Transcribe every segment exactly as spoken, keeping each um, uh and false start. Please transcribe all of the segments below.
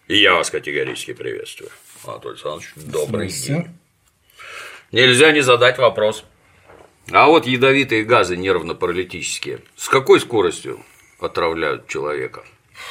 И я вас категорически приветствую. Анатолий Александрович, добрый день. Нельзя не задать вопрос. А вот ядовитые газы нервно-паралитические с какой скоростью отравляют человека?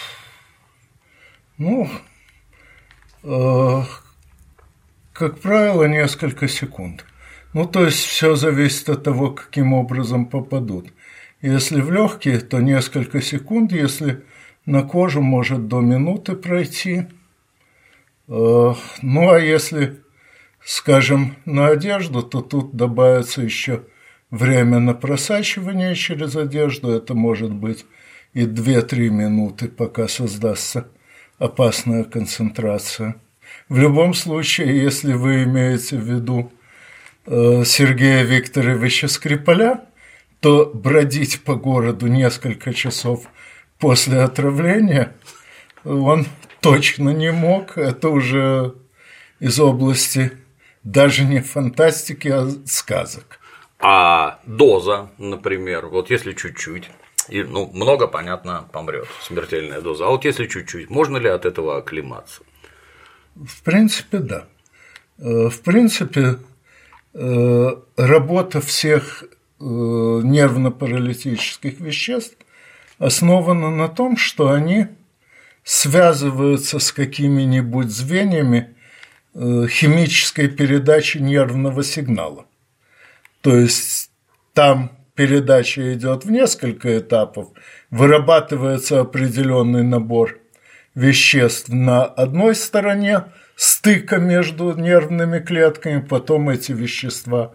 Ну, э, как правило, несколько секунд. Ну, то есть все зависит от того, каким образом попадут. Если в легкие, то несколько секунд, если на кожу, может до минуты пройти. Э, ну, а если, скажем, на одежду, то тут добавится еще время на просачивание через одежду. Это может быть и две-три минуты, пока создастся опасная концентрация. В любом случае, если вы имеете в виду э, Сергея Викторовича Скрипаля, то бродить по городу несколько часов после отравления он точно не мог. Это уже из области даже не фантастики, а сказок. А доза, например, вот если чуть-чуть, и, ну, много, понятно, помрет, смертельная доза, а вот если чуть-чуть, можно ли от этого оклематься? В принципе, да. В принципе, работа всех нервно-паралитических веществ основана на том, что они связываются с какими-нибудь звеньями химической передачи нервного сигнала. То есть там передача идет в несколько этапов, вырабатывается определенный набор веществ на одной стороне, стыка между нервными клетками, потом эти вещества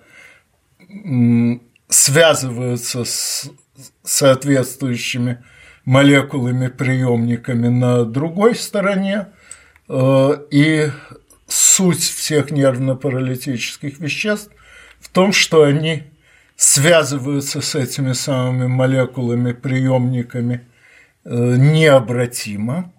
связываются с соответствующими молекулами-приемниками на другой стороне, и суть всех нервно-паралитических веществ в том, что они связываются с этими самыми молекулами-приемниками необратимо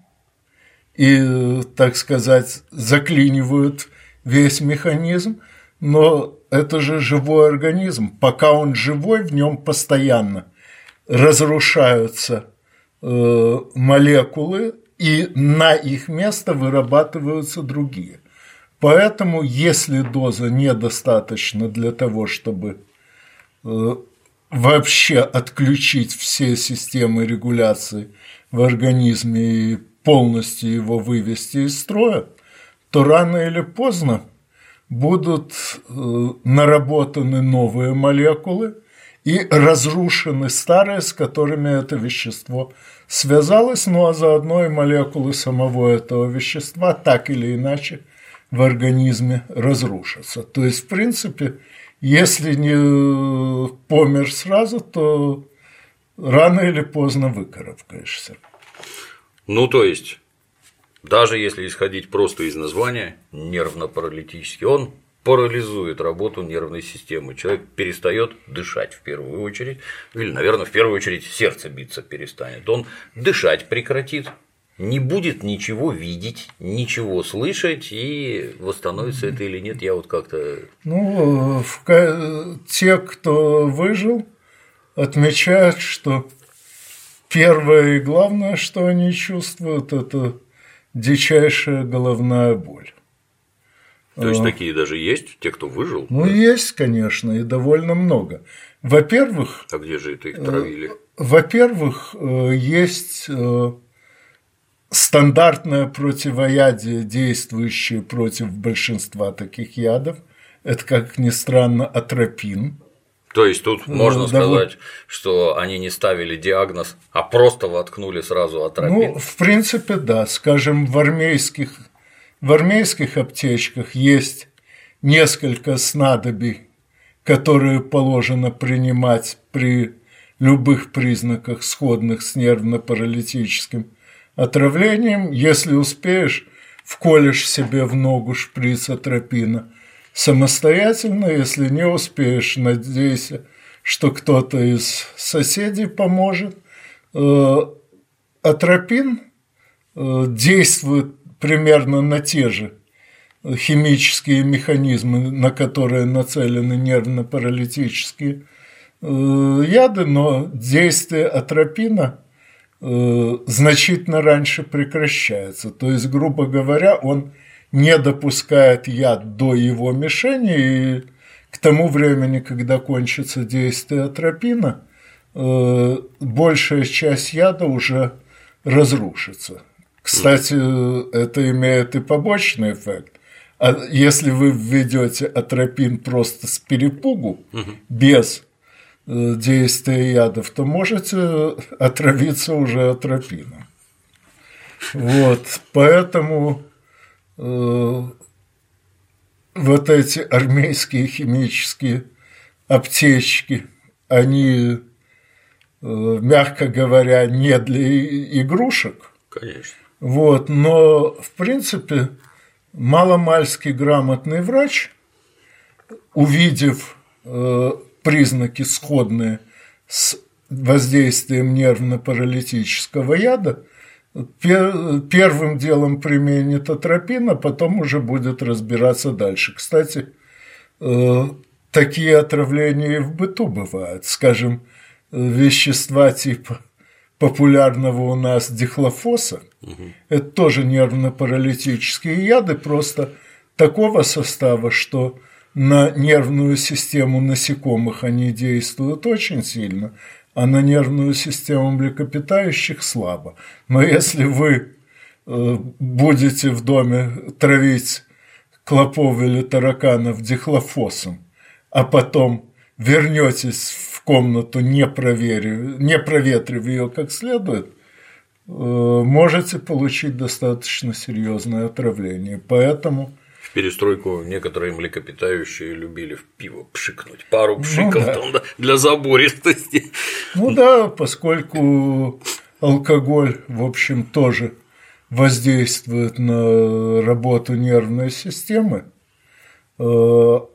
и, так сказать, заклинивают весь механизм, но это же живой организм. Пока он живой, в нем постоянно разрушаются э, молекулы, и на их место вырабатываются другие. Поэтому, если доза недостаточна для того, чтобы э, вообще отключить все системы регуляции в организме и полностью его вывести из строя, то рано или поздно будут э, наработаны новые молекулы и разрушены старые, с которыми это вещество связалось, ну а заодно и молекулы самого этого вещества так или иначе в организме разрушатся. То есть, в принципе, если не помер сразу, то рано или поздно выкарабкаешься. Ну, то есть, даже если исходить просто из названия нервно-паралитический, он парализует работу нервной системы. Человек перестает дышать в первую очередь, или, наверное, в первую очередь сердце биться перестанет. Он дышать прекратит, не будет ничего видеть, ничего слышать, и восстановится это или нет, я вот как-то… Ну, в... те, кто выжил, отмечают, что первое и главное, что они чувствуют, это дичайшая головная боль. То есть, такие даже есть, те, кто выжил? Ну, да? Есть, конечно, и довольно много. Во-первых… А где же это их травили? Во-первых, есть стандартное противоядие, действующее против большинства таких ядов. Это, как ни странно, атропин. То есть, тут можно да, сказать, вот… что они не ставили диагноз, а просто воткнули сразу атропин? Ну, в принципе, да. Скажем, в армейских… В армейских аптечках есть несколько снадобий, которые положено принимать при любых признаках, сходных с нервно-паралитическим отравлением. Если успеешь, вколешь себе в ногу шприц атропина самостоятельно. Если не успеешь, надейся, что кто-то из соседей поможет. Атропин действует примерно на те же химические механизмы, на которые нацелены нервно-паралитические яды, но действие атропина э, значительно раньше прекращается. То есть, грубо говоря, он не допускает яд до его мишени, и к тому времени, когда кончится действие атропина, э, большая часть яда уже разрушится. Кстати, это имеет и побочный эффект. А если вы введете атропин просто с перепугу, угу. без э, действия ядов, то можете отравиться уже атропином. Вот, поэтому э, вот эти армейские химические аптечки, они, э, мягко говоря, не для игрушек. Конечно. Вот, но, в принципе, маломальски грамотный врач, увидев э, признаки, сходные с воздействием нервно-паралитического яда, пер, первым делом применит атропин, а потом уже будет разбираться дальше. Кстати, э, такие отравления и в быту бывают. Скажем, вещества типа популярного у нас дихлофоса, угу. это тоже нервно-паралитические яды, просто такого состава, что на нервную систему насекомых они действуют очень сильно, а на нервную систему млекопитающих слабо. Но если вы э, будете в доме травить клопов или тараканов дихлофосом, а потом вернетесь в комнату, не проверив, не проветрив ее как следует, можете получить достаточно серьезное отравление. Поэтому в перестройку некоторые млекопитающие любили в пиво пшикнуть. Пару пшиков, ну, да. Для забористости. Ну да, поскольку алкоголь, в общем, тоже воздействует на работу нервной системы, то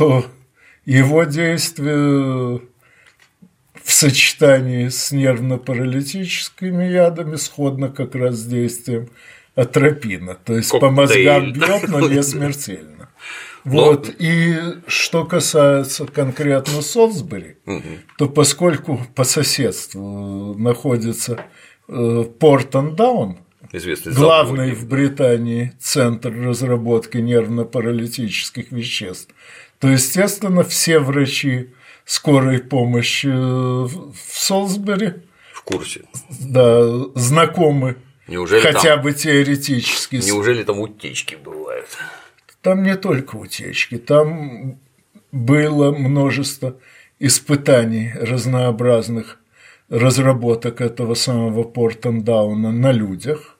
его действие в сочетании с нервно-паралитическими ядами сходно как раз с действием атропина. То есть коктейль. По мозгам бьет, но не смертельно. Вот. Но... И что касается конкретно Солсбери, угу. то поскольку по соседству находится Портон-Даун, главный в Британии центр разработки нервно-паралитических веществ, то, естественно, все врачи скорой помощи в Солсбери в курсе. Да, знакомы. Неужели хотя там, бы теоретически. Неужели там утечки бывают? Там не только утечки, там было множество испытаний разнообразных разработок этого самого Портон-Дауна на людях.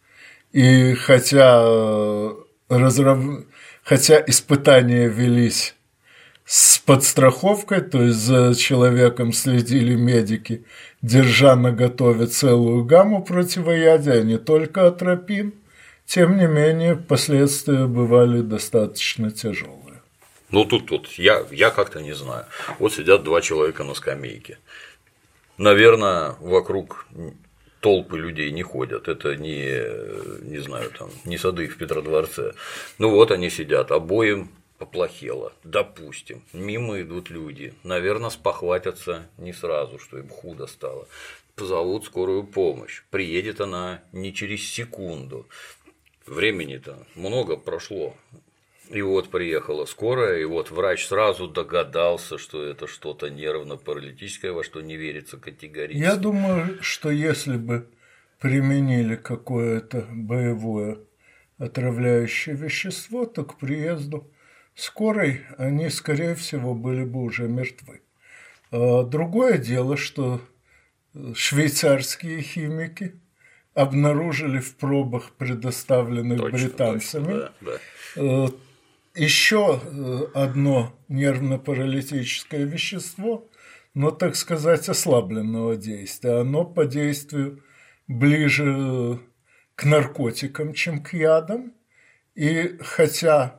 И хотя, разраб... хотя испытания велись с подстраховкой, то есть за человеком следили медики, держа наготове целую гамму противоядия, а не только атропин, тем не менее последствия бывали достаточно тяжелые. Ну тут вот я, я как-то не знаю. Вот сидят два человека на скамейке. Наверное, вокруг толпы людей не ходят. Это не, не знаю, там, не сады в Петродворце. Ну вот они сидят, обоим поплохело, допустим, мимо идут люди, наверное, спохватятся не сразу, что им худо стало, позовут скорую помощь, приедет она не через секунду, времени-то много прошло, и вот приехала скорая, и вот врач сразу догадался, что это что-то нервно-паралитическое, во что не верится категорически. Я думаю, что если бы применили какое-то боевое отравляющее вещество, то к приезду скорой они, скорее всего, были бы уже мертвы. Другое дело, что швейцарские химики обнаружили в пробах, предоставленных точно, британцами, точно, да, да. еще одно нервно-паралитическое вещество, но, так сказать, ослабленного действия. Оно по действию ближе к наркотикам, чем к ядам, и хотя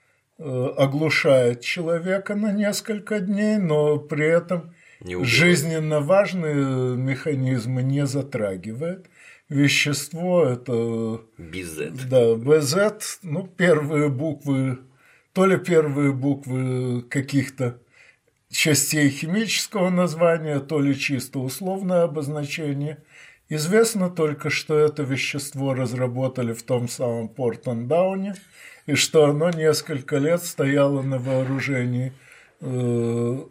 оглушает человека на несколько дней, но при этом жизненно важные механизмы не затрагивает. Вещество это би зет. Да, би зет, ну, первые буквы, то ли первые буквы каких-то частей химического названия, то ли чисто условное обозначение. Известно только, что это вещество разработали в том самом Порт-Ан-Дауне, и что оно несколько лет стояло на вооружении э,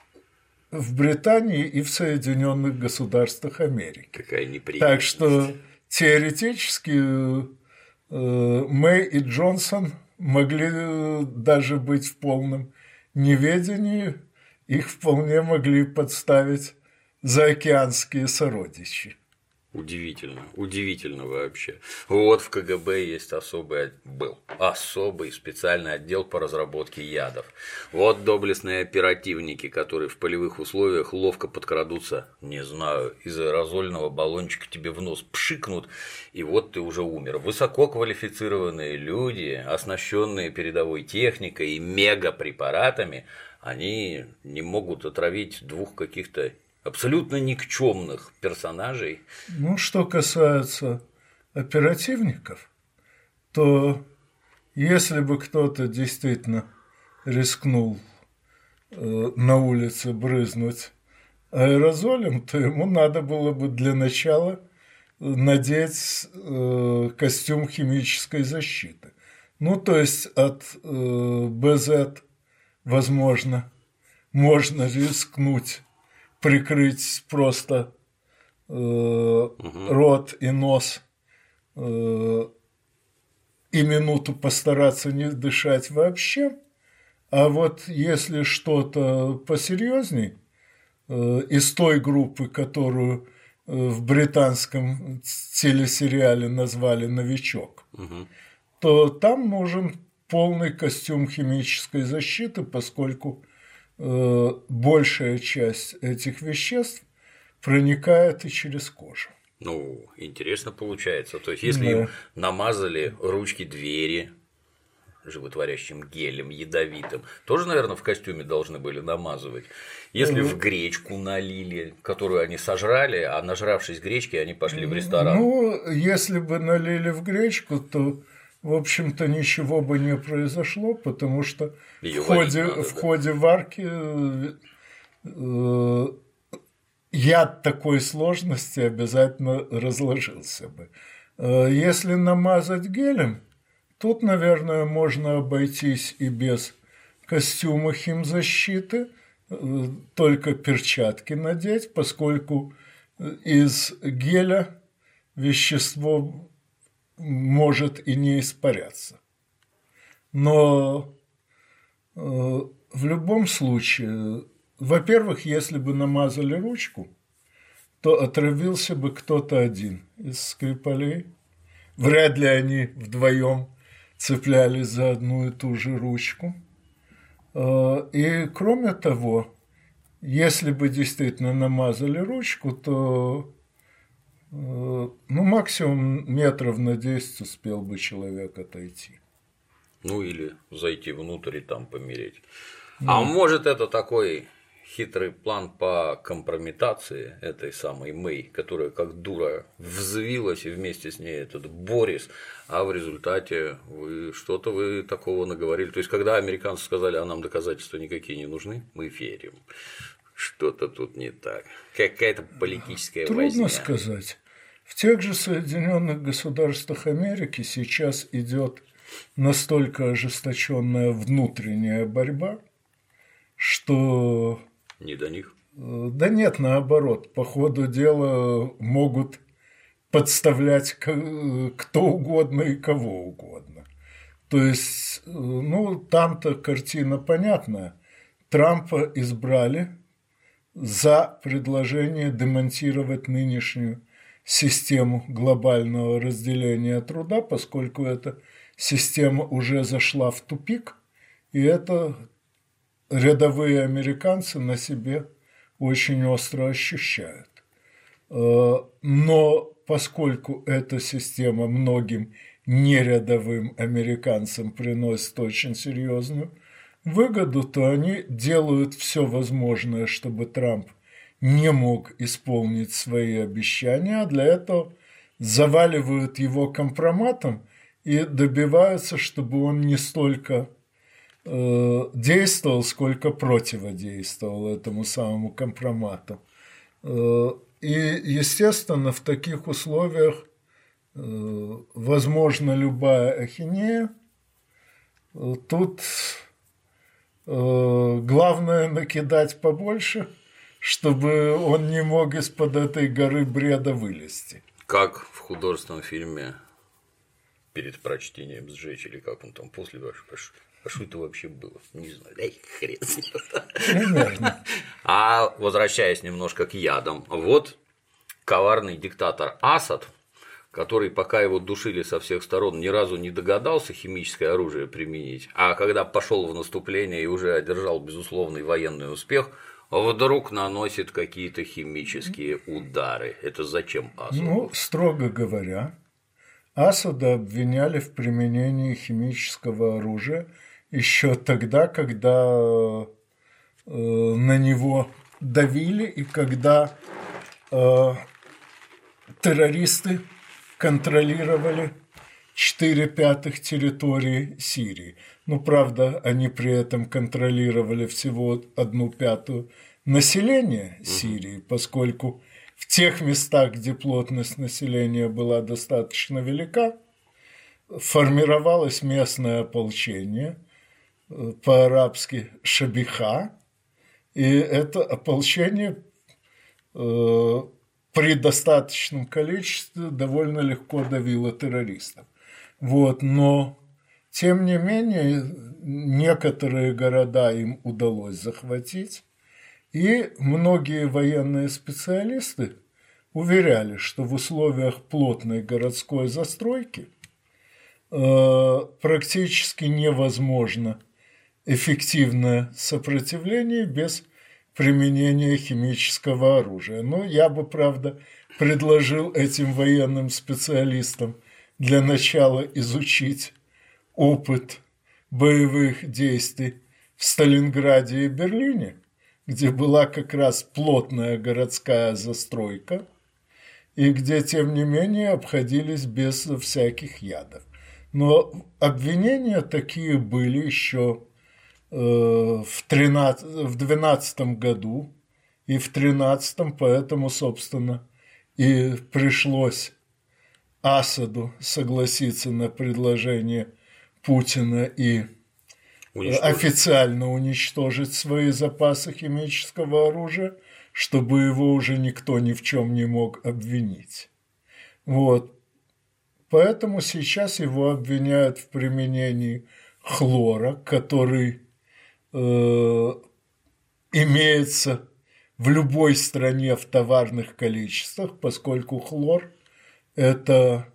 в Британии и в Соединенных Государствах Америки. Какая неприятность. Так что теоретически э, Мэй и Джонсон могли даже быть в полном неведении, их вполне могли подставить заокеанские сородичи. Удивительно, удивительно вообще. Вот в ка гэ бэ есть особый, был особый специальный отдел по разработке ядов. Вот доблестные оперативники, которые в полевых условиях ловко подкрадутся, не знаю, из аэрозольного баллончика тебе в нос пшикнут, и вот ты уже умер. Высококвалифицированные люди, оснащенные передовой техникой и мегапрепаратами, они не могут отравить двух каких-то абсолютно никчемных персонажей. Ну, что касается оперативников, то если бы кто-то действительно рискнул э, на улице брызнуть аэрозолем, то ему надо было бы для начала надеть э, костюм химической защиты. Ну, то есть от э, бэ зет, возможно, можно рискнуть прикрыть просто э, угу. рот и нос э, и минуту постараться не дышать вообще. А вот если что-то посерьезней, э, из той группы, которую э, в британском телесериале назвали «Новичок», угу. то там нужен полный костюм химической защиты, поскольку большая часть этих веществ проникает и через кожу. Ну, интересно получается. То есть, если да. им намазали ручки двери животворящим гелем, ядовитым, тоже, наверное, в костюме должны были намазывать. Если в гречку налили, которую они сожрали, а нажравшись гречки, они пошли в ресторан. Ну, если бы налили в гречку, то в общем-то, ничего бы не произошло, потому что в ходе, надо, в да. ходе варки э, яд такой сложности обязательно разложился бы. Э, если намазать гелем, тут, наверное, можно обойтись и без костюма химзащиты, э, только перчатки надеть, поскольку из геля вещество может и не испаряться. Но э, в любом случае, во-первых, если бы намазали ручку, то отравился бы кто-то один из Скрипалей. Вряд ли они вдвоем цеплялись за одну и ту же ручку. Э, и кроме того, если бы действительно намазали ручку, то ну, максимум метров на десять успел бы человек отойти. Ну, или зайти внутрь и там помереть. Ну. А может, это такой хитрый план по компрометации этой самой Мэй, которая как дура взвилась, и вместе с ней этот Борис, а в результате вы что-то вы такого наговорили. То есть, когда американцы сказали, а нам доказательства никакие не нужны, мы верим. Что-то тут не так. Какая-то политическая Трудно возня. Трудно сказать. В тех же Соединенных Государствах Америки сейчас идет настолько ожесточенная внутренняя борьба, что… Не до них? Да нет, наоборот. По ходу дела могут подставлять кто угодно и кого угодно. То есть, ну, там-то картина понятная. Трампа избрали за предложение демонтировать нынешнюю систему глобального разделения труда, поскольку эта система уже зашла в тупик, и это рядовые американцы на себе очень остро ощущают. Но поскольку эта система многим нерядовым американцам приносит очень серьезную выгоду, то они делают все возможное, чтобы Трамп не мог исполнить свои обещания, а для этого заваливают его компроматом и добиваются, чтобы он не столько э, действовал, сколько противодействовал этому самому компромату. Э, и, естественно, в таких условиях э, возможна любая ахинея. Тут э, главное накидать побольше, чтобы он не мог из-под этой горы бреда вылезти. Как в художественном фильме перед прочтением сжечь, или как он там после, а что это вообще было? Не знаю, дай хрен с ним. Примерно. А возвращаясь немножко к ядам, вот коварный диктатор Асад, который, пока его душили со всех сторон, ни разу не догадался химическое оружие применить, а когда пошел в наступление и уже одержал безусловный военный успех, вдруг наносит какие-то химические удары. Это зачем Асаду? Ну, строго говоря, Асада обвиняли в применении химического оружия еще тогда, когда э, на него давили и когда э, террористы контролировали четыре пятых территории Сирии. Ну, правда, они при этом контролировали всего одну пятую населения Сирии, поскольку в тех местах, где плотность населения была достаточно велика, формировалось местное ополчение, по-арабски «шабиха», и это ополчение э, при достаточном количестве довольно легко давило террористов. Вот, но, тем не менее, некоторые города им удалось захватить, и многие военные специалисты уверяли, что в условиях плотной городской застройки э, практически невозможно эффективное сопротивление без применения химического оружия. Но я бы, правда, предложил этим военным специалистам для начала изучить опыт боевых действий в Сталинграде и Берлине, где была как раз плотная городская застройка, и где, тем не менее, обходились без всяких ядов. Но обвинения такие были еще э, в двенадцатом году и в тринадцатом, поэтому, собственно, и пришлось Асаду согласиться на предложение Путина и уничтожить. Официально уничтожить свои запасы химического оружия, чтобы его уже никто ни в чем не мог обвинить. Вот. Поэтому сейчас его обвиняют в применении хлора, который э, имеется в любой стране в товарных количествах, поскольку хлор – это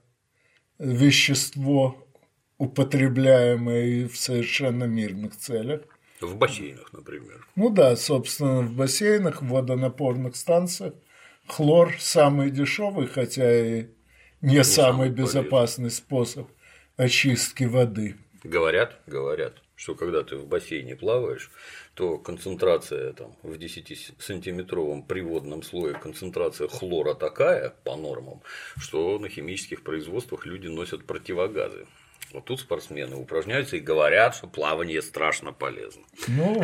вещество, употребляемое в совершенно мирных целях. В бассейнах, например. Ну да, собственно, в бассейнах, в водонапорных станциях хлор самый дешевый, хотя и не, не самый, самый безопасный способ очистки воды. Говорят, говорят, что когда ты в бассейне плаваешь, то концентрация там, в десятисантиметровом приводном слое концентрация хлора такая по нормам, что на химических производствах люди носят противогазы. Вот тут спортсмены упражняются и говорят, что плавание страшно полезно. Ну,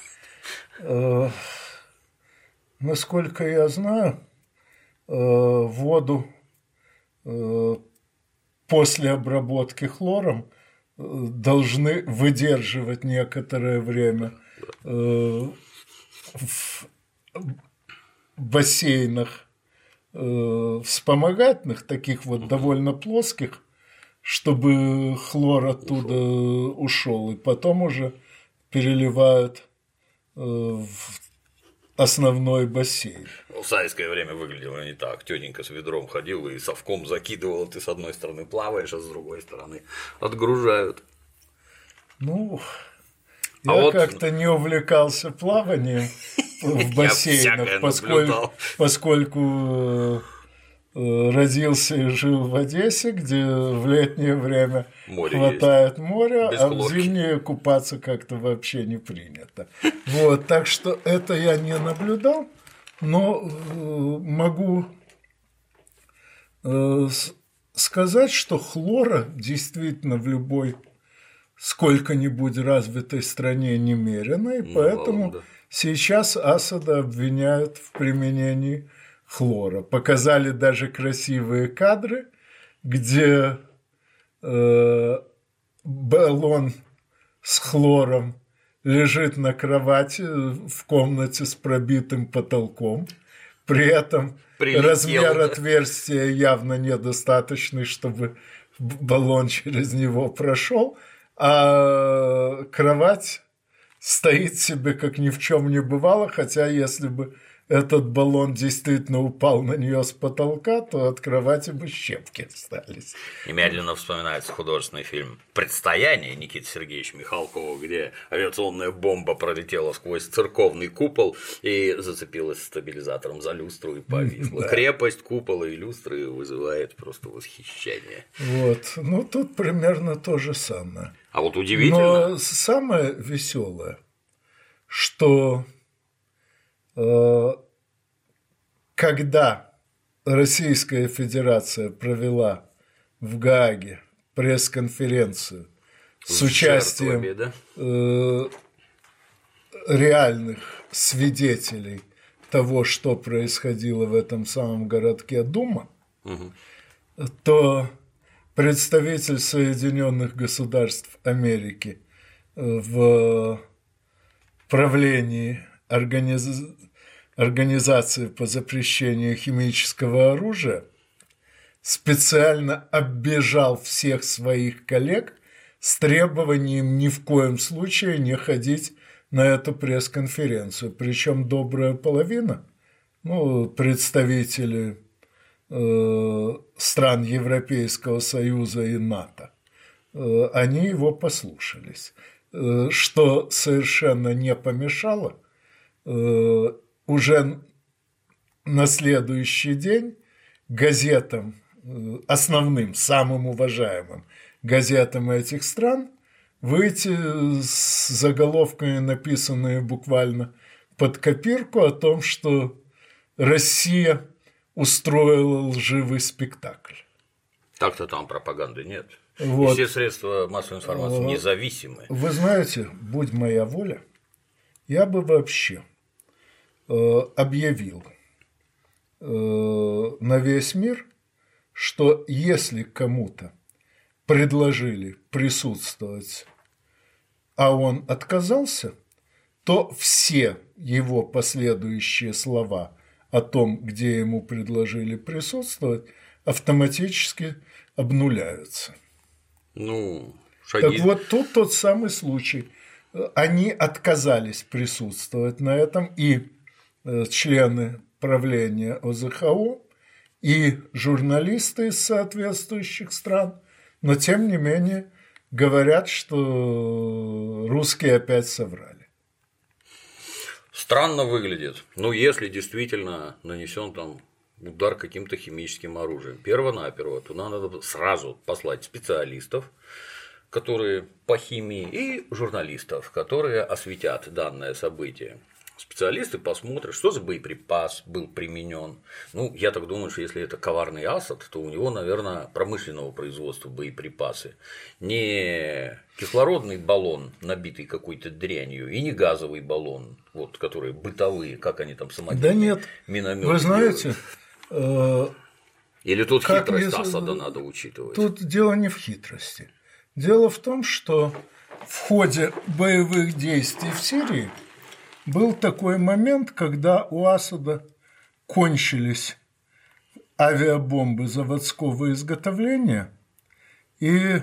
э, насколько я знаю, э, воду э, после обработки хлором э, должны выдерживать некоторое время э, в бассейнах э, вспомогательных, таких вот довольно плоских, чтобы хлор оттуда ушел, ушел и потом уже переливают э, в основной бассейн. В советское время выглядело не так. Тётенька с ведром ходила и совком закидывала, ты с одной стороны плаваешь, а с другой стороны отгружают. Ну, а я вот... как-то не увлекался плаванием в бассейнах, поскольку, поскольку родился и жил в Одессе, где в летнее время море хватает есть. Моря, без а хлорки. В зимнее купаться как-то вообще не принято. Вот, так что это я не наблюдал, но могу сказать, что хлора действительно в любой сколько-нибудь развитой стране немерено, и ну, поэтому да. Сейчас Асада обвиняют в применении хлора. Показали даже красивые кадры, где э, баллон с хлором лежит на кровати в комнате с пробитым потолком. При этом Прилетел, размер да? отверстия явно недостаточный, чтобы баллон через него прошел, а кровать стоит себе, как ни в чем не бывало, хотя если бы этот баллон действительно упал на нее с потолка, то от кровати бы щепки остались. Немедленно вспоминается художественный фильм «Предстояние» Никиты Сергеевича Михалкова, где авиационная бомба пролетела сквозь церковный купол и зацепилась стабилизатором за люстру и повисла. Да. Крепость купола и люстры вызывает просто восхищение. Вот, ну тут примерно то же самое. А вот удивительно. Но самое веселое, что когда Российская Федерация провела в Гааге пресс-конференцию с, с участием жертвами, да? э, реальных свидетелей того, что происходило в этом самом городке Дума, угу. то представитель Соединенных Государств Америки в правлении Организ... Организации по запрещению химического оружия специально оббежал всех своих коллег с требованием ни в коем случае не ходить на эту пресс-конференцию. Причем добрая половина, ну, представители э, стран Европейского Союза и НАТО, э, они его послушались, э, что совершенно не помешало уже на следующий день газетам, основным, самым уважаемым газетам этих стран выйти с заголовками, написанные буквально под копирку, о том, что Россия устроила лживый спектакль. Так-то там пропаганды нет. Вот. И все средства массовой информации независимы. Вы знаете, будь моя воля, я бы вообще э, объявил э, на весь мир, что если кому-то предложили присутствовать, а он отказался, то все его последующие слова о том, где ему предложили присутствовать, автоматически обнуляются. Ну, шаги... Так вот, тут тот самый случай. Они отказались присутствовать на этом, и члены правления О З Х У, и журналисты из соответствующих стран, но тем не менее говорят, что русские опять соврали. Странно выглядит. Ну, если действительно нанесен там удар каким-то химическим оружием, перво-наперво, туда надо сразу послать специалистов, которые по химии, и журналистов, которые осветят данное событие. Специалисты посмотрят, что за боеприпас был применен. Ну, я так думаю, что если это коварный Асад, то у него, наверное, промышленного производства боеприпасы. Не кислородный баллон, набитый какой-то дрянью, и не газовый баллон, вот, которые бытовые, как они там самодельные. Да нет, минометы вы знаете… Э, Или тут хитрость не... Асада надо учитывать? Тут дело не в хитрости. Дело в том, что в ходе боевых действий в Сирии был такой момент, когда у Асада кончились авиабомбы заводского изготовления, и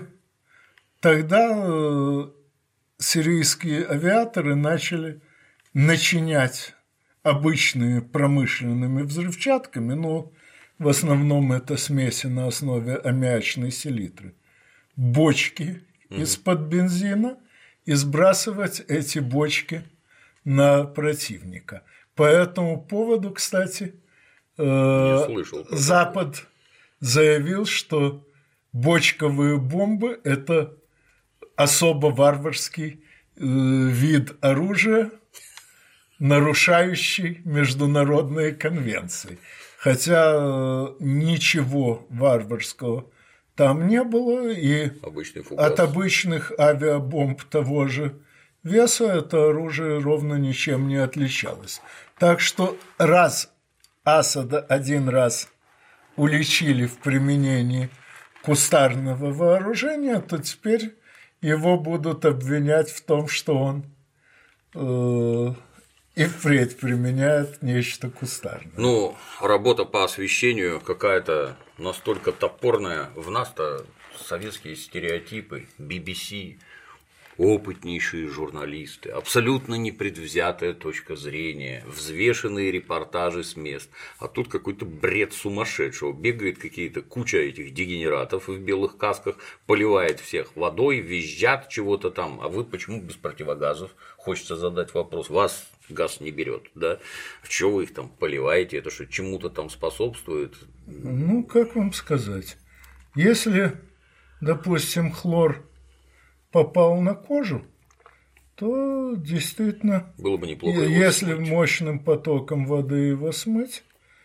тогда сирийские авиаторы начали начинять обычными промышленными взрывчатками, но в основном это смеси на основе аммиачной селитры, бочки угу. из-под бензина, и сбрасывать эти бочки на противника. По этому поводу, кстати, э, слышал, Запад заявил, что бочковые бомбы – это особо варварский э, вид оружия, нарушающий международные конвенции. Хотя э, ничего варварского там не было, и от обычных авиабомб того же веса это оружие ровно ничем не отличалось. Так что раз Асада один раз уличили в применении кустарного вооружения, то теперь его будут обвинять в том, что он э, и впредь применяет нечто кустарное. Ну, работа по освещению какая-то настолько топорная. В нас-то советские стереотипы, би би си, опытнейшие журналисты, абсолютно непредвзятая точка зрения, взвешенные репортажи с мест. А тут какой-то бред сумасшедшего. Бегает какие-то куча этих дегенератов в белых касках, поливает всех водой, визжат чего-то там. А вы почему без противогазов? Хочется задать вопрос. Вас газ не берет, да? Чего вы их там поливаете? Это что, чему-то там способствует? Ну, как вам сказать? Если, допустим, хлор попал на кожу, то действительно, было бы неплохо. Если мощным потоком воды его смыть,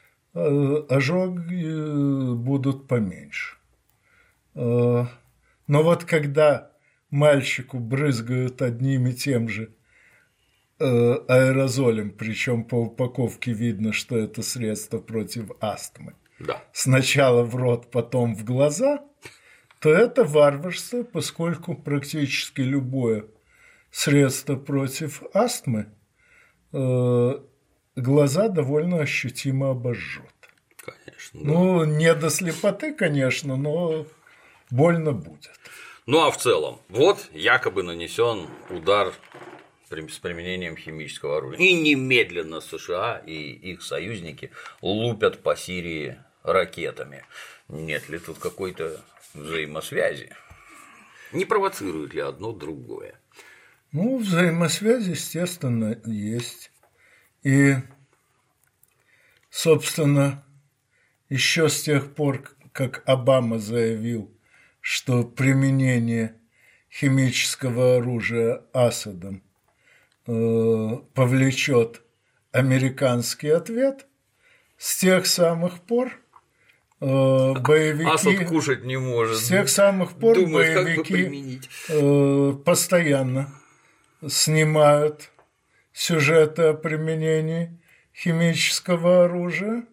ожоги будут поменьше. Но вот когда мальчику брызгают одним и тем же аэрозолем, причем по упаковке видно, что это средство против астмы, да. Сначала в рот, потом в глаза, то это варварство, поскольку практически любое средство против астмы э, глаза довольно ощутимо обожжет. Конечно. Да. Ну, не до слепоты, конечно, но больно будет. Ну а в целом, вот якобы нанесен удар с применением химического оружия. И немедленно США и их союзники лупят по Сирии ракетами. Нет ли тут какой-то взаимосвязи? Не провоцирует ли одно другое? Ну, взаимосвязь, естественно, есть. И, собственно, еще с тех пор, как Обама заявил, что применение химического оружия Асадом э, повлечет американский ответ, с тех самых пор боевики, Асад кушать не может. С тех самых пор Думает, боевики постоянно снимают сюжеты о применении химического оружия.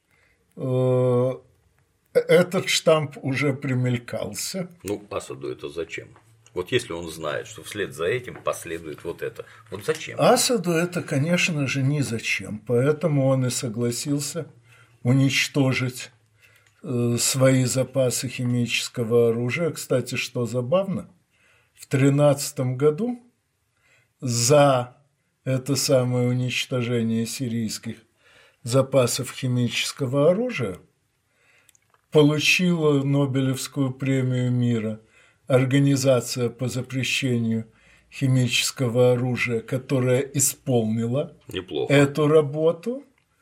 Этот штамп уже примелькался. Ну, Асаду это зачем? Вот если он знает, что вслед за этим последует вот это, вот зачем? Асаду это, конечно же, ни зачем. Поэтому он и согласился уничтожить свои запасы химического оружия. Кстати, что забавно, в тринадцатом году за это самое уничтожение сирийских запасов химического оружия получила Нобелевскую премию мира организация по запрещению химического оружия, которая исполнила Неплохо. эту работу,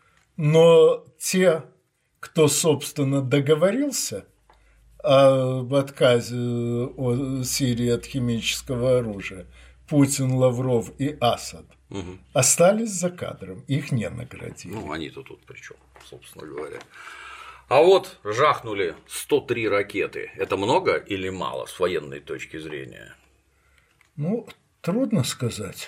но те, кто, собственно, договорился об отказе от Сирии от химического оружия, Путин, Лавров и Асад, угу. остались за кадром, их не наградили. Ну, они-то тут при чем, собственно говоря. А вот жахнули сто три ракеты. Это много или мало с военной точки зрения? Ну, трудно сказать.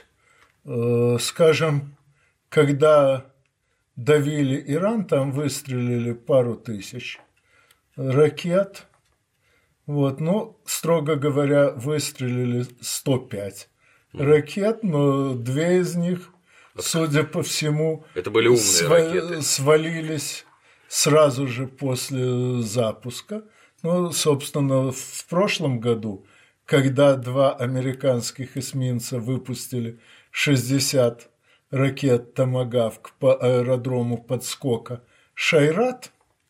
Скажем, когда давили Иран, там выстрелили пару тысяч ракет. Вот, ну, строго говоря, выстрелили сто пять ракет, но две из них, судя по всему, это были умные сва- ракеты. свалились сразу же после запуска. Ну, собственно, в прошлом году, когда два американских эсминца выпустили шестьдесят ракет «Томагавк» по аэродрому подскока «Шайрат»,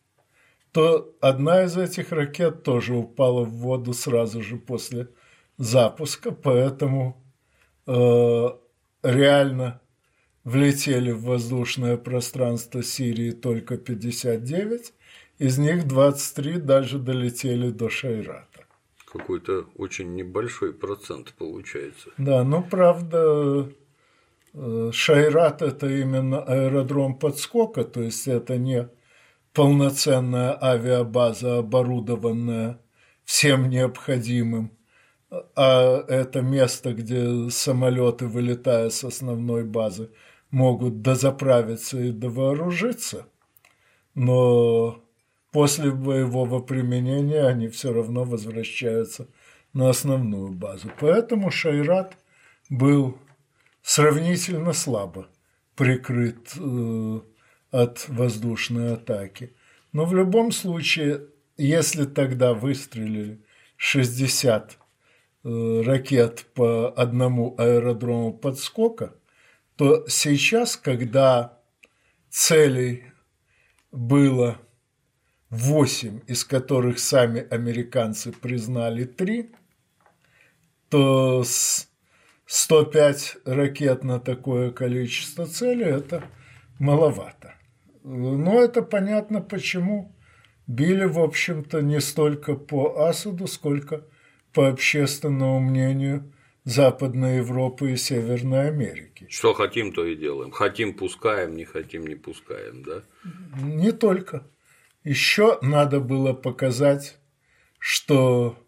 то одна из этих ракет тоже упала в воду сразу же после запуска, поэтому э, реально влетели в воздушное пространство Сирии только пятьдесят девять, из них двадцать три даже долетели до Шайрата. Какой-то очень небольшой процент получается. Да, но правда, Шайрат – это именно аэродром подскока, то есть это не полноценная авиабаза, оборудованная всем необходимым, а это место, где самолеты, вылетая с основной базы, могут дозаправиться и довооружиться. но после боевого применения они все равно возвращаются на основную базу. Поэтому Шайрат был сравнительно слабо прикрыт э, от воздушной атаки. Но в любом случае, если тогда выстрелили шестьдесят э, ракет по одному аэродрому подскока, то сейчас, когда целей было восемь, из которых сами американцы признали три, то с сто пять ракет на такое количество целей – это маловато. Но это понятно, почему били, в общем-то, не столько по Асаду, сколько по общественному мнению Западной Европы и Северной Америки. Что хотим, то и делаем. Хотим – пускаем, не хотим – не пускаем, да? Не только. Еще надо было показать, что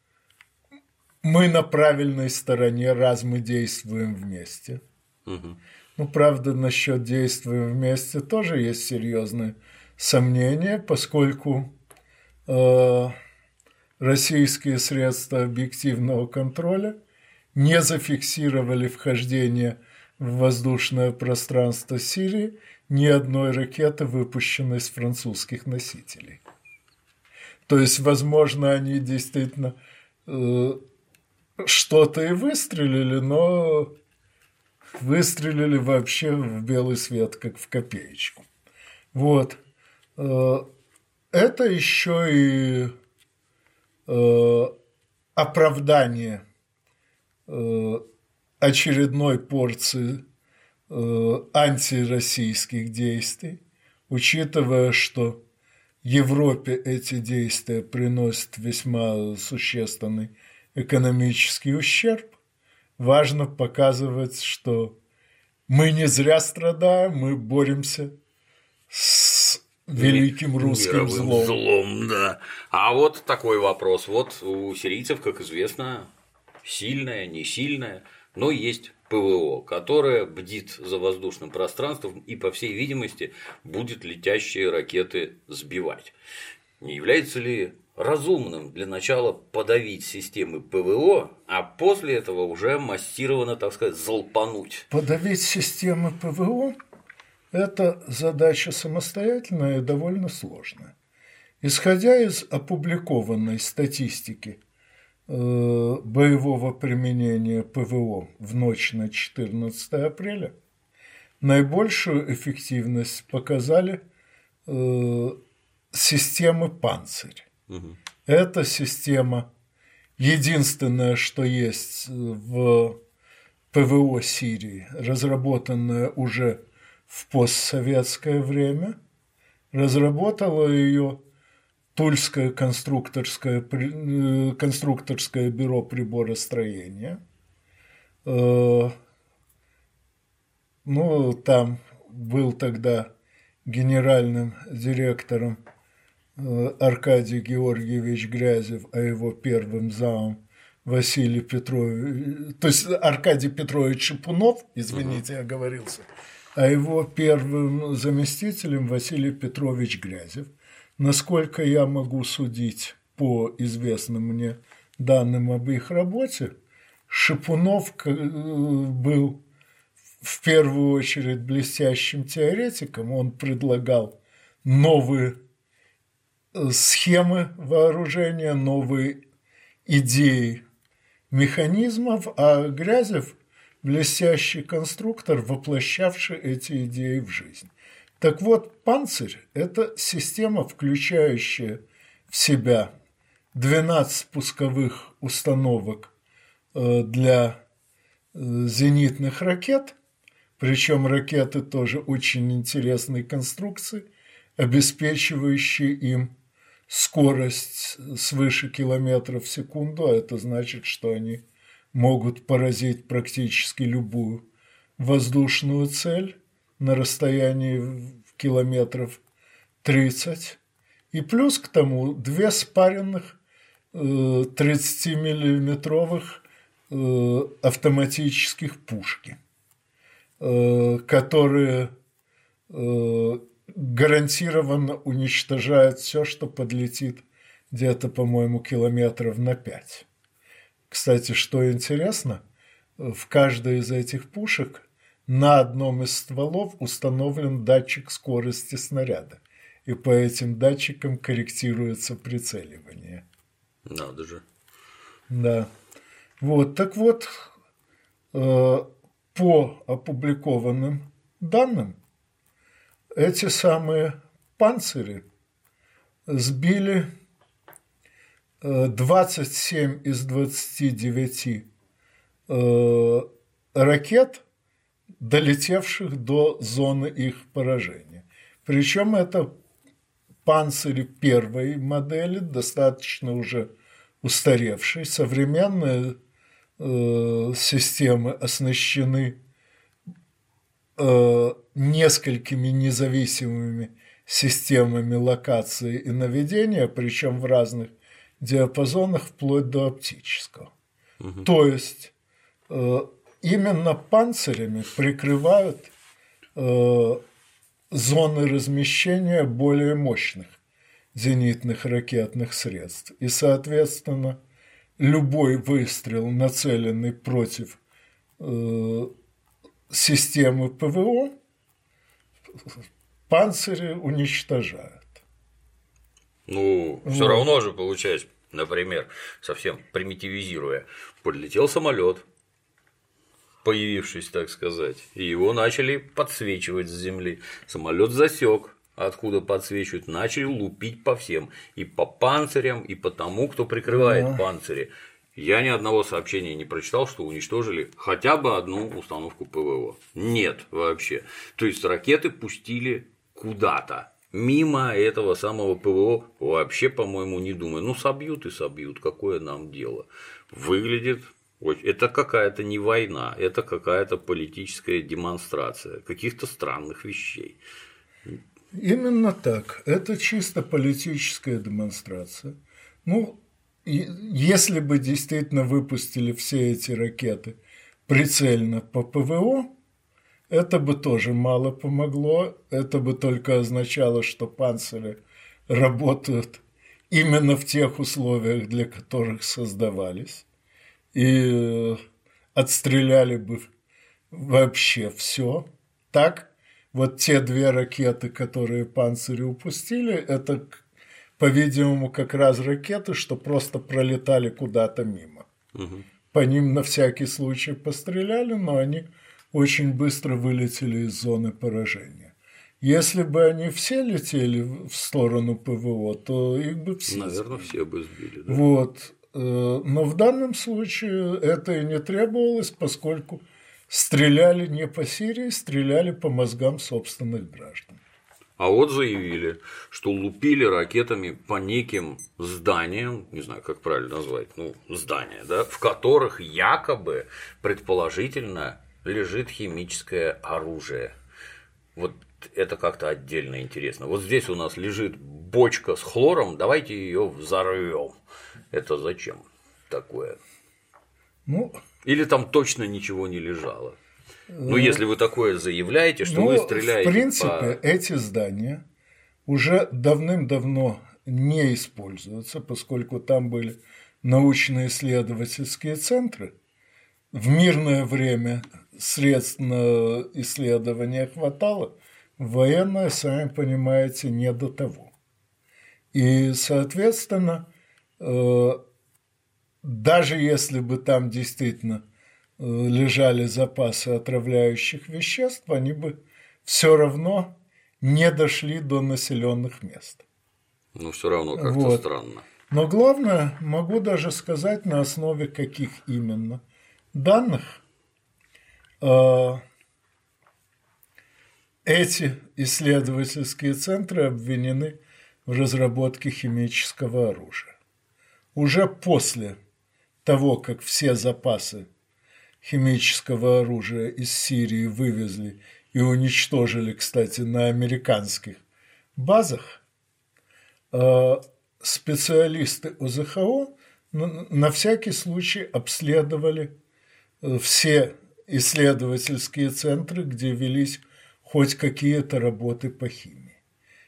мы на правильной стороне, раз мы действуем вместе. Угу. Ну, правда, насчет действуем вместе тоже есть серьезные сомнения, поскольку э, российские средства объективного контроля не зафиксировали вхождение в воздушное пространство Сирии ни одной ракеты, выпущенной с французских носителей. То есть, возможно, они действительно э, что-то и выстрелили, но выстрелили вообще в белый свет, как в копеечку. Вот. Это еще и оправдание очередной порции антироссийских действий, учитывая, что Европе эти действия приносят весьма существенный экономический ущерб. Важно показывать, что мы не зря страдаем, мы боремся с великим русским мировым злом. злом, да. А вот такой вопрос. Вот у сирийцев, как известно, сильное, не сильное, но есть ПВО, которое бдит за воздушным пространством и, по всей видимости, будет летящие ракеты сбивать. Не является ли разумным для начала подавить системы ПВО, а после этого уже массированно, так сказать, залпануть? Подавить системы ПВО – это задача самостоятельная и довольно сложная. Исходя из опубликованной статистики боевого применения ПВО в ночь на четырнадцатое апреля, наибольшую эффективность показали системы «Панцирь». Угу. Эта система единственная, что есть в ПВО Сирии, разработанная уже в постсоветское время. Разработало ее Тульское конструкторское, конструкторское бюро приборостроения. Ну, там был тогда генеральным директором Аркадий Георгиевич Грязев, а его первым замом Василий Петрович, то есть Аркадий Петрович Шипунов, извините, uh-huh. оговорился, а его первым заместителем Василий Петрович Грязев. Насколько я могу судить по известным мне данным об их работе, Шипунов был в первую очередь блестящим теоретиком, он предлагал новые схемы вооружения, новые идеи механизмов, а Грязев – блестящий конструктор, воплощавший эти идеи в жизнь. Так вот, «Панцирь» – это система, включающая в себя двенадцать пусковых установок для зенитных ракет, причем ракеты тоже очень интересной конструкции, обеспечивающие им скорость свыше километра в секунду, а это значит, что они могут поразить практически любую воздушную цель на расстоянии километров тридцать. И плюс к тому две спаренных тридцатимиллиметровых автоматических пушки, которые гарантированно уничтожают все, что подлетит где-то, по-моему, километров на пять. Кстати, что интересно, в каждой из этих пушек на одном из стволов установлен датчик скорости снаряда, и по этим датчикам корректируется прицеливание. Надо же. Да. Вот, так вот, э, по опубликованным данным, эти самые панцири сбили двадцать семь из двадцати девяти э, ракет, долетевших до зоны их поражения. Причем это панцири первой модели, достаточно уже устаревшие. Современные э, системы оснащены э, несколькими независимыми системами локации и наведения, причем в разных диапазонах вплоть до оптического. Угу. То есть э, именно панцирями прикрывают э, зоны размещения более мощных зенитных ракетных средств. И, соответственно, любой выстрел, нацеленный против э, системы ПВО, панцири уничтожают. Ну, все вот. Равно же получается, например, совсем примитивизируя, подлетел самолет, появившись, так сказать, и его начали подсвечивать с земли. Самолет засек, откуда подсвечивают, начали лупить по всем, и по панцирям, и по тому, кто прикрывает да. панцири. Я ни одного сообщения не прочитал, что уничтожили хотя бы одну установку ПВО. Нет вообще. То есть ракеты пустили куда-то. Мимо этого самого ПВО вообще, по-моему, не думаю. Ну, собьют и собьют, какое нам дело. Выглядит, это какая-то не война, это какая-то политическая демонстрация каких-то странных вещей. Именно так. Это чисто политическая демонстрация. Ну, если бы действительно выпустили все эти ракеты прицельно по ПВО, это бы тоже мало помогло, это бы только означало, что панцири работают именно в тех условиях, для которых создавались, и отстреляли бы вообще все. Так, вот те две ракеты, которые панцири упустили, это, по-видимому, как раз ракеты, что просто пролетали куда-то мимо. Угу. По ним на всякий случай постреляли, но они очень быстро вылетели из зоны поражения. Если бы они все летели в сторону ПВО, то их бы все Наверное, сбили. все бы сбили. Да? Вот. Но в данном случае это и не требовалось, поскольку стреляли не по Сирии, стреляли по мозгам собственных граждан. А вот заявили, что лупили ракетами по неким зданиям, не знаю, как правильно назвать, ну, здания, да, в которых якобы, предположительно, лежит химическое оружие. Вот это как-то отдельно интересно. Вот здесь у нас лежит бочка с хлором, давайте ее взорвем. Это зачем такое? Ну, или там точно ничего не лежало? Ну, если вы такое заявляете, что ну, вы стреляете. В принципе, по... эти здания уже давным-давно не используются, поскольку там были научно-исследовательские центры. В мирное время средств на исследования хватало, в военное, сами понимаете, не до того. И, соответственно, даже если бы там действительно лежали запасы отравляющих веществ, они бы все равно не дошли до населенных мест. Ну, все равно как-то вот. Странно. Но главное, могу даже сказать, на основе каких именно данных эти исследовательские центры обвинены в разработке химического оружия. Уже после того, как все запасы химического оружия из Сирии вывезли и уничтожили, кстати, на американских базах, специалисты о зэ ха о на всякий случай обследовали все исследовательские центры, где велись хоть какие-то работы по химии.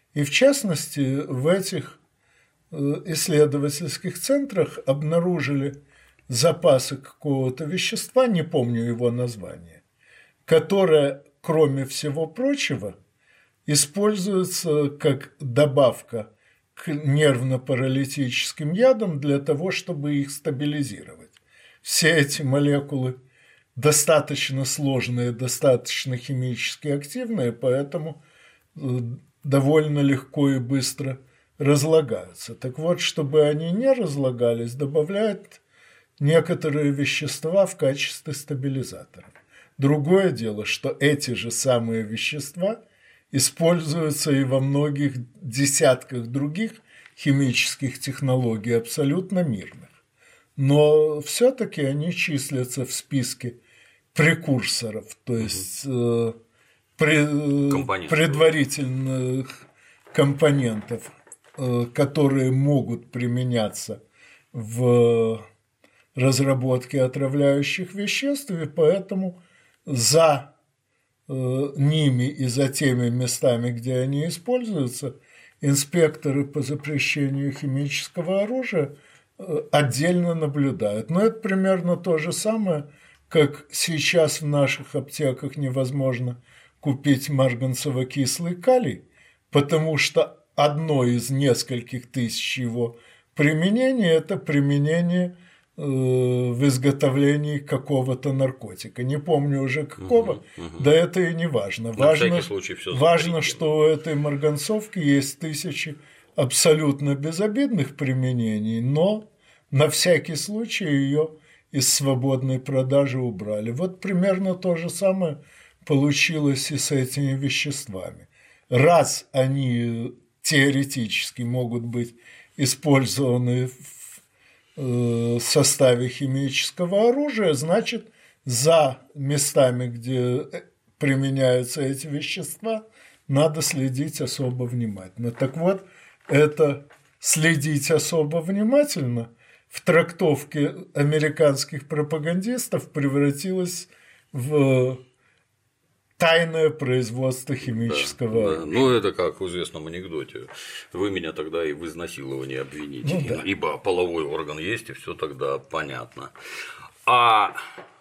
И в частности, в этих исследовательских центрах обнаружили запасы какого-то вещества, не помню его название, которое, кроме всего прочего, используется как добавка к нервно-паралитическим ядам для того, чтобы их стабилизировать. Все эти молекулы достаточно сложные, достаточно химически активные, поэтому довольно легко и быстро разлагаются. Так вот, чтобы они не разлагались, добавляют некоторые вещества в качестве стабилизаторов. Другое дело, что эти же самые вещества используются и во многих десятках других химических технологий, абсолютно мирных. Но все-таки они числятся в списке прекурсоров, то есть э, пред, предварительных компонентов, э, которые могут применяться в разработке отравляющих веществ, и поэтому за э, ними и за теми местами, где они используются, инспекторы по запрещению химического оружия э, отдельно наблюдают. Но это примерно то же самое, как сейчас в наших аптеках невозможно купить марганцево-кислый калий, потому что одно из нескольких тысяч его применений – это применение э, в изготовлении какого-то наркотика. Не помню уже какого, угу, угу. Да это и не важно. Важно, важно что у этой марганцовки есть тысячи абсолютно безобидных применений, но на всякий случай ее из свободной продажи убрали. Вот примерно то же самое получилось и с этими веществами. Раз они теоретически могут быть использованы в составе химического оружия, значит, за местами, где применяются эти вещества, надо следить особо внимательно. Так вот, это следить особо внимательно в трактовке американских пропагандистов превратилось в тайное производство химического да, оружия. Да. Ну, это как в известном анекдоте. Вы меня тогда и в изнасиловании обвините, ну, да. Ибо половой орган есть, и все тогда понятно. А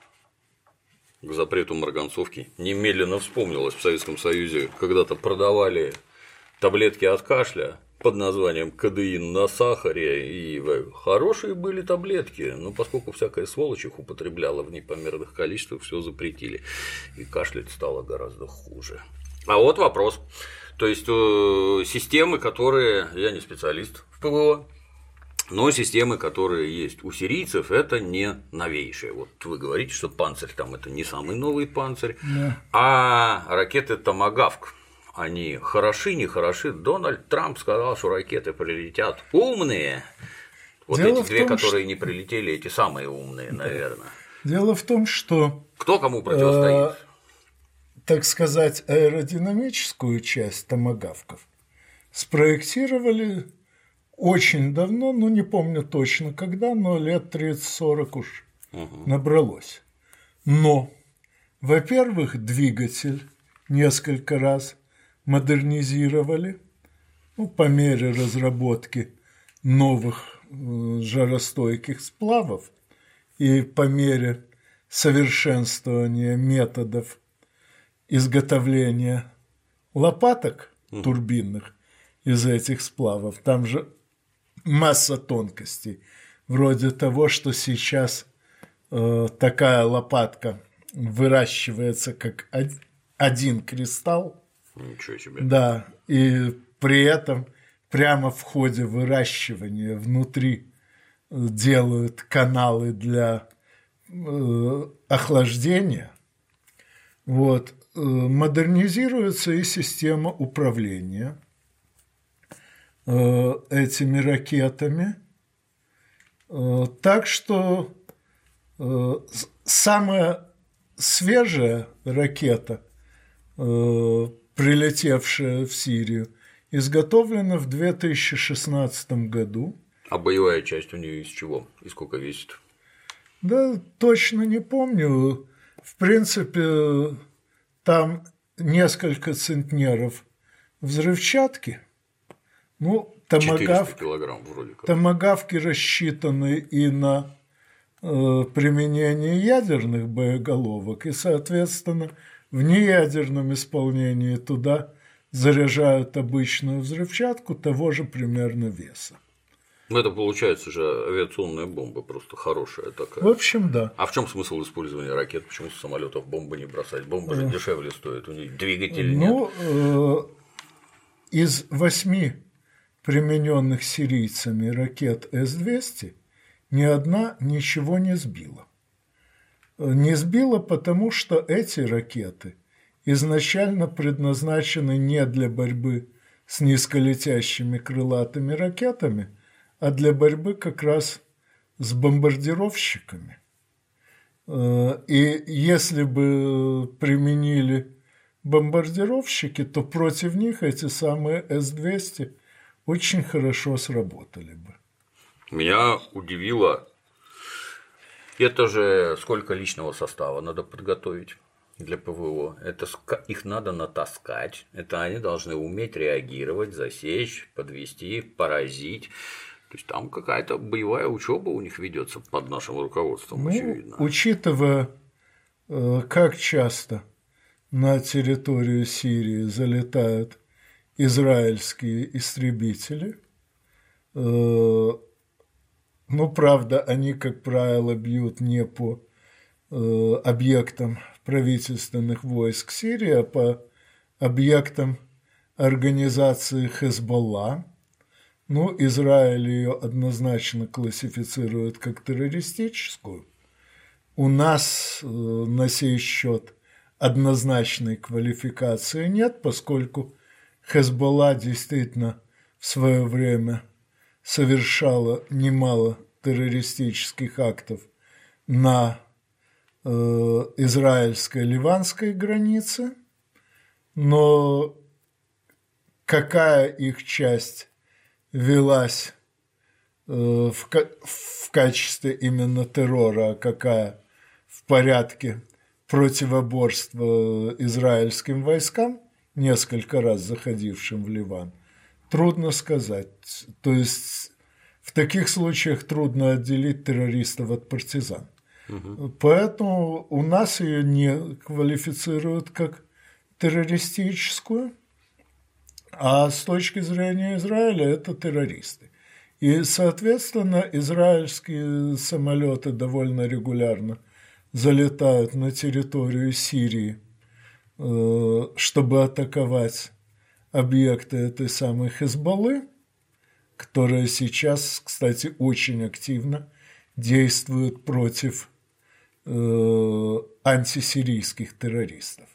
к запрету марганцовки немедленно вспомнилось, в Советском Союзе когда-то продавали таблетки от кашля под названием кадеин на сахаре, и хорошие были таблетки, но поскольку всякая сволочь их употребляла в непомерных количествах, все запретили, и кашлять стало гораздо хуже. А вот вопрос, то есть системы, которые, я не специалист в ПВО, но системы, которые есть у сирийцев, это не новейшие. Вот вы говорите, что панцирь там это не самый новый панцирь, да. А ракеты Томагавк, они хороши, не хороши. Дональд Трамп сказал, что ракеты прилетят умные. Вот Дело эти две, том, которые что... не прилетели, эти самые умные, наверное. Дело в том, что кто кому противостоит? Э, так сказать, аэродинамическую часть томагавков спроектировали очень давно, ну не помню точно когда, но лет тридцать-сорок уж угу. набралось. Но, во-первых, двигатель несколько раз модернизировали, ну, по мере разработки новых э, жаростойких сплавов и по мере совершенствования методов изготовления лопаток mm. турбинных из этих сплавов. Там же масса тонкостей, вроде того, что сейчас э, такая лопатка выращивается как один кристалл. Ничего себе. Да, и при этом прямо в ходе выращивания внутри делают каналы для э, охлаждения. Вот. Модернизируется и система управления э, этими ракетами. Э, так что э, самая свежая ракета, э, прилетевшая в Сирию, изготовлена в две тысячи шестнадцатом году. А боевая часть у нее из чего? И сколько весит? Да, точно не помню. В принципе, там несколько центнеров взрывчатки, Ну, четыреста килограмм вроде как. Томагавки рассчитаны и на э, применение ядерных боеголовок, и, соответственно, в неядерном исполнении туда заряжают обычную взрывчатку того же примерно веса. Ну, это получается же авиационная бомба, просто хорошая такая. В общем, да. А в чем смысл использования ракет? Почему с самолетов бомбы не бросать? Бомба же дешевле стоит, у них двигателей нет. Ну, э, из восьми примененных сирийцами ракет С двести ни одна ничего не сбила. Не сбила, потому что эти ракеты изначально предназначены не для борьбы с низколетящими крылатыми ракетами, а для борьбы как раз с бомбардировщиками. И если бы применили бомбардировщики, то против них эти самые С двести очень хорошо сработали бы. Меня удивило, это же сколько личного состава надо подготовить для ПВО. Это их надо натаскать, это они должны уметь реагировать, засечь, подвести, поразить. То есть там какая-то боевая учеба у них ведется под нашим руководством, ну, очевидно. Учитывая, как часто на территорию Сирии залетают израильские истребители, ну, правда, они, как правило, бьют не по объектам правительственных войск Сирии, а по объектам организации Хезболла. Ну, Израиль ее однозначно классифицирует как террористическую. У нас на сей счет однозначной квалификации нет, поскольку Хезболла действительно в свое время совершала немало террористических актов на э, израильско-ливанской границе, но какая их часть велась э, в, в качестве именно террора, а какая в порядке противоборства израильским войскам, несколько раз заходившим в Ливан, трудно сказать. То есть в таких случаях трудно отделить террористов от партизан. Угу. Поэтому у нас ее не квалифицируют как террористическую, а с точки зрения Израиля это террористы. И, соответственно, израильские самолеты довольно регулярно залетают на территорию Сирии, чтобы атаковать объекты этой самой Хезболлы, которая сейчас, кстати, очень активно действует против антисирийских террористов.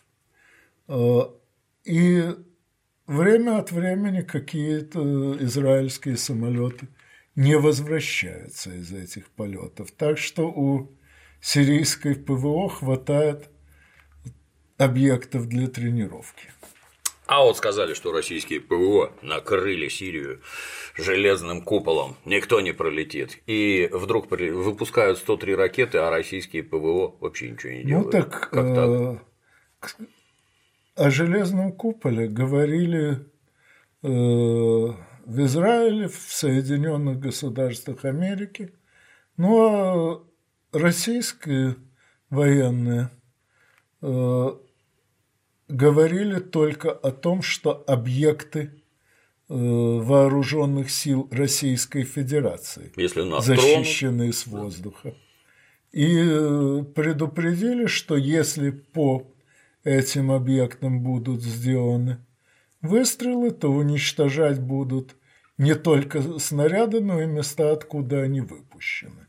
И время от времени какие-то израильские самолеты не возвращаются из этих полетов. Так что у сирийской ПВО хватает объектов для тренировки. А вот сказали, что российские ПВО накрыли Сирию железным куполом, никто не пролетит. И вдруг выпускают сто три ракеты, а российские ПВО вообще ничего не делают. Ну так, как так? Э- о железном куполе говорили э- в Израиле, в Соединенных Государствах Америки, ну а российские военные э- говорили только о том, что объекты вооруженных сил Российской Федерации защищены тронут. С воздуха. И предупредили, что если по этим объектам будут сделаны выстрелы, то уничтожать будут не только снаряды, но и места, откуда они выпущены.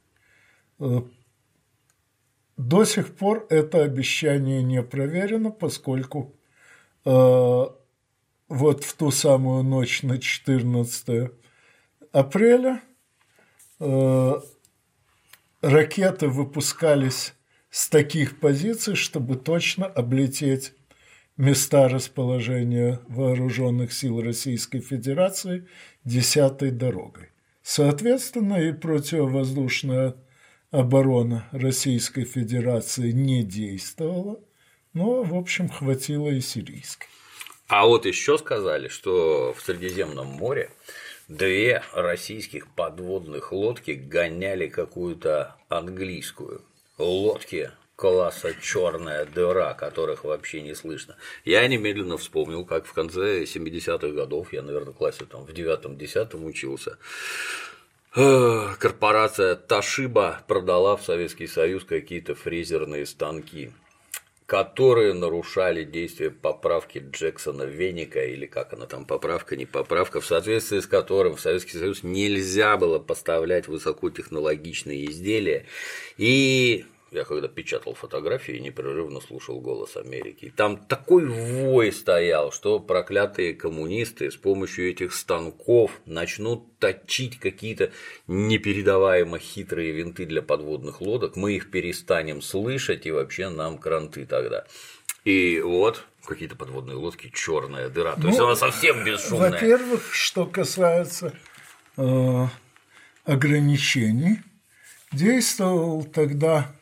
До сих пор это обещание не проверено, поскольку э, вот в ту самую ночь на четырнадцатое апреля э, ракеты выпускались с таких позиций, чтобы точно облететь места расположения вооруженных сил Российской Федерации десятой дорогой. Соответственно, и противовоздушная оборона Российской Федерации не действовала, но, в общем, хватило и сирийской. А вот еще сказали, что в Средиземном море две российских подводных лодки гоняли какую-то английскую. Лодки класса черная дыра, которых вообще не слышно. Я немедленно вспомнил, как в конце семидесятых годов, я, наверное, в классе там, в девятом-десятом учился, корпорация Toshiba продала в Советский Союз какие-то фрезерные станки, которые нарушали действие поправки Джексона-Веника, или как она там, поправка, не поправка, в соответствии с которым в Советский Союз нельзя было поставлять высокотехнологичные изделия. И я когда печатал фотографии, непрерывно слушал «Голос Америки». Там такой вой стоял, что проклятые коммунисты с помощью этих станков начнут точить какие-то непередаваемо хитрые винты для подводных лодок, мы их перестанем слышать, и вообще нам кранты тогда. И вот какие-то подводные лодки, черная дыра, то ну, есть она совсем бесшумная. Во-первых, что касается э, ограничений, действовал тогда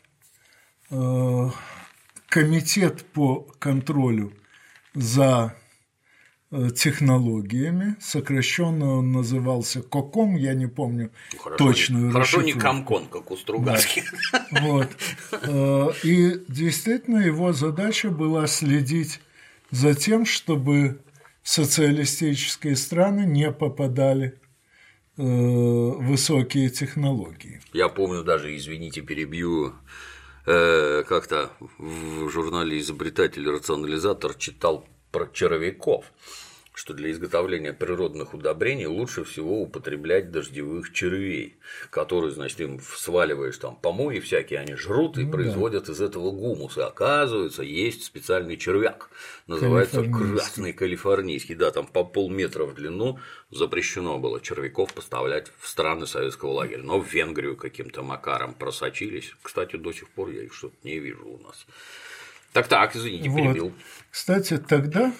комитет по контролю за технологиями, сокращенно он назывался КОКОМ, я не помню ну, хорошо, точную хорошо не Комкон, как у Стругацких. Да. Вот. И действительно его задача была следить за тем, чтобы социалистические страны не попадали высокие технологии. Я помню даже, извините, перебью, как-то в журнале «Изобретатель-рационализатор» читал про червяков, что для изготовления природных удобрений лучше всего употреблять дождевых червей, которые, значит, им сваливаешь там помои всякие, они жрут и ну, производят да. из этого гумус. И оказывается, есть специальный червяк, называется красный калифорнийский, да, там по полметра в длину, запрещено было червяков поставлять в страны советского лагеря, но в Венгрию каким-то макаром просочились. Кстати, до сих пор я их что-то не вижу у нас. Так-так, извините, вот. перебил. Кстати, тогда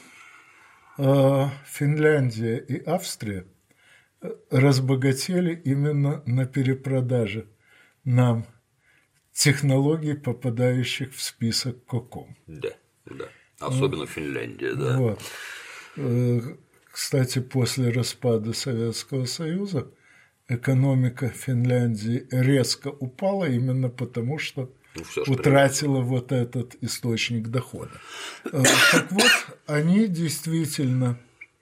Финляндия и Австрия разбогатели именно на перепродаже нам технологий, попадающих в список КОКОМ. Да, да. Особенно Финляндия, да. Вот. Кстати, после распада Советского Союза экономика Финляндии резко упала именно потому, что Ну, все, утратила что вот этот источник дохода. Так вот, они действительно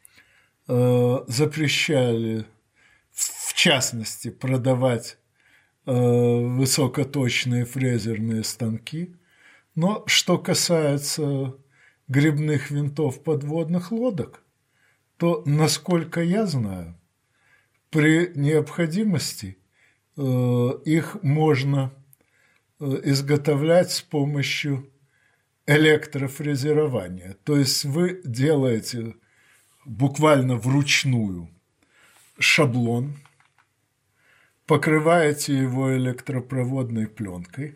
запрещали, в частности, продавать высокоточные фрезерные станки, но что касается гребных винтов подводных лодок, то, насколько я знаю, при необходимости их можно изготовлять с помощью электрофрезерования. То есть вы делаете буквально вручную шаблон, покрываете его электропроводной пленкой,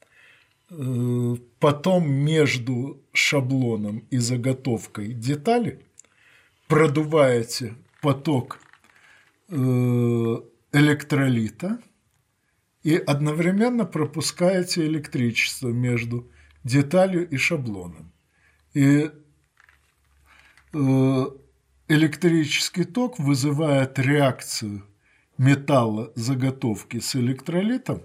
потом между шаблоном и заготовкой детали продуваете поток электролита и одновременно пропускаете электричество между деталью и шаблоном. И электрический ток вызывает реакцию металла заготовки с электролитом.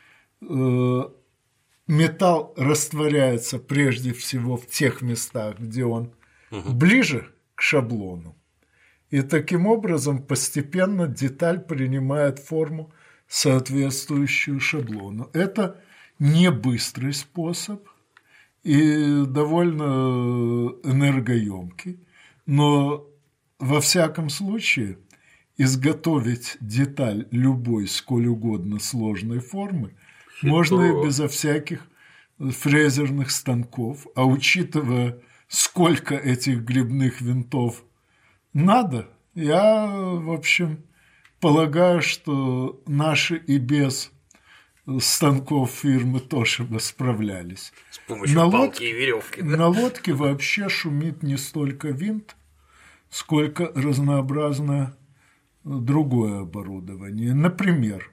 Металл растворяется прежде всего в тех местах, где он угу. ближе к шаблону. И таким образом постепенно деталь принимает форму, соответствующую шаблону. Это не быстрый способ и довольно энергоемкий, но во всяком случае изготовить деталь любой сколь угодно сложной формы Хитро. можно и безо всяких фрезерных станков, а учитывая, сколько этих гребных винтов надо, я, в общем, полагаю, что наши и без станков фирмы Toshiba справлялись. С помощью на палки лодке, и веревки. Да? На лодке вообще шумит не столько винт, сколько разнообразное другое оборудование. Например,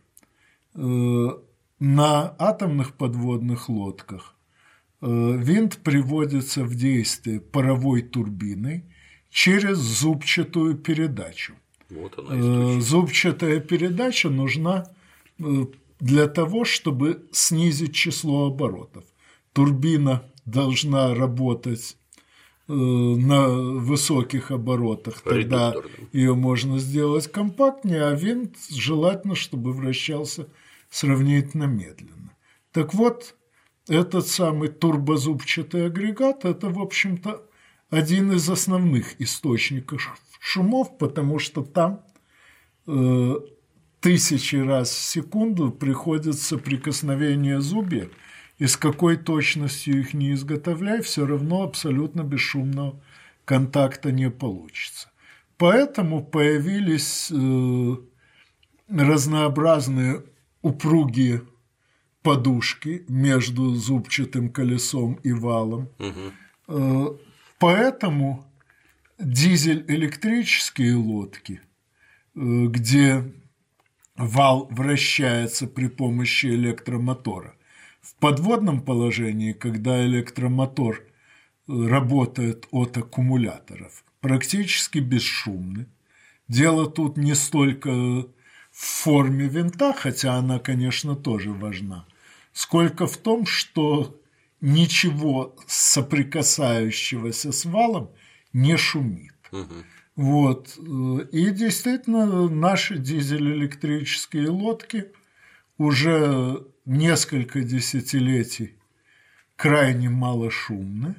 на атомных подводных лодках винт приводится в действие паровой турбиной через зубчатую передачу. Вот она, зубчатая передача нужна для того, чтобы снизить число оборотов. Турбина должна работать на высоких оборотах, тогда ее можно сделать компактнее, а винт желательно, чтобы вращался сравнительно медленно. Так вот, этот самый турбозубчатый агрегат – это, в общем-то, один из основных источников шумов, потому что там э, тысячи раз в секунду приходит соприкосновение зубьев, и с какой точностью их не изготовляй, все равно абсолютно бесшумного контакта не получится. Поэтому появились э, разнообразные упругие подушки между зубчатым колесом и валом. Угу. Поэтому дизель-электрические лодки, где вал вращается при помощи электромотора, в подводном положении, когда электромотор работает от аккумуляторов, практически бесшумны. Дело тут не столько в форме винта, хотя она, конечно, тоже важна, сколько в том, что ничего соприкасающегося с валом не шумит. Угу. Вот. И действительно, наши дизель-электрические лодки уже несколько десятилетий крайне малошумны.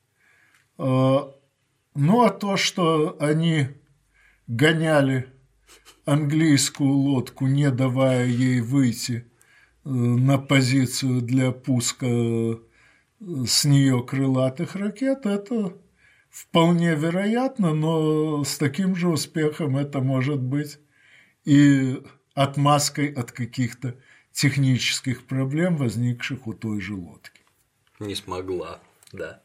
Ну, а то, что они гоняли английскую лодку, не давая ей выйти на позицию для пуска с нее крылатых ракет, это вполне вероятно, но с таким же успехом это может быть и отмазкой от каких-то технических проблем, возникших у той же лодки. Не смогла, да.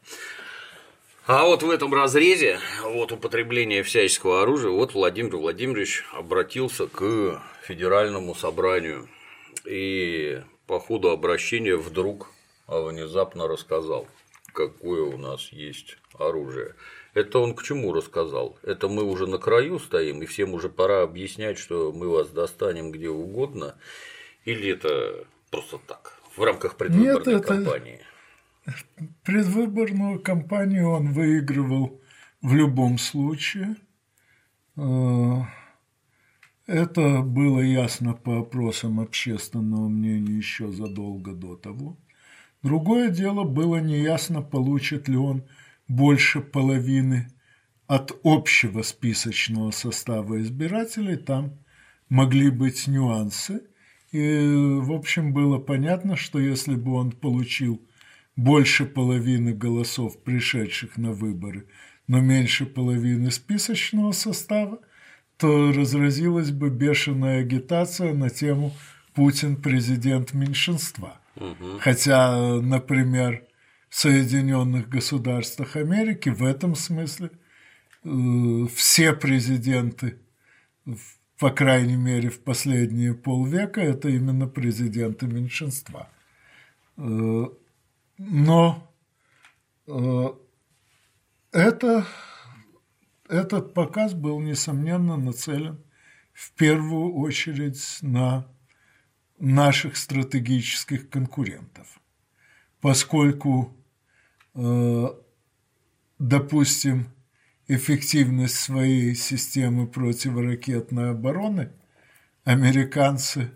А вот в этом разрезе вот употребления всяческого оружия, вот Владимир Владимирович обратился к Федеральному собранию и по ходу обращения вдруг внезапно рассказал, какое у нас есть оружие. Это он к чему рассказал? Это мы уже на краю стоим, и всем уже пора объяснять, что мы вас достанем где угодно, или это просто так, в рамках предвыборной Нет, это... кампании? Предвыборную кампанию он выигрывал в любом случае. Это было ясно по опросам общественного мнения еще задолго до того. Другое дело, было неясно, получит ли он больше половины от общего списочного состава избирателей. Там могли быть нюансы. И, в общем, было понятно, что если бы он получил больше половины голосов, пришедших на выборы, но меньше половины списочного состава, то разразилась бы бешеная агитация на тему «Путин – президент меньшинства». Угу. Хотя, например, в Соединенных Государствах Америки в этом смысле э, все президенты, по крайней мере в последние полвека, это именно президенты меньшинства. Э, но э, это... Этот показ был, несомненно, нацелен в первую очередь на наших стратегических конкурентов, поскольку, э, допустим, эффективность своей системы противоракетной обороны американцы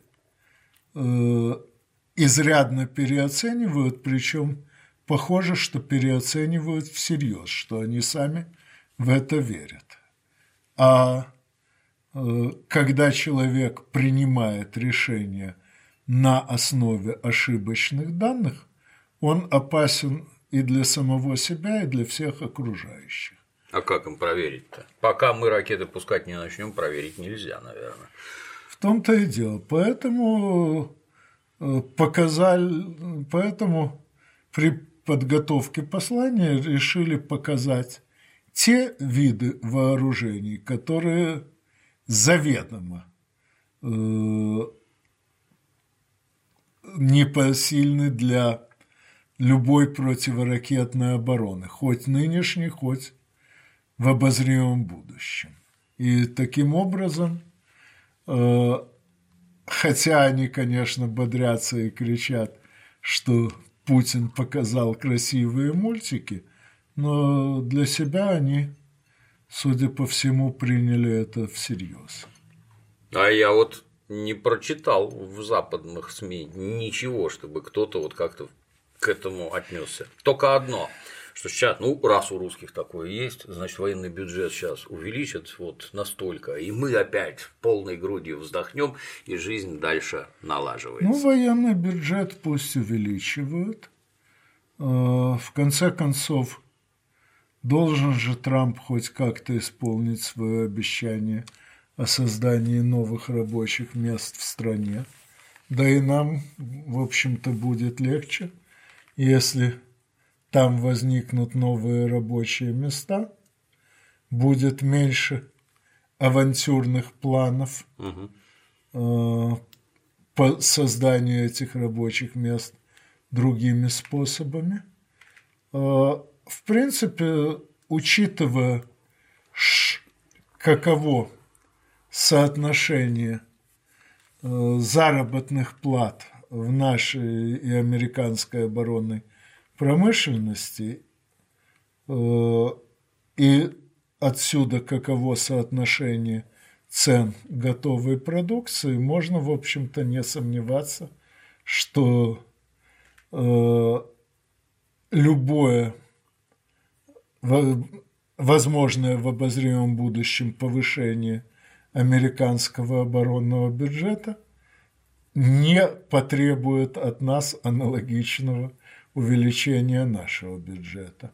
э, изрядно переоценивают, причем похоже, что переоценивают всерьез, что они сами в это верят. А э, когда человек принимает решение на основе ошибочных данных, он опасен и для самого себя, и для всех окружающих. А как им проверить-то? Пока мы ракеты пускать не начнем, проверить нельзя, наверное. В том-то и дело. Поэтому э, показали, поэтому при подготовке послания решили показать те виды вооружений, которые заведомо э, непосильны для любой противоракетной обороны, хоть нынешней, хоть в обозримом будущем. И таким образом, хотя они, конечно, бодрятся и кричат, что Путин показал красивые мультики, но для себя они, судя по всему, приняли это всерьез. А я вот не прочитал в западных СМИ ничего, чтобы кто-то вот как-то к этому отнесся. Только одно, что сейчас, ну, раз у русских такое есть, значит, военный бюджет сейчас увеличат вот настолько, и мы опять полной грудью вздохнем, и жизнь дальше налаживается. Ну, военный бюджет пусть увеличивают. В конце концов, должен же Трамп хоть как-то исполнить свое обещание о создании новых рабочих мест в стране. Да и нам, в общем-то, будет легче, если там возникнут новые рабочие места, будет меньше авантюрных планов угу. э, по созданию этих рабочих мест другими способами. Э, в принципе, учитывая, каково соотношение э, заработных плат в нашей и американской оборонной промышленности, э, и отсюда каково соотношение цен готовой продукции, можно, в общем-то, не сомневаться, что э, любое возможное в обозримом будущем повышение американского оборонного бюджета не потребует от нас аналогичного увеличения нашего бюджета.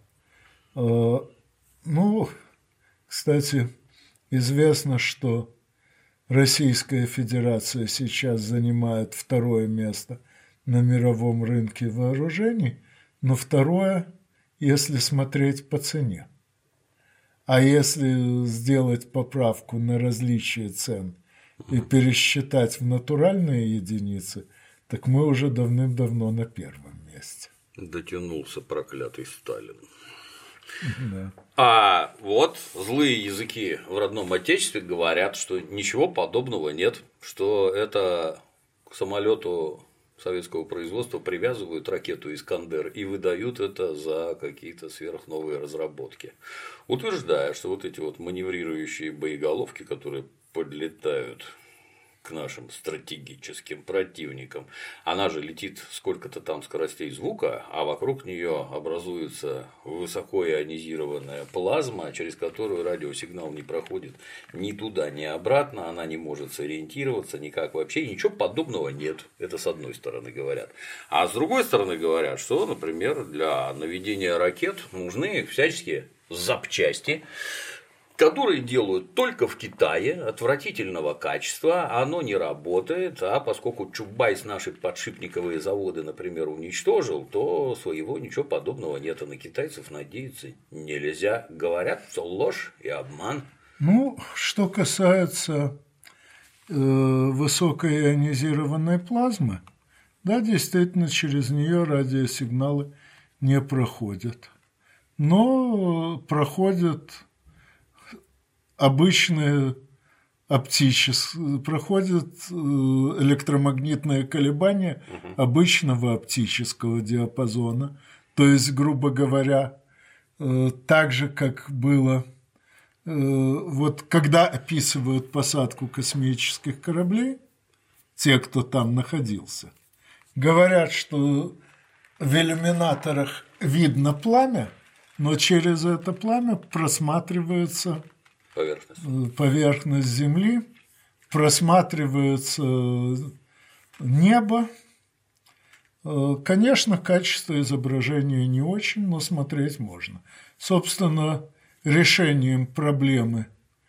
Ну, кстати, известно, что Российская Федерация сейчас занимает второе место на мировом рынке вооружений, но второе, если смотреть по цене. А если сделать поправку на различие цен и пересчитать в натуральные единицы, так мы уже давным-давно на первом месте. Дотянулся проклятый Сталин. Да. А вот злые языки в родном отечестве говорят, что ничего подобного нет, что это к самолету советского производства привязывают ракету «Искандер» и выдают это за какие-то сверхновые разработки, утверждая, что вот эти вот маневрирующие боеголовки, которые подлетают к нашим стратегическим противникам, она же летит сколько-то там скоростей звука, а вокруг нее образуется высокоионизированная плазма, через которую радиосигнал не проходит ни туда, ни обратно, она не может сориентироваться никак вообще, ничего подобного нет, это с одной стороны говорят. А с другой стороны говорят, что, например, для наведения ракет нужны всяческие запчасти, которые делают только в Китае, отвратительного качества, оно не работает, а поскольку Чубайс наши подшипниковые заводы, например, уничтожил, то своего ничего подобного нет, а на китайцев надеяться нельзя. Говорят, что ложь и обман. Ну, что касается э, высокоионизированной плазмы, да, действительно, через нее радиосигналы не проходят, но проходят обычные оптические, проходят электромагнитные колебания обычного оптического диапазона. То есть, грубо говоря, так же, как было, вот когда описывают посадку космических кораблей, те, кто там находился, говорят, что в иллюминаторах видно пламя, но через это пламя просматривается Поверхность. поверхность Земли, просматривается небо. Конечно, качество изображения не очень, но смотреть можно. Собственно, решением проблемы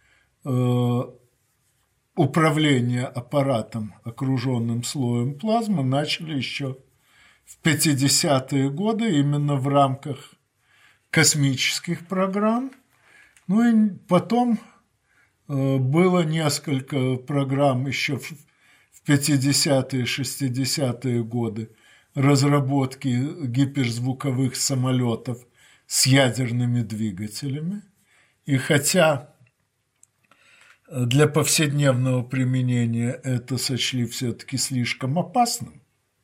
управления аппаратом, окруженным слоем плазмы, начали еще в пятидесятые годы именно в рамках космических программ. Ну и потом э, было несколько программ еще в пятидесятые, шестидесятые годы разработки гиперзвуковых самолетов с ядерными двигателями. И хотя для повседневного применения это сочли все-таки слишком опасным.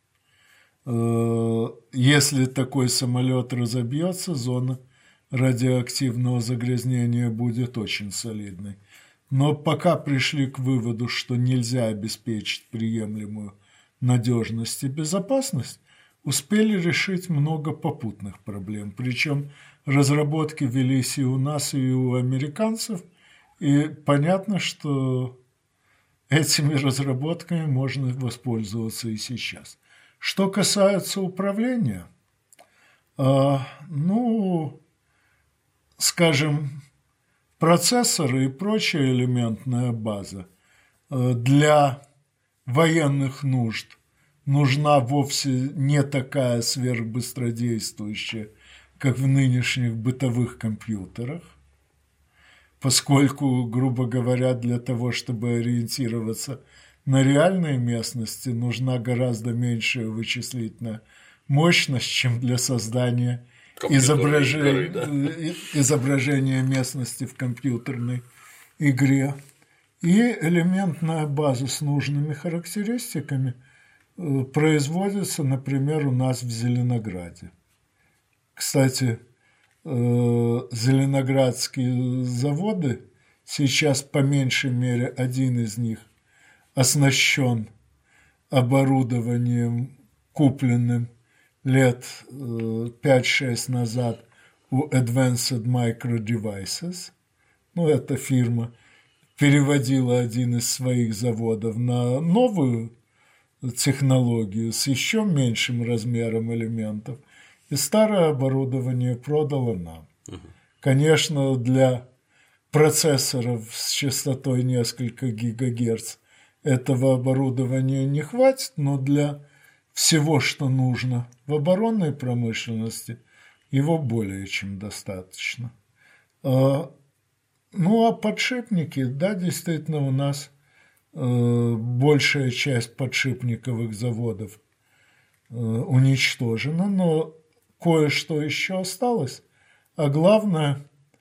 Если такой самолет разобьется, зона радиоактивного загрязнения будет очень солидной. Но пока пришли к выводу, что нельзя обеспечить приемлемую надежность и безопасность, успели решить много попутных проблем. Причем разработки велись и у нас, и у американцев, и понятно, что этими разработками можно воспользоваться и сейчас. Что касается управления, э, ну, скажем, процессоры и прочая элементная база э, для военных нужд нужна вовсе не такая сверхбыстродействующая, как в нынешних бытовых компьютерах, поскольку, грубо говоря, для того, чтобы ориентироваться на реальной местности, нужна гораздо меньшая вычислительная мощность, чем для создания изображения, игры, да? изображения местности в компьютерной игре. И элементная база с нужными характеристиками производится, например, у нас в Зеленограде. Кстати, зеленоградские заводы, сейчас по меньшей мере один из них оснащен оборудованием, купленным лет пять-шесть назад у Advanced Micro Devices. Ну, эта фирма переводила один из своих заводов на новую технологию с еще меньшим размером элементов, и старое оборудование продало нам. Угу. Конечно, для процессоров с частотой несколько гигагерц этого оборудования не хватит, но для всего, что нужно в оборонной промышленности, его более чем достаточно. Ну, а подшипники, да, действительно, у нас большая часть подшипниковых заводов уничтожена, но кое-что еще осталось, а главное,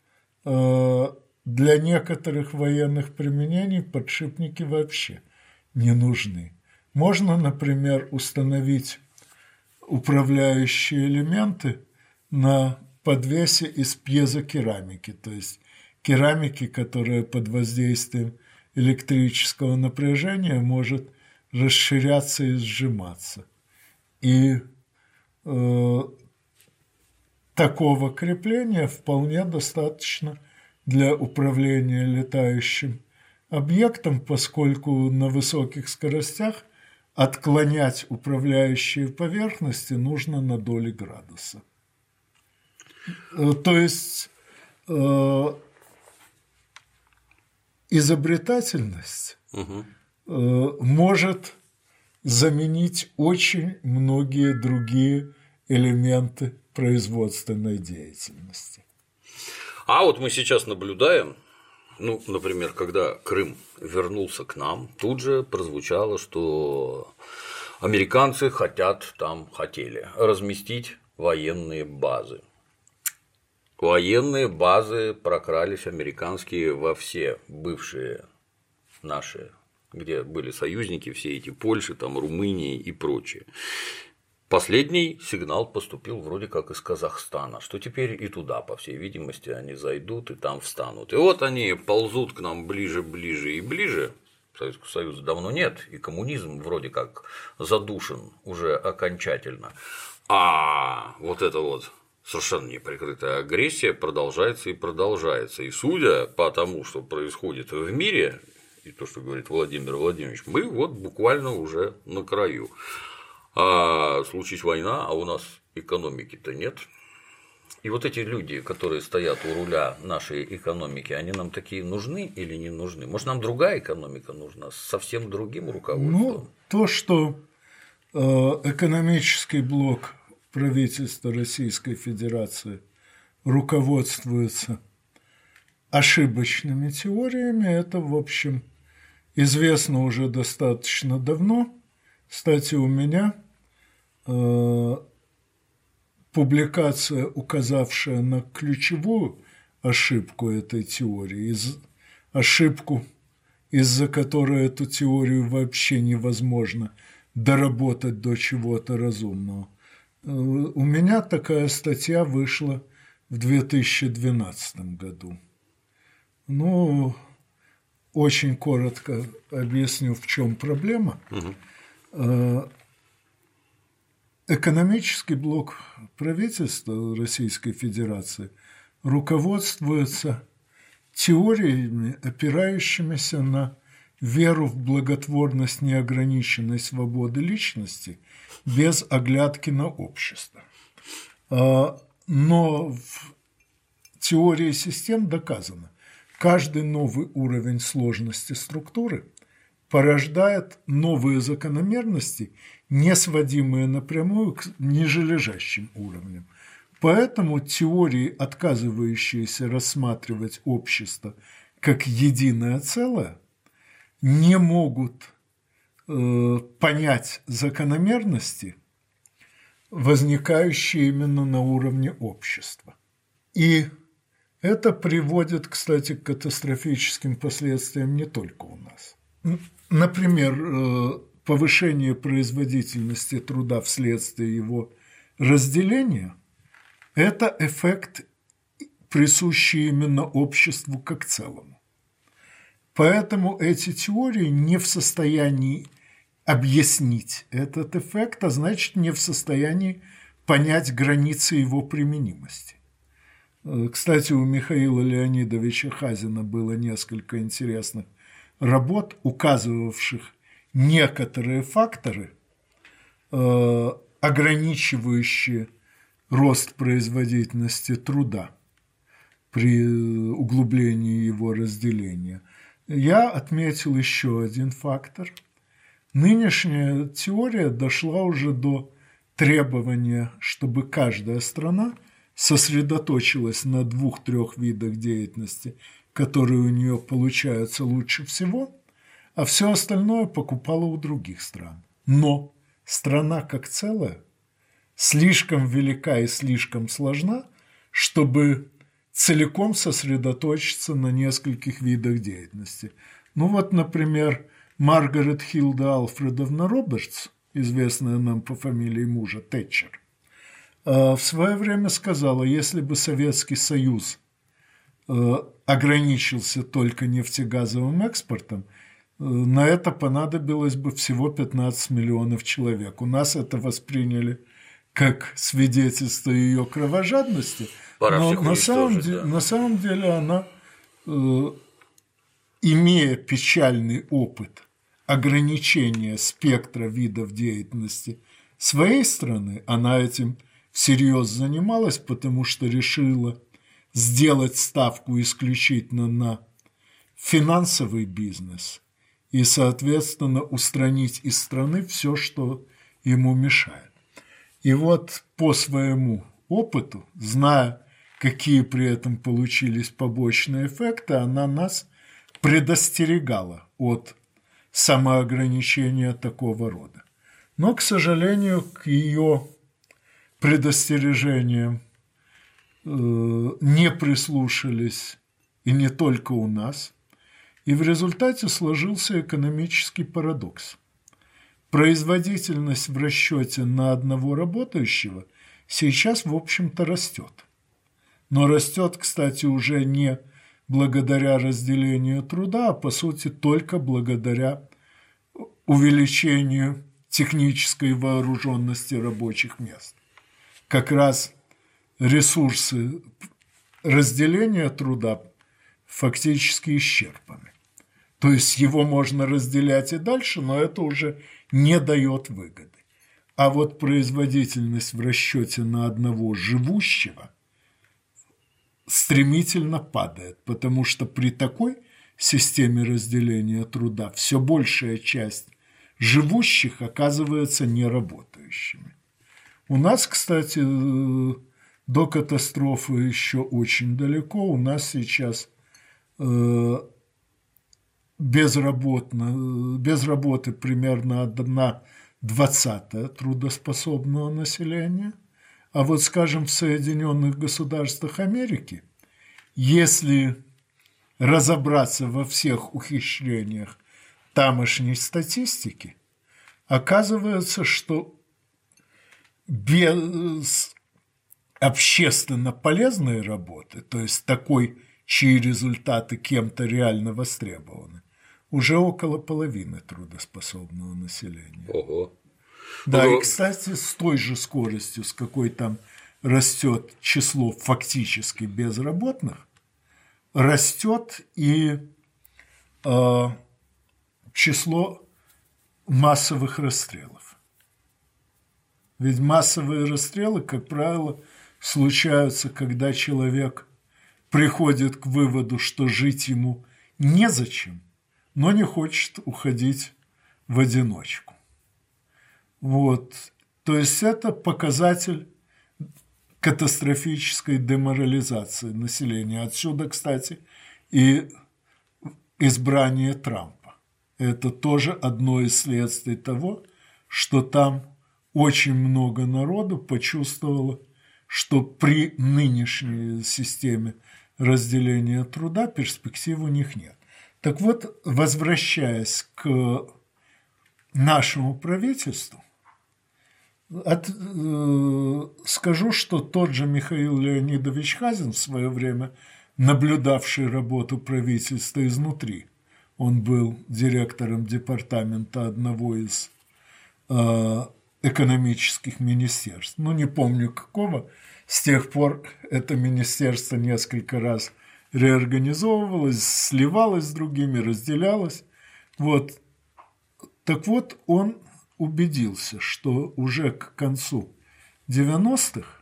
для некоторых военных применений подшипники вообще не нужны. Можно, например, установить управляющие элементы на подвесе из пьезокерамики, то есть керамики, которая под воздействием электрического напряжения может расширяться и сжиматься. И э, такого крепления вполне достаточно для управления летающим объектом, поскольку на высоких скоростях отклонять управляющие поверхности нужно на доли градуса. То есть э, изобретательность угу. э, может заменить очень многие другие элементы производственной деятельности. А вот мы сейчас наблюдаем, ну, например, когда Крым вернулся к нам, тут же прозвучало, что американцы хотят там, хотели разместить военные базы. Военные базы прокрались американские во все бывшие наши, где были союзники, все эти Польши, там, Румынии и прочее. Последний сигнал поступил вроде как из Казахстана, что теперь и туда, по всей видимости, они зайдут и там встанут. И вот они ползут к нам ближе, ближе и ближе. Советского Союза давно нет, и коммунизм вроде как задушен уже окончательно. А вот это вот совершенно неприкрытая агрессия продолжается и продолжается. И судя по тому, что происходит в мире, и то, что говорит Владимир Владимирович, мы вот буквально уже на краю. А случись война, а у нас экономики-то нет. И вот эти люди, которые стоят у руля нашей экономики, они нам такие нужны или не нужны? Может, нам другая экономика нужна, с совсем другим руководством? Ну, то, что э, экономический блок правительства Российской Федерации руководствуется ошибочными теориями, это, в общем, известно уже достаточно давно. Кстати, у меня э, публикация, указавшая на ключевую ошибку этой теории, из, ошибку из-за которой эту теорию вообще невозможно доработать до чего-то разумного. У меня такая статья вышла в две тысячи двенадцатом году. Ну, очень коротко объясню, в чем проблема. Угу. Экономический блок правительства Российской Федерации руководствуется теориями, опирающимися на веру в благотворность неограниченной свободы личности без оглядки на общество. Но в теории систем доказано, каждый новый уровень сложности структуры порождает новые закономерности, не сводимые напрямую к нижележащим уровням. Поэтому теории, отказывающиеся рассматривать общество как единое целое, не могут э, понять закономерности, возникающие именно на уровне общества. И это приводит, кстати, к катастрофическим последствиям не только у нас. Например, э, повышение производительности труда вследствие его разделения – это эффект, присущий именно обществу как целому. Поэтому эти теории не в состоянии объяснить этот эффект, а значит, не в состоянии понять границы его применимости. Кстати, у Михаила Леонидовича Хазина было несколько интересных работ, указывавших некоторые факторы, э, ограничивающие рост производительности труда при углублении его разделения. Я отметил еще один фактор. Нынешняя теория дошла уже до требования, чтобы каждая страна сосредоточилась на двух-трех видах деятельности, которые у нее получаются лучше всего, а все остальное покупала у других стран. Но страна как целая слишком велика и слишком сложна, чтобы целиком сосредоточиться на нескольких видах деятельности. Ну вот, например, Маргарет Хилда Альфредовна Робертс, известная нам по фамилии мужа Тэтчер, в свое время сказала, если бы Советский Союз ограничился только нефтегазовым экспортом, на это понадобилось бы всего пятнадцать миллионов человек. У нас это восприняли как свидетельство ее кровожадности, Пора но на самом, да. де, на самом деле она, э, имея печальный опыт ограничения спектра видов деятельности своей страны, она этим всерьез занималась, потому что решила сделать ставку исключительно на финансовый бизнес и, соответственно, устранить из страны все, что ему мешает. И вот по своему опыту, зная, какие при этом получились побочные эффекты, она нас предостерегала от самоограничения такого рода. Но, к сожалению, к ее предостережениям э, не прислушались и не только у нас, и в результате сложился экономический парадокс. Производительность в расчете на одного работающего сейчас, в общем-то, растет. Но растет, кстати, уже не благодаря разделению труда, а, по сути, только благодаря увеличению технической вооруженности рабочих мест. Как раз ресурсы разделения труда фактически исчерпаны. То есть его можно разделять и дальше, но это уже не дает выгоды. А вот производительность в расчете на одного живущего стремительно падает, потому что при такой системе разделения труда все большая часть живущих оказывается неработающими. У нас, кстати, до катастрофы еще очень далеко. У нас сейчас безработно, без работы примерно одна двадцатая трудоспособного населения. А вот, скажем, в Соединенных Государствах Америки, если разобраться во всех ухищрениях тамошней статистики, оказывается, что без общественно полезной работы, то есть такой, чьи результаты кем-то реально востребованы, уже около половины трудоспособного населения. Ого. Да, ну, и, кстати, с той же скоростью, с какой там растет число фактически безработных, растет и э, число массовых расстрелов. Ведь массовые расстрелы, как правило, случаются, когда человек приходит к выводу, что жить ему незачем, но не хочет уходить в одиночку. Вот. То есть это показатель катастрофической деморализации населения. Отсюда, кстати, и избрание Трампа. Это тоже одно из следствий того, что там очень много народу почувствовало, что при нынешней системе разделения труда перспектив у них нет. Так вот, возвращаясь к нашему правительству, от, э, скажу, что тот же Михаил Леонидович Хазин, в свое время наблюдавший работу правительства изнутри, он был директором департамента одного из э, экономических министерств, ну не помню какого, с тех пор это министерство несколько раз реорганизовывалось, сливалось с другими, разделялось. Вот. Так вот, он убедился, что уже к концу девяностых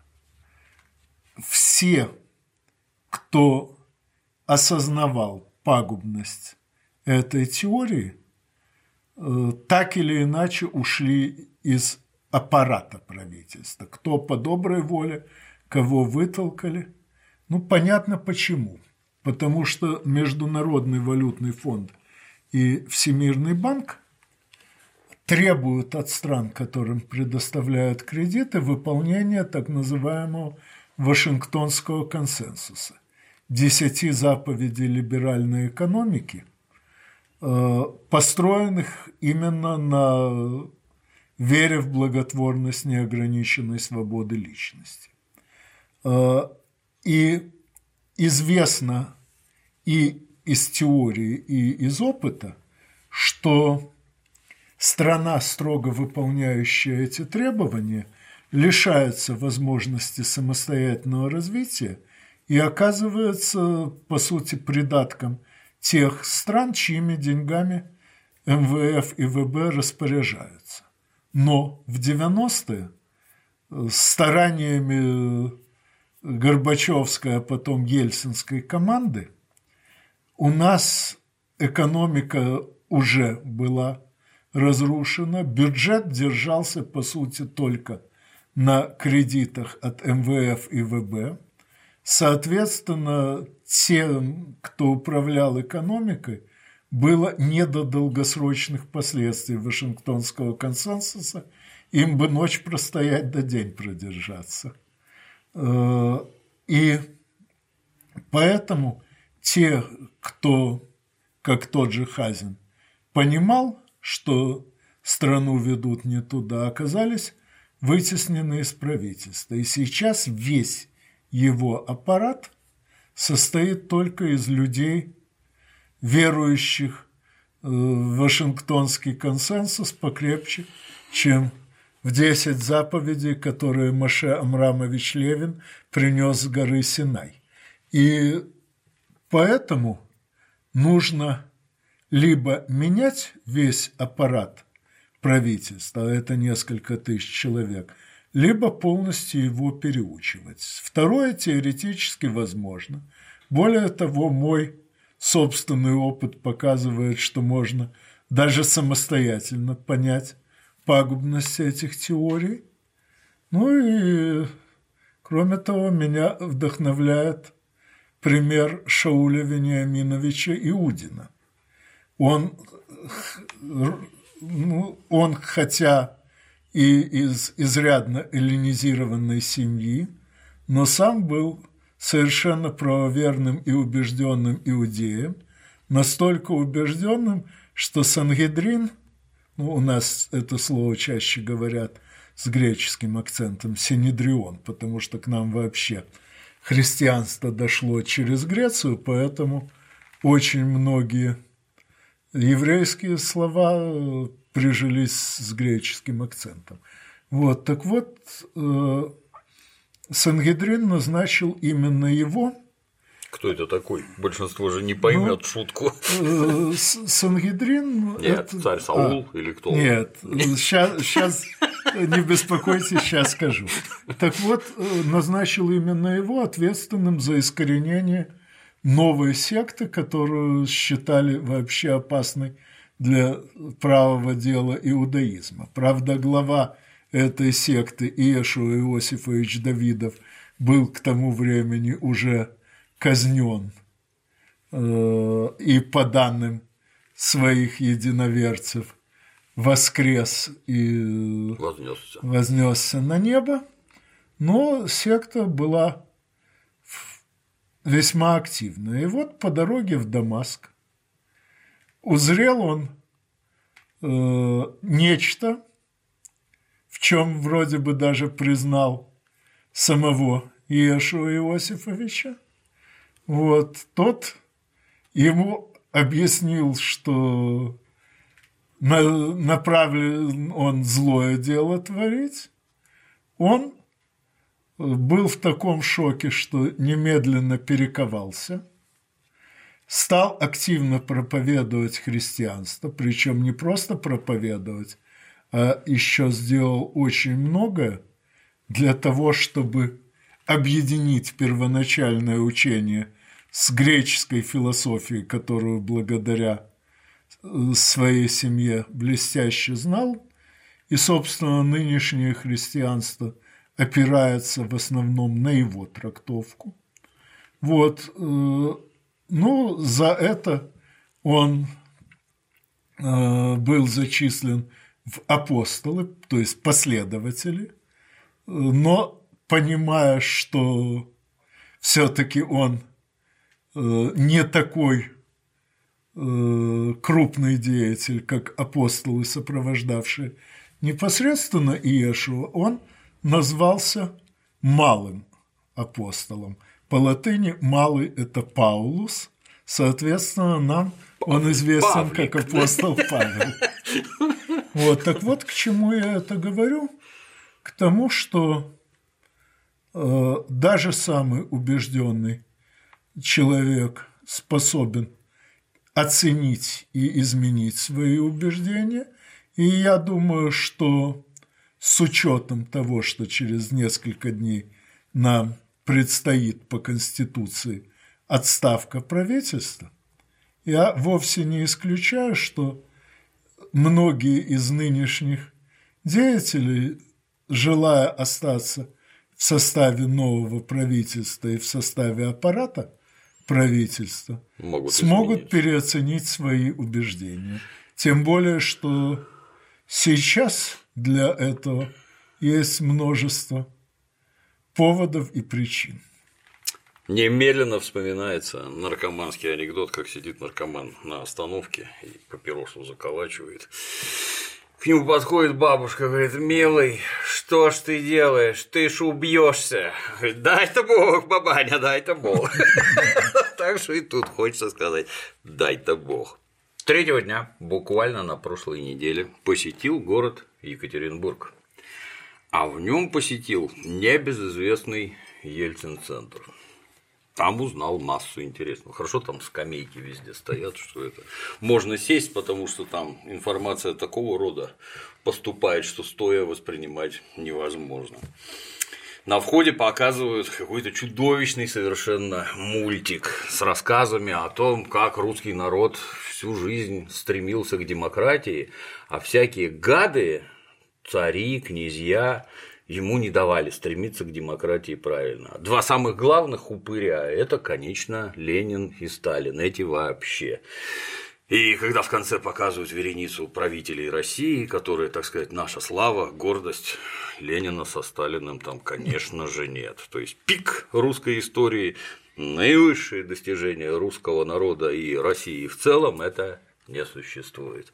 все, кто осознавал пагубность этой теории, так или иначе ушли из аппарата правительства. Кто по доброй воле, кого вытолкали. Ну, понятно почему. Потому что Международный валютный фонд и Всемирный банк требуют от стран, которым предоставляют кредиты, выполнения так называемого Вашингтонского консенсуса. Десяти заповедей либеральной экономики, построенных именно на вере в благотворность неограниченной свободы личности. И известно и из теории, и из опыта, что страна, строго выполняющая эти требования, лишается возможности самостоятельного развития и оказывается, по сути, придатком тех стран, чьими деньгами эм вэ эф и вэ бэ распоряжаются. Но в девяностые стараниями Горбачевской, а потом Ельцинской команды у нас экономика уже была разрушена, бюджет держался, по сути, только на кредитах от эм вэ эф и вэ бэ. Соответственно, тем, кто управлял экономикой, было не до долгосрочных последствий Вашингтонского консенсуса, им бы ночь простоять да день продержаться. И поэтому те, кто, как тот же Хазин, понимал, что страну ведут не туда, оказались вытеснены из правительства. И сейчас весь его аппарат состоит только из людей, верующих в Вашингтонский консенсус покрепче, чем в десять заповедей, которые Моше Амрамович Левин принес с горы Синай. И поэтому нужно либо менять весь аппарат правительства, это несколько тысяч человек, либо полностью его переучивать. Второе теоретически возможно. Более того, мой собственный опыт показывает, что можно даже самостоятельно понять пагубность этих теорий. Ну и, кроме того, меня вдохновляет пример Шауля Вениаминовича Иудина. Он, ну, он хотя и из изрядно эллинизированной семьи, но сам был совершенно правоверным и убежденным иудеем, настолько убежденным, что Сангедрин, ну, у нас это слово чаще говорят с греческим акцентом, Синедрион, потому что к нам вообще христианство дошло через Грецию, поэтому очень многие еврейские слова прижились с греческим акцентом. Вот, так вот, Сангедрин назначил именно его. Кто это такой? Большинство же не поймет ну, шутку. Сангедрин. Нет, это... царь Саул а, или кто? Нет, сейчас, сейчас не беспокойтесь, сейчас скажу. Так вот, назначил именно его ответственным за искоренение новой секты, которую считали вообще опасной для правого дела иудаизма. Правда, глава этой секты Иешуа Иосифович Давидов был к тому времени уже казнен э, и по данным своих единоверцев воскрес и вознесся. вознесся на небо, но секта была весьма активна. И вот по дороге в Дамаск узрел он э, нечто, в чем вроде бы даже признал самого Иешуа Иосифовича. Вот, тот ему объяснил, что направлен он злое дело творить. Он был в таком шоке, что немедленно перековался, стал активно проповедовать христианство, причем не просто проповедовать, а еще сделал очень многое для того, чтобы объединить первоначальное учение с греческой философией, которую благодаря своей семье блестяще знал, и, собственно, нынешнее христианство опирается в основном на его трактовку. Вот, ну, за это он был зачислен в апостолы, то есть последователи, но понимая, что все-таки он не такой крупный деятель, как апостолы, сопровождавшие непосредственно Иешуа, он назвался малым апостолом. По латыни малый – это Паулус, соответственно, нам он известен Павлик, как апостол да? Павел. Вот, так вот, к чему я это говорю? К тому, что э, даже самый убежденный человек способен оценить и изменить свои убеждения, и я думаю, что с учетом того, что через несколько дней нам предстоит по Конституции отставка правительства, я вовсе не исключаю, что многие из нынешних деятелей, желая остаться в составе нового правительства и в составе аппарата правительства, Могут смогут изменить. переоценить свои убеждения. Тем более, что сейчас для этого есть множество поводов и причин. Немедленно вспоминается наркоманский анекдот, как сидит наркоман на остановке и папиросу заколачивает. К нему подходит бабушка, говорит: милый, что ж ты делаешь? Ты ж убьешься. Дай-то Бог, бабаня, дай-то Бог. Так что и тут хочется сказать: дай-то Бог. Третьего дня, буквально на прошлой неделе, посетил город Екатеринбург. А в нем посетил небезызвестный Ельцин-центр. Там узнал массу интересного. Хорошо, там скамейки везде стоят, что это. Можно сесть, потому что там информация такого рода поступает, что стоя воспринимать невозможно. На входе показывают какой-то чудовищный совершенно мультик с рассказами о том, как русский народ всю жизнь стремился к демократии, а всякие гады, цари, князья ему не давали стремиться к демократии правильно. Два самых главных упыря – это, конечно, Ленин и Сталин, эти вообще. И когда в конце показывают вереницу правителей России, которые, так сказать, наша слава, гордость, Ленина со Сталиным там, конечно же, нет. То есть пик русской истории, наивысшие достижения русского народа и России в целом это не существует.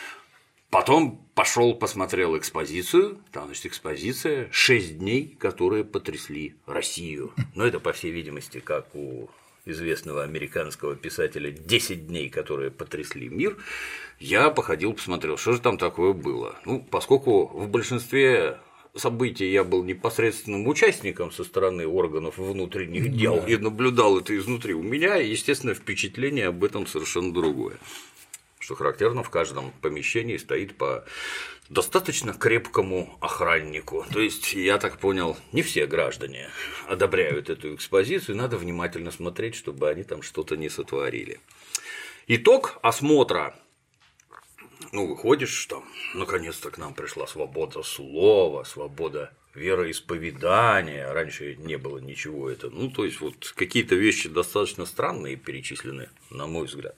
Потом пошел, посмотрел экспозицию, там, значит, экспозиция шесть дней, которые потрясли Россию. Но это, по всей видимости, как у известного американского писателя «десять дней, которые потрясли мир», я походил, посмотрел, что же там такое было. Ну, поскольку в большинстве событий я был непосредственным участником со стороны органов внутренних дел и наблюдал это изнутри, у меня, естественно, впечатление об этом совершенно другое. Что характерно, в каждом помещении стоит по достаточно крепкому охраннику. То есть, я так понял, не все граждане одобряют эту экспозицию, надо внимательно смотреть, чтобы они там что-то не сотворили. Итог осмотра. Ну, выходишь, там, наконец-то к нам пришла свобода слова, свобода вероисповедания. Раньше не было ничего этого. Ну, то есть, вот какие-то вещи достаточно странные перечислены, на мой взгляд.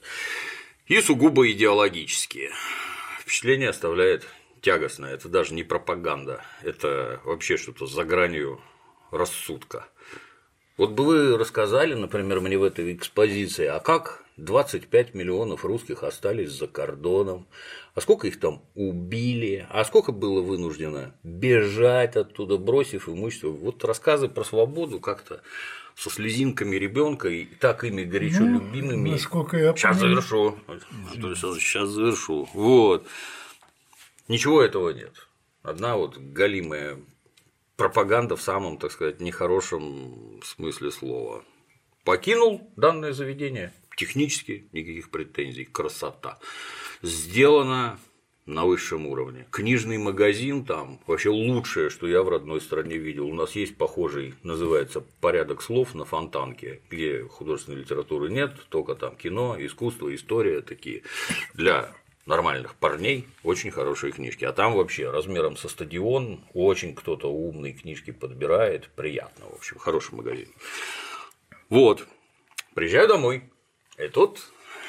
И сугубо идеологические. Впечатление оставляет тягостное. Это даже не пропаганда, это вообще что-то за гранью рассудка. Вот бы вы рассказали, например, мне в этой экспозиции, а как двадцать пять миллионов русских остались за кордоном, а сколько их там убили, а сколько было вынуждено бежать оттуда, бросив имущество. Вот рассказы про свободу как-то со слезинками ребенка и так ими горячо ну, любимыми. Насколько я сейчас понимаю. завершу. Сейчас завершу. Вот. Ничего этого нет. Одна вот галимая пропаганда в самом, так сказать, нехорошем смысле слова. Покинул данное заведение, технически никаких претензий, красота. Сделано на высшем уровне. Книжный магазин там вообще лучшее, что я в родной стране видел. У нас есть похожий, называется «Порядок слов» на Фонтанке, где художественной литературы нет, только там кино, искусство, история такие для нормальных парней, очень хорошие книжки. А там вообще размером со стадион, очень кто-то умный книжки подбирает, приятно, в общем, хороший магазин. Вот, приезжаю домой, и тут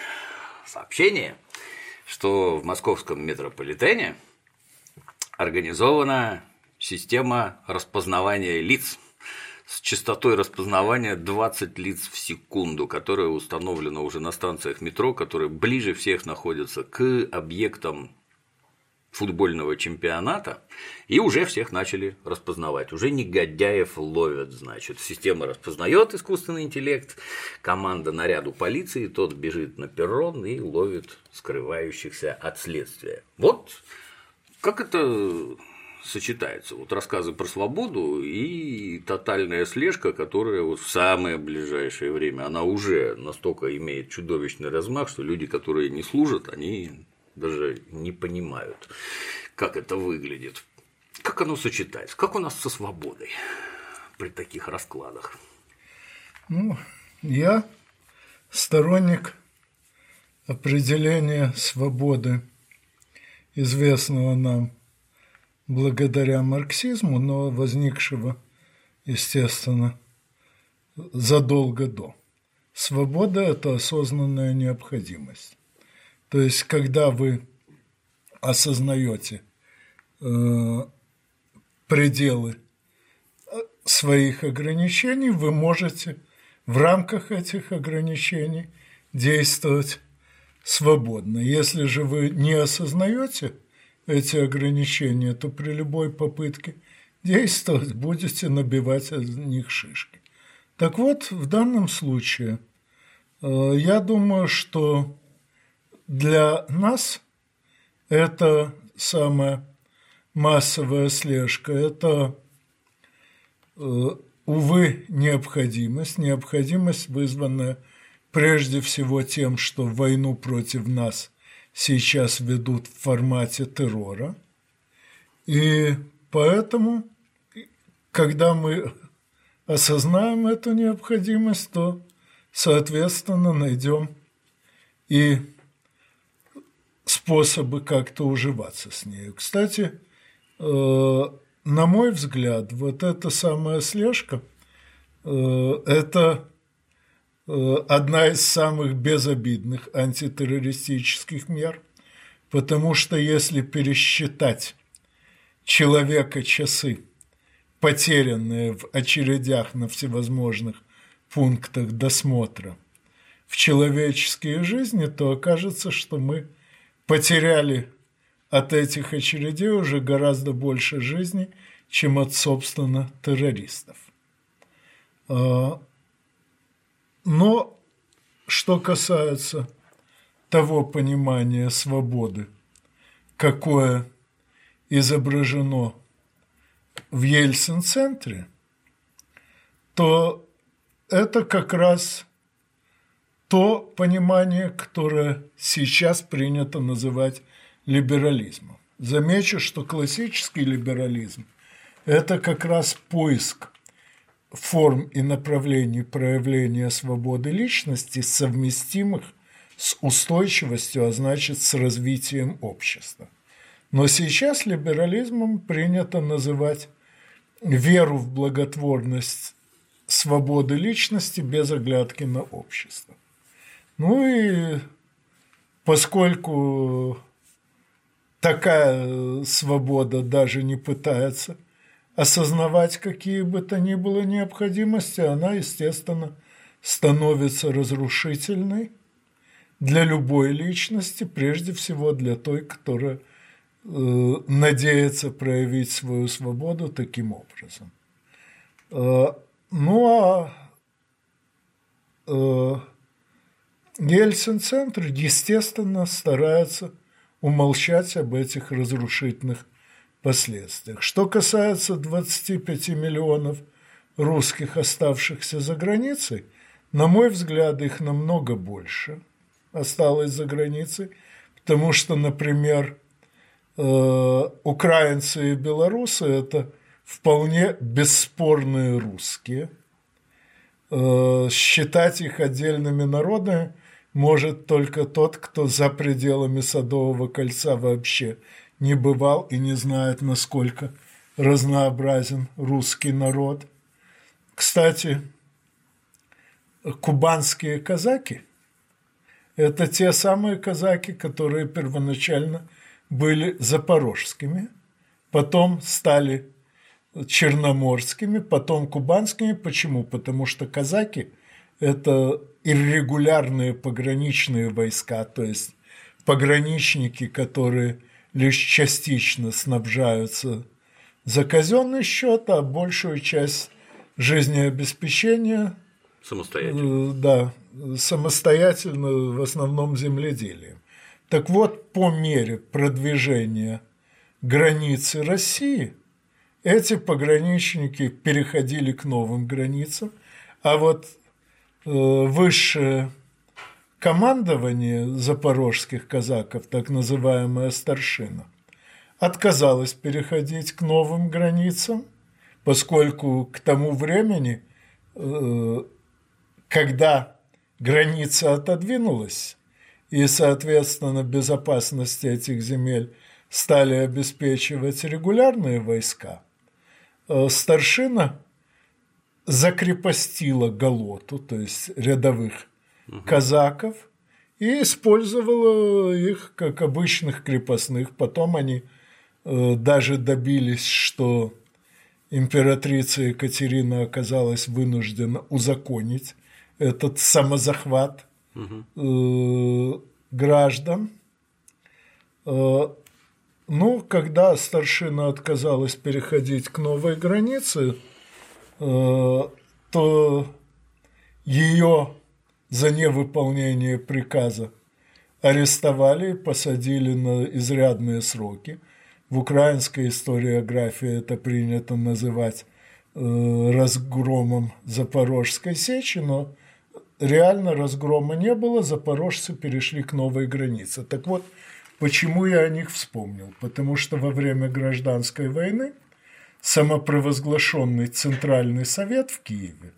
сообщение, что в московском метрополитене организована система распознавания лиц с частотой распознавания двадцать лиц в секунду, которая установлена уже на станциях метро, которые ближе всех находятся к объектам футбольного чемпионата, и уже всех начали распознавать. Уже негодяев ловят, значит. Система распознает искусственный интеллект, команда наряду полиции, тот бежит на перрон и ловит скрывающихся от следствия. Вот как это сочетается, вот рассказы про свободу и тотальная слежка, которая вот в самое ближайшее время, она уже настолько имеет чудовищный размах, что люди, которые не служат, они даже не понимают, как это выглядит, как оно сочетается, как у нас со свободой при таких раскладах. Ну, я сторонник определения свободы, известного нам благодаря марксизму, но возникшего, естественно, задолго до. Свобода – это осознанная необходимость. То есть, когда вы осознаете э, пределы своих ограничений, вы можете в рамках этих ограничений действовать свободно. Если же вы не осознаете эти ограничения, то при любой попытке действовать будете набивать из них шишки. Так вот, в данном случае, я думаю, что для нас это самая массовая слежка, это, увы, необходимость, необходимость, вызванная прежде всего тем, что войну против нас сейчас ведут в формате террора, и поэтому, когда мы осознаем эту необходимость, то, соответственно, найдем и способы как-то уживаться с ней. Кстати, на мой взгляд, вот эта самая слежка – это одна из самых безобидных антитеррористических мер, потому что если пересчитать человека часы, потерянные в очередях на всевозможных пунктах досмотра, в человеческие жизни, то окажется, что мы потеряли от этих очередей уже гораздо больше жизней, чем от, собственно, террористов. Но что касается того понимания свободы, какое изображено в Ельцин-центре, то это как раз то понимание, которое сейчас принято называть либерализмом. Замечу, что классический либерализм – это как раз поиск форм и направлений проявления свободы личности, совместимых с устойчивостью, а значит, с развитием общества. Но сейчас либерализмом принято называть веру в благотворность свободы личности без оглядки на общество. Ну и поскольку такая свобода даже не пытается осознавать какие бы то ни было необходимости, она, естественно, становится разрушительной для любой личности, прежде всего для той, которая э, надеется проявить свою свободу таким образом. Э, ну а э, Ельцин-центр, естественно, старается умолчать об этих разрушительных последствиях. Что касается двадцати пяти миллионов русских, оставшихся за границей, на мой взгляд, их намного больше осталось за границей, потому что, например, украинцы и белорусы – это вполне бесспорные русские. Считать их отдельными народами может только тот, кто за пределами Садового кольца вообще не бывал и не знает, насколько разнообразен русский народ. Кстати, кубанские казаки – это те самые казаки, которые первоначально были запорожскими, потом стали черноморскими, потом кубанскими. Почему? Потому что казаки – это иррегулярные пограничные войска, то есть пограничники, которые лишь частично снабжаются за казенный счет, а большую часть жизнеобеспечения самостоятельно. Да, самостоятельно, в основном земледелием. Так вот, по мере продвижения границы России эти пограничники переходили к новым границам, а вот э, высшее командование запорожских казаков, так называемая старшина, отказалось переходить к новым границам, поскольку к тому времени, э, когда граница отодвинулась, и, соответственно, безопасность этих земель стали обеспечивать регулярные войска, старшина закрепостила галоту, то есть рядовых угу. казаков, и использовала их как обычных крепостных. Потом они даже добились, что императрица Екатерина оказалась вынуждена узаконить этот самозахват угу. граждан. Ну, когда старшина отказалась переходить к новой границе, то ее за невыполнение приказа арестовали и посадили на изрядные сроки. В украинской историографии это принято называть разгромом Запорожской сечи, но реально разгрома не было, запорожцы перешли к новой границе. Так вот, почему я о них вспомнил? Потому что во время гражданской войны самопровозглашенный Центральный Совет в Киеве,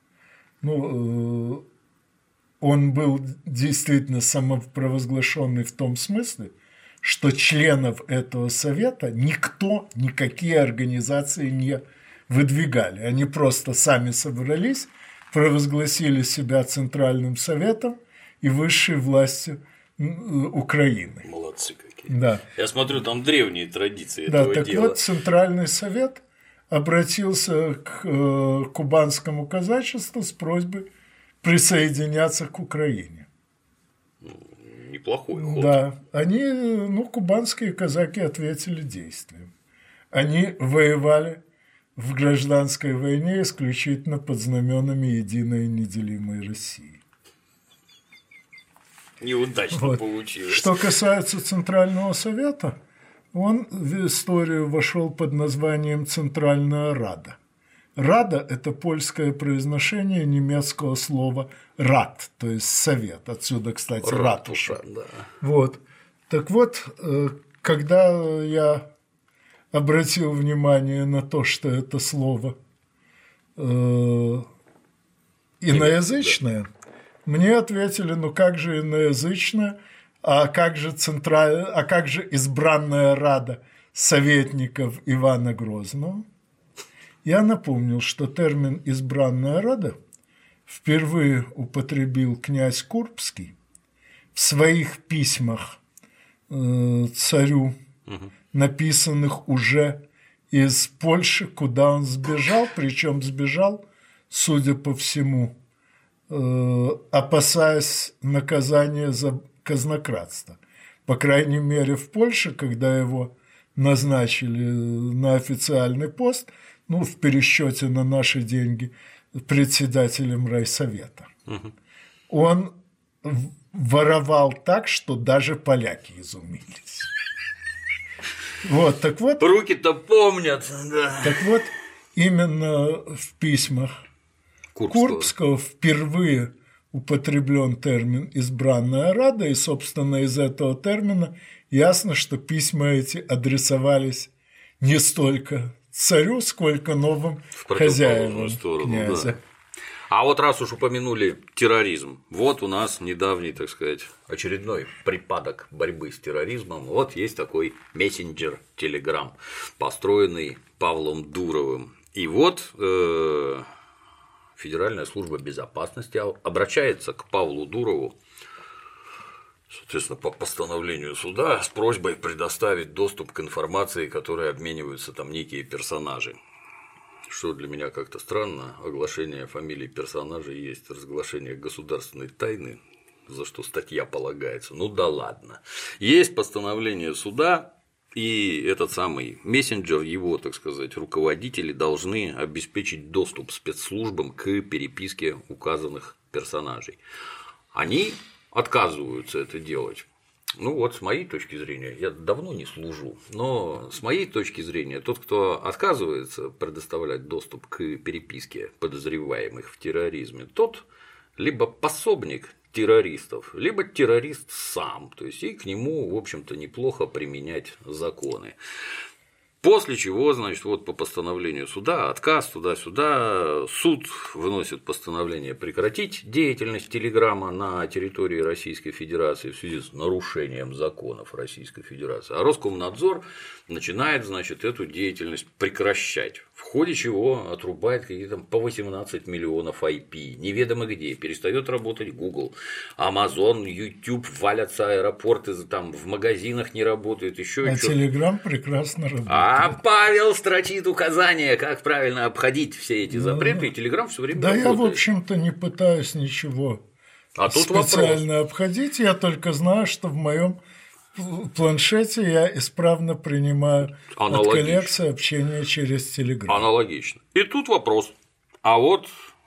ну, он был действительно самопровозглашенный в том смысле, что членов этого совета никто, никакие организации не выдвигали. Они просто сами собрались, провозгласили себя Центральным Советом и высшей властью Украины. Молодцы какие. Да. Я смотрю, там древние традиции да, этого так дела. вот, Центральный Совет обратился к э, кубанскому казачеству с просьбой присоединяться к Украине. Неплохой ход. Да, они, ну, кубанские казаки ответили действием. Они воевали в гражданской войне исключительно под знаменами единой и неделимой России. Неудачно вот. получилось. Что касается Центрального Совета, он в историю вошел под названием Центральная Рада. Рада – это польское произношение немецкого слова «рад», то есть «совет». Отсюда, кстати, ратуша. ратуша да. Вот. Так вот, когда я обратил внимание на то, что это слово иноязычное, мне ответили, ну как же иноязычное, а как же, централь... а как же избранная рада советников Ивана Грозного? Я напомнил, что термин «избранная рада» впервые употребил князь Курбский в своих письмах э, царю, угу. написанных уже из Польши, куда он сбежал, причем сбежал, судя по всему, э, опасаясь наказания за казнократство. По крайней мере, в Польше, когда его назначили на официальный пост, ну, в пересчете на наши деньги, председателем райсовета. Угу. Он воровал так, что даже поляки изумились. Вот, так вот. Руки-то помнят. Да. Так вот, именно в письмах Курбского, Курбского впервые употреблен термин «избранная рада», и, собственно, из этого термина ясно, что письма эти адресовались не столько царю, сколько новым хозяевам князя. Да. А вот раз уж упомянули терроризм, вот у нас недавний, так сказать, очередной припадок борьбы с терроризмом. Вот есть такой мессенджер Telegram, построенный Павлом Дуровым. И вот э, Федеральная служба безопасности обращается к Павлу Дурову, соответственно, по постановлению суда с просьбой предоставить доступ к информации, которой обмениваются там некие персонажи. Что для меня как-то странно, оглашение фамилий персонажей есть разглашение государственной тайны, за что статья полагается. Ну да ладно. Есть постановление суда, и этот самый мессенджер, его, так сказать, руководители должны обеспечить доступ спецслужбам к переписке указанных персонажей. Они отказываются это делать. Ну вот, с моей точки зрения, я давно не служу, но с моей точки зрения, тот, кто отказывается предоставлять доступ к переписке подозреваемых в терроризме, тот либо пособник террористов, либо террорист сам, то есть и к нему, в общем-то, неплохо применять законы. После чего, значит, вот по постановлению суда, отказ туда-сюда, суд выносит постановление прекратить деятельность Телеграма на территории Российской Федерации в связи с нарушением законов Российской Федерации, а Роскомнадзор начинает, значит, эту деятельность прекращать, в ходе чего отрубает какие-то по восемнадцать миллионов ай пи, неведомо где, перестает работать Google, Amazon, YouTube, валятся аэропорты, там в магазинах не работают, еще а Telegram прекрасно работает. А Павел строчит указания, как правильно обходить все эти запреты, да. И Telegram все время да работает. Я, в общем-то, не пытаюсь ничего а тут специально вопрос. обходить, я только знаю, что в моем планшете я исправно принимаю от коллекции общения через Telegram. Аналогично. И тут вопрос. А вот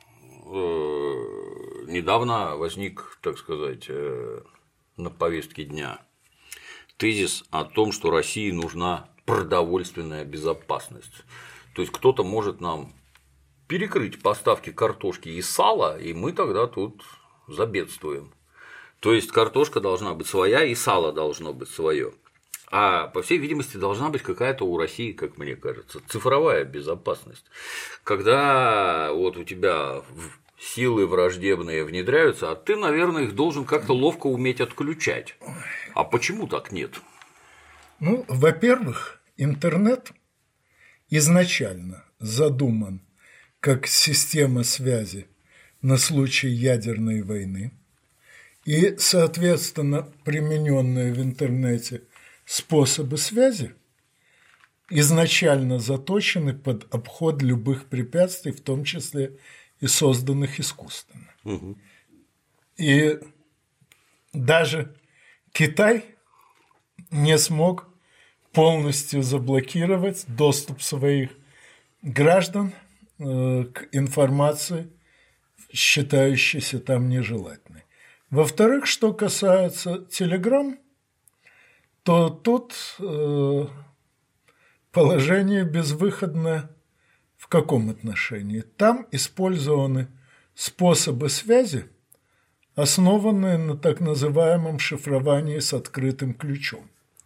э, недавно возник, так сказать, э, на повестке дня тезис о том, что России нужна продовольственная безопасность. То есть кто-то может нам перекрыть поставки картошки и сала, и мы тогда тут забедствуем. То есть картошка должна быть своя, и сало должно быть свое. А по всей видимости должна быть какая-то у России, как мне кажется, цифровая безопасность. Когда вот у тебя силы враждебные внедряются, а ты, наверное, их должен как-то ловко уметь отключать. А почему так нет? Ну, во-первых, интернет изначально задуман как система связи на случай ядерной войны, и, соответственно, примененные в интернете способы связи изначально заточены под обход любых препятствий, в том числе и созданных искусственно. Угу. И даже Китай не смог полностью заблокировать доступ своих граждан э, к информации, считающейся там нежелательной. Во-вторых, что касается Telegram, то тут э, положение безвыходное в каком отношении? Там использованы способы связи, основанные на так называемом шифровании с открытым ключом.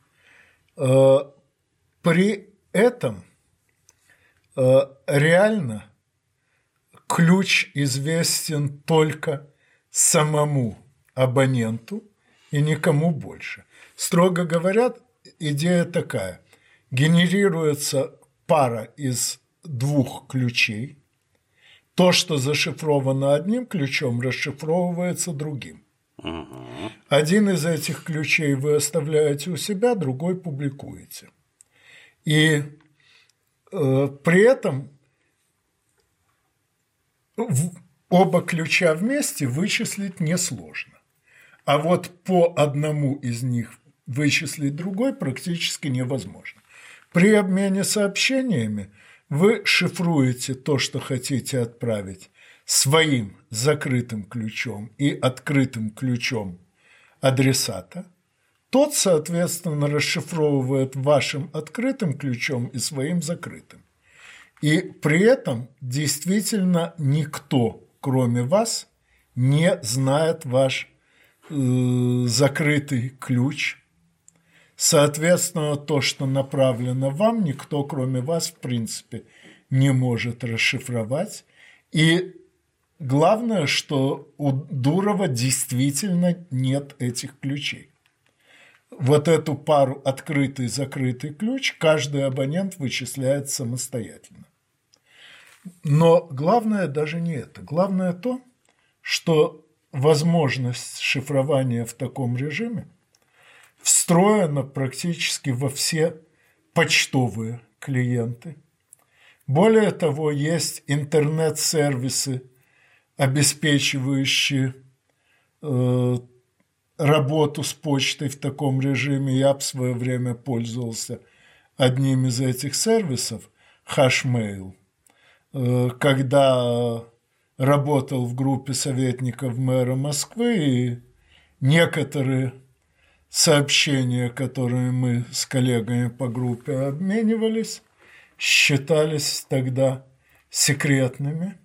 При этом реально ключ известен только самому абоненту и никому больше. Строго говоря, идея такая. Генерируется пара из двух ключей. То, что зашифровано одним ключом, расшифровывается другим. Uh-huh. Один из этих ключей вы оставляете у себя, другой публикуете. И э, при этом в, оба ключа вместе вычислить несложно. А вот по одному из них вычислить другой практически невозможно. При обмене сообщениями вы шифруете то, что хотите отправить, своим закрытым ключом и открытым ключом адресата. Тот, соответственно, расшифровывает вашим открытым ключом и своим закрытым. И при этом действительно никто, кроме вас, не знает ваш э, закрытый ключ. Соответственно, то, что направлено вам, никто, кроме вас, в принципе, не может расшифровать. И главное, что у Дурова действительно нет этих ключей. Вот эту пару открытый-закрытый ключ каждый абонент вычисляет самостоятельно. Но главное даже не это. Главное то, что возможность шифрования в таком режиме встроена практически во все почтовые клиенты. Более того, есть интернет-сервисы, обеспечивающие э, работу с почтой в таком режиме. Я в свое время пользовался одним из этих сервисов, Hashmail, э, когда работал в группе советников мэра Москвы, и некоторые сообщения, которые мы с коллегами по группе обменивались, считались тогда секретными.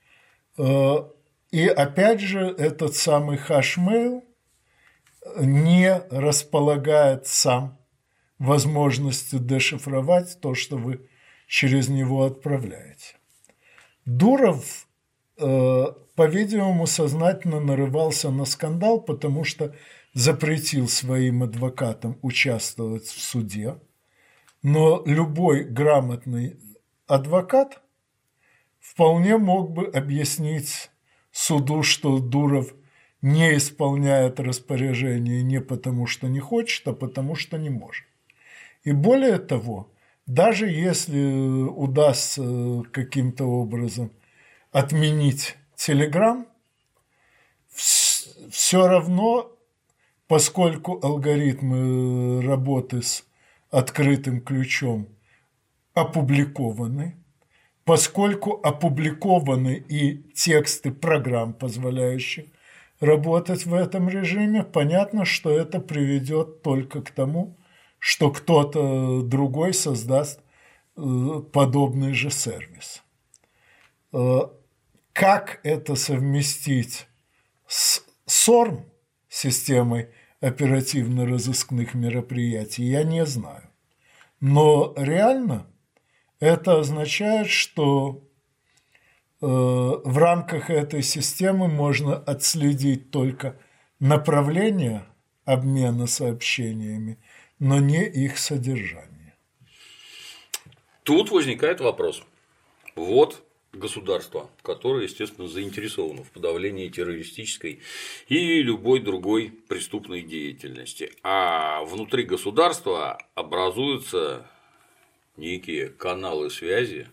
И опять же, этот самый Hashmail не располагает сам возможностью дешифровать то, что вы через него отправляете. Дуров, по-видимому, сознательно нарывался на скандал, потому что запретил своим адвокатам участвовать в суде, но любой грамотный адвокат вполне мог бы объяснить суду, что Дуров не исполняет распоряжение не потому, что не хочет, а потому, что не может. И более того, даже если удастся каким-то образом отменить Telegram, все равно, поскольку алгоритмы работы с открытым ключом опубликованы, поскольку опубликованы и тексты программ, позволяющих работать в этом режиме, понятно, что это приведет только к тому, что кто-то другой создаст подобный же сервис. Как это совместить с сорм, системой оперативно-розыскных мероприятий, я не знаю. Но реально это означает, что э, в рамках этой системы можно отследить только направление обмена сообщениями, но не их содержание. Тут возникает вопрос. Вот государство, которое, естественно, заинтересовано в подавлении террористической и любой другой преступной деятельности. А внутри государства образуются некие каналы связи,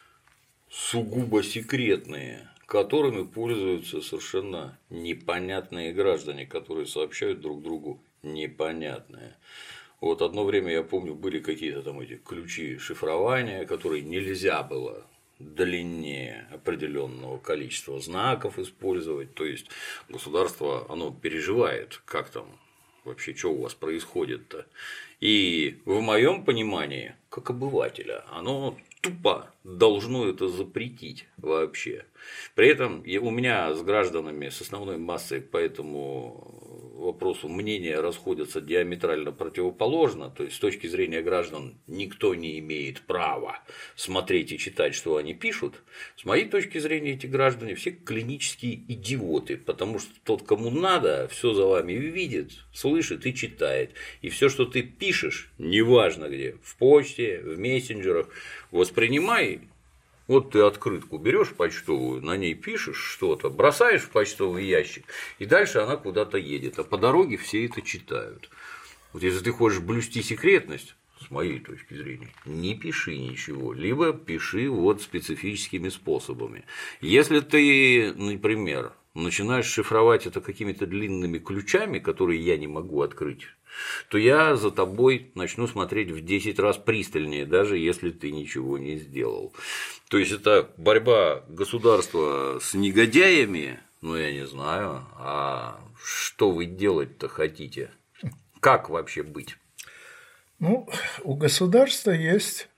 сугубо секретные, которыми пользуются совершенно непонятные граждане, которые сообщают друг другу непонятное. Вот одно время, я помню, были какие-то там эти ключи шифрования, которые нельзя было длиннее определенного количества знаков использовать. То есть государство, оно переживает, как там вообще, что у вас происходит-то. И в моем понимании, как обывателя, оно тупо должно это запретить вообще. При этом у меня с гражданами, с основной массой по этому вопросу мнения расходятся диаметрально противоположно. То есть, с точки зрения граждан, никто не имеет права смотреть и читать, что они пишут. С моей точки зрения, эти граждане все клинические идиоты, потому что тот, кому надо, все за вами видит, слышит и читает. И все, что ты пишешь, неважно где, в почте, в мессенджерах, воспринимай. Вот ты открытку берешь почтовую, на ней пишешь что-то, бросаешь в почтовый ящик, и дальше она куда-то едет. А по дороге все это читают. Вот если ты хочешь блюсти секретность, с моей точки зрения, не пиши ничего, либо пиши вот специфическими способами. Если ты, например, начинаешь шифровать это какими-то длинными ключами, которые я не могу открыть, то я за тобой начну смотреть в десять раз пристальнее, даже если ты ничего не сделал. То есть это борьба государства с негодяями, ну я не знаю, а что вы делать-то хотите? Как вообще быть? Ну, у государства есть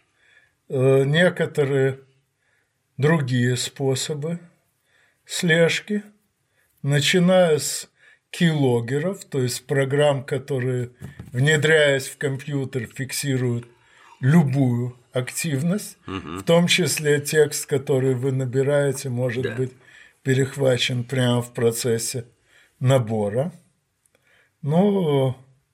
некоторые другие способы слежки, начиная с keylogger'ов, то есть программ, которые, внедряясь в компьютер, фиксируют любую активность, угу. В том числе текст, который вы набираете, может да. быть перехвачен прямо в процессе набора. Ну,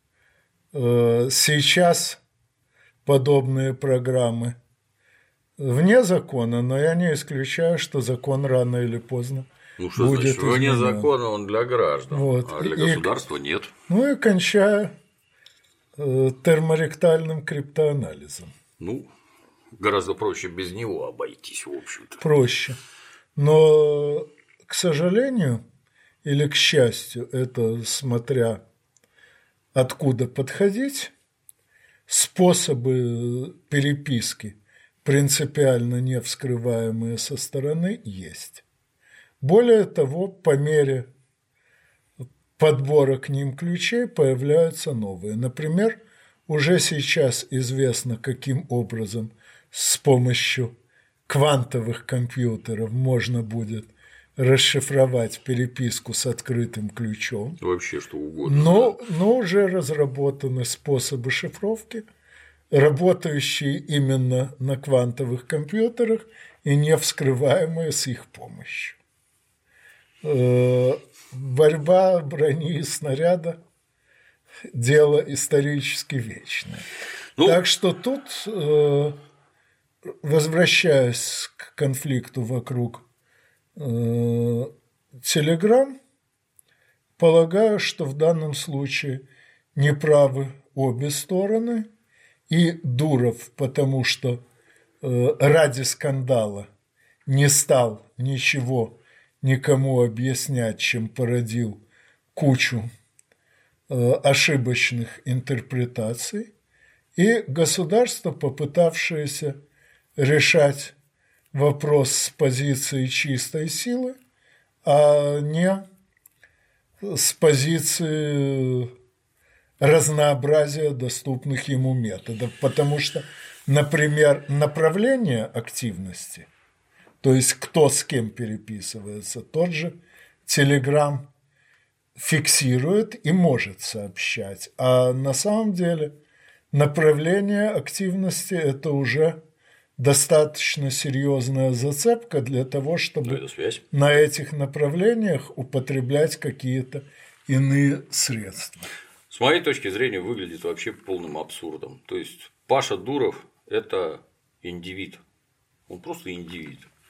э, сейчас подобные программы вне закона, но я не исключаю, что закон рано или поздно Ну, что будет значит, вне закона он для граждан, вот. а для и, государства нет. Ну и кончая э, терморектальным криптоанализом. Ну, гораздо проще без него обойтись, в общем-то. Проще. Но, к сожалению, или к счастью, это смотря откуда подходить, способы переписки, принципиально не вскрываемые со стороны, есть. Более того, по мере подбора к ним ключей появляются новые. Например, уже сейчас известно, каким образом с помощью квантовых компьютеров можно будет расшифровать переписку с открытым ключом. Вообще что угодно. Но, но уже разработаны способы шифровки, работающие именно на квантовых компьютерах и не вскрываемые с их помощью. Борьба брони и снаряда – дело исторически вечное. Ну, так что тут, возвращаясь к конфликту вокруг Telegram, полагаю, что в данном случае неправы обе стороны, и Дуров, потому что ради скандала не стал ничего никому объяснять, чем породил кучу э, ошибочных интерпретаций, и государство, попытавшееся решать вопрос с позиции чистой силы, а не с позиции разнообразия доступных ему методов. Потому что, например, направление активности, то есть кто с кем переписывается, тот же Telegram фиксирует и может сообщать. А на самом деле направление активности – это уже достаточно серьезная зацепка для того, чтобы на этих направлениях употреблять какие-то иные средства. С моей точки зрения, выглядит вообще полным абсурдом. То есть Паша Дуров – это индивид, он просто индивид.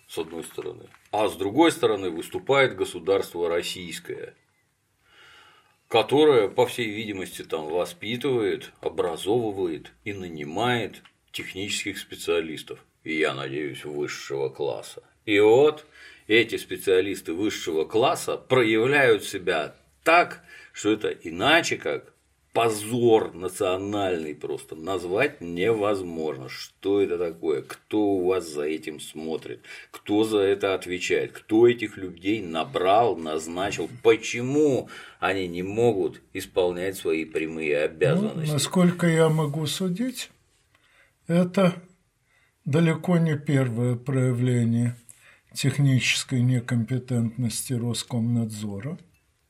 с одной стороны, а с другой стороны выступает государство российское, которое, по всей видимости, там воспитывает, образовывает и нанимает технических специалистов, и, я надеюсь, высшего класса. И вот эти специалисты высшего класса проявляют себя так, что это иначе как позор национальный просто назвать невозможно. Что это такое? Кто у вас за этим смотрит? Кто за это отвечает? Кто этих людей набрал, назначил? Почему они не могут исполнять свои прямые обязанности? Ну, насколько я могу судить, это далеко не первое проявление технической некомпетентности Роскомнадзора.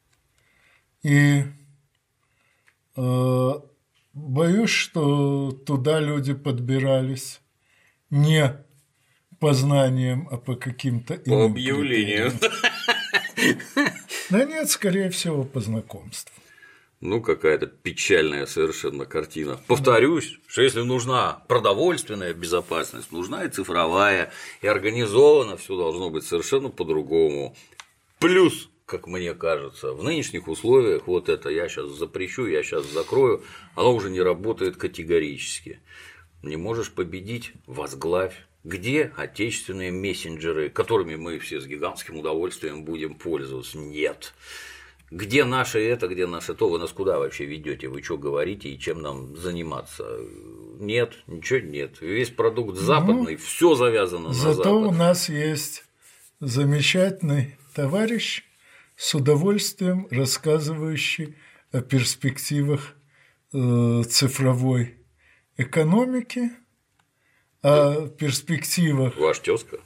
И э, боюсь, что туда люди подбирались не по знаниям, а по каким-то по объявлению. Да нет, скорее всего, по знакомству. Ну, какая-то печальная совершенно картина. Повторюсь, что если нужна продовольственная безопасность, нужна и цифровая, и организовано все должно быть совершенно по-другому. Плюс, как мне кажется, в нынешних условиях вот это я сейчас запрещу, я сейчас закрою, оно уже не работает категорически. Не можешь победить – возглавь. Где отечественные мессенджеры, которыми мы все с гигантским удовольствием будем пользоваться? Нет. Где наше это, где наше то? Вы нас куда вообще ведете? Вы что говорите и чем нам заниматься? Нет, ничего нет. Весь продукт западный, ну, все завязано на Запад. Зато у нас есть замечательный товарищ, с удовольствием рассказывающий о перспективах э, цифровой экономики, о перспективах. Ваш тезка?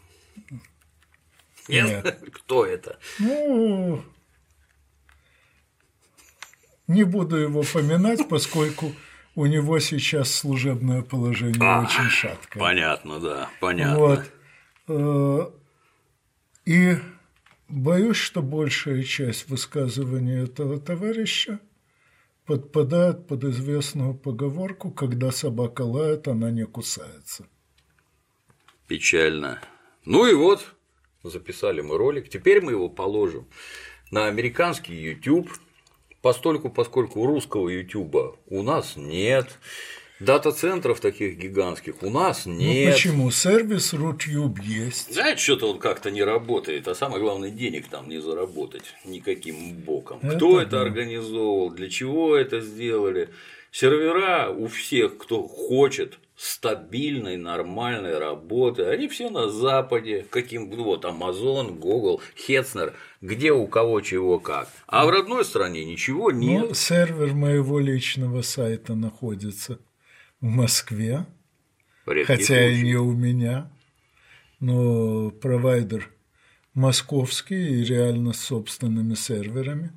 Нет. Кто это? Ну, не буду его поминать, поскольку у него сейчас служебное положение а, очень шаткое. Понятно, да, понятно. Вот. И боюсь, что большая часть высказывания этого товарища подпадает под известную поговорку: когда собака лает, она не кусается. Печально. Ну и вот, записали мы ролик, теперь мы его положим на американский YouTube. Постольку, поскольку у русского Ютуба у нас нет, дата-центров таких гигантских у нас нет. Ну почему? Сервис Рутюб есть. Знаете, что-то он как-то не работает, а самое главное, денег там не заработать никаким боком. Это кто да. это организовал, для чего это сделали? Сервера у всех, кто хочет стабильной, нормальной работы, они все на Западе, каким вот Amazon, Google, Hetzner, где у кого чего как. А в родной стране ничего нет. Ну, сервер моего личного сайта находится в Москве, Редкий хотя случай. и не у меня, но провайдер московский и реально с собственными серверами.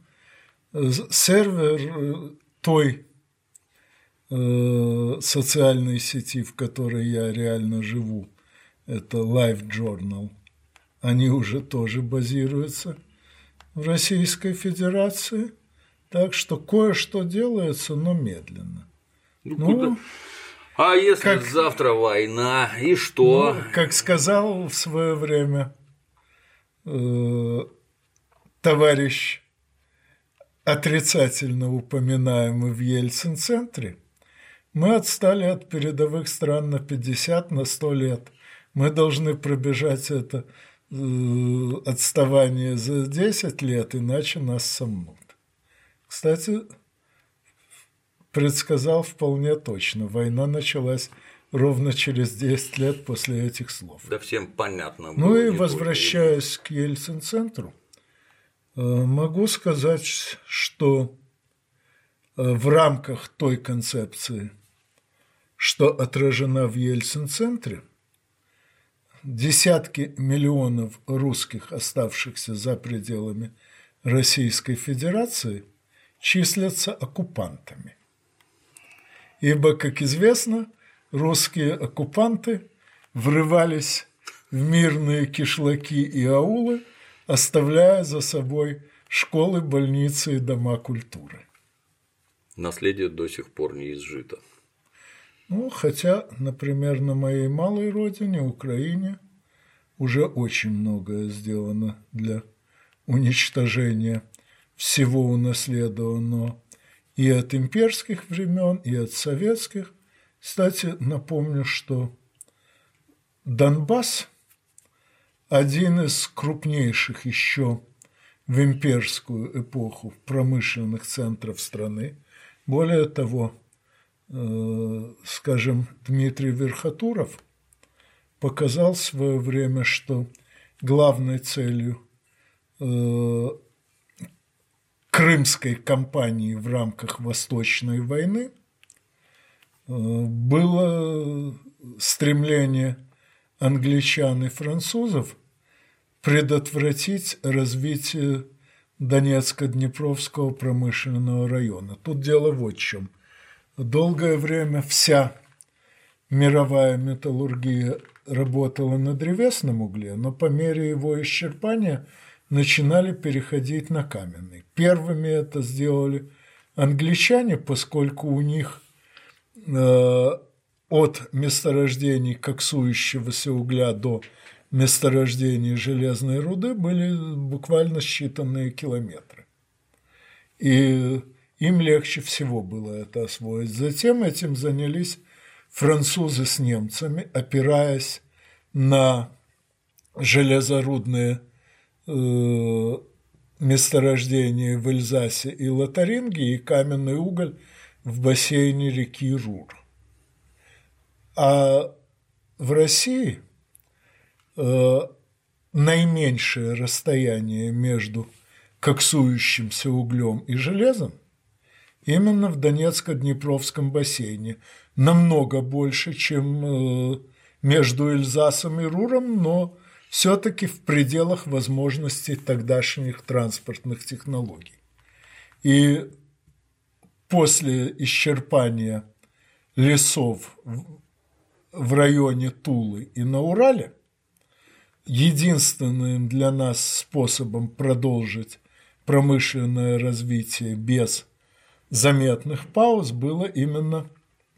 Сервер той социальной сети, в которой я реально живу, это LiveJournal, они уже тоже базируются в Российской Федерации, так что кое-что делается, но медленно. Ну, ну а если как, завтра война, и что? Ну, как сказал в свое время э, товарищ, отрицательно упоминаемый в Ельцин-центре, мы отстали от передовых стран на пятьдесят, на сто лет. Мы должны пробежать это э, отставание за десять лет, иначе нас сомнут. Кстати, предсказал вполне точно. Война началась ровно через десять лет после этих слов. Да всем понятно. Ну и возвращаясь к Ельцин-центру, э, могу сказать, что э, в рамках той концепции, что отражена в Ельцин-центре, десятки миллионов русских, оставшихся за пределами Российской Федерации, числятся оккупантами. Ибо, как известно, русские оккупанты врывались в мирные кишлаки и аулы, оставляя за собой школы, больницы и дома культуры. Наследие до сих пор не изжито. Ну, хотя, например, на моей малой родине, Украине, уже очень многое сделано для уничтожения всего унаследованного и от имперских времен, и от советских. Кстати, напомню, что Донбасс – один из крупнейших еще в имперскую эпоху промышленных центров страны. Более того, э, скажем, Дмитрий Верхотуров показал в свое время, что главной целью э, Крымской кампании в рамках Восточной войны э, было стремление англичан и французов предотвратить развитие Донецко-Днепровского промышленного района. Тут дело вот в чем. Долгое время вся мировая металлургия работала на древесном угле, но по мере его исчерпания начинали переходить на каменный. Первыми это сделали англичане, поскольку у них э, от месторождений коксующегося угля до месторождений железной руды были буквально считанные километры. И им легче всего было это освоить. Затем этим занялись французы с немцами, опираясь на железорудные э, месторождения в Эльзасе и Лотарингии и каменный уголь в бассейне реки Рур. А в России э, наименьшее расстояние между коксующимся углем и железом именно в Донецко-Днепровском бассейне. Намного больше, чем э, между Эльзасом и Руром, но все-таки в пределах возможностей тогдашних транспортных технологий. И после исчерпания лесов в районе Тулы и на Урале единственным для нас способом продолжить промышленное развитие без заметных пауз было именно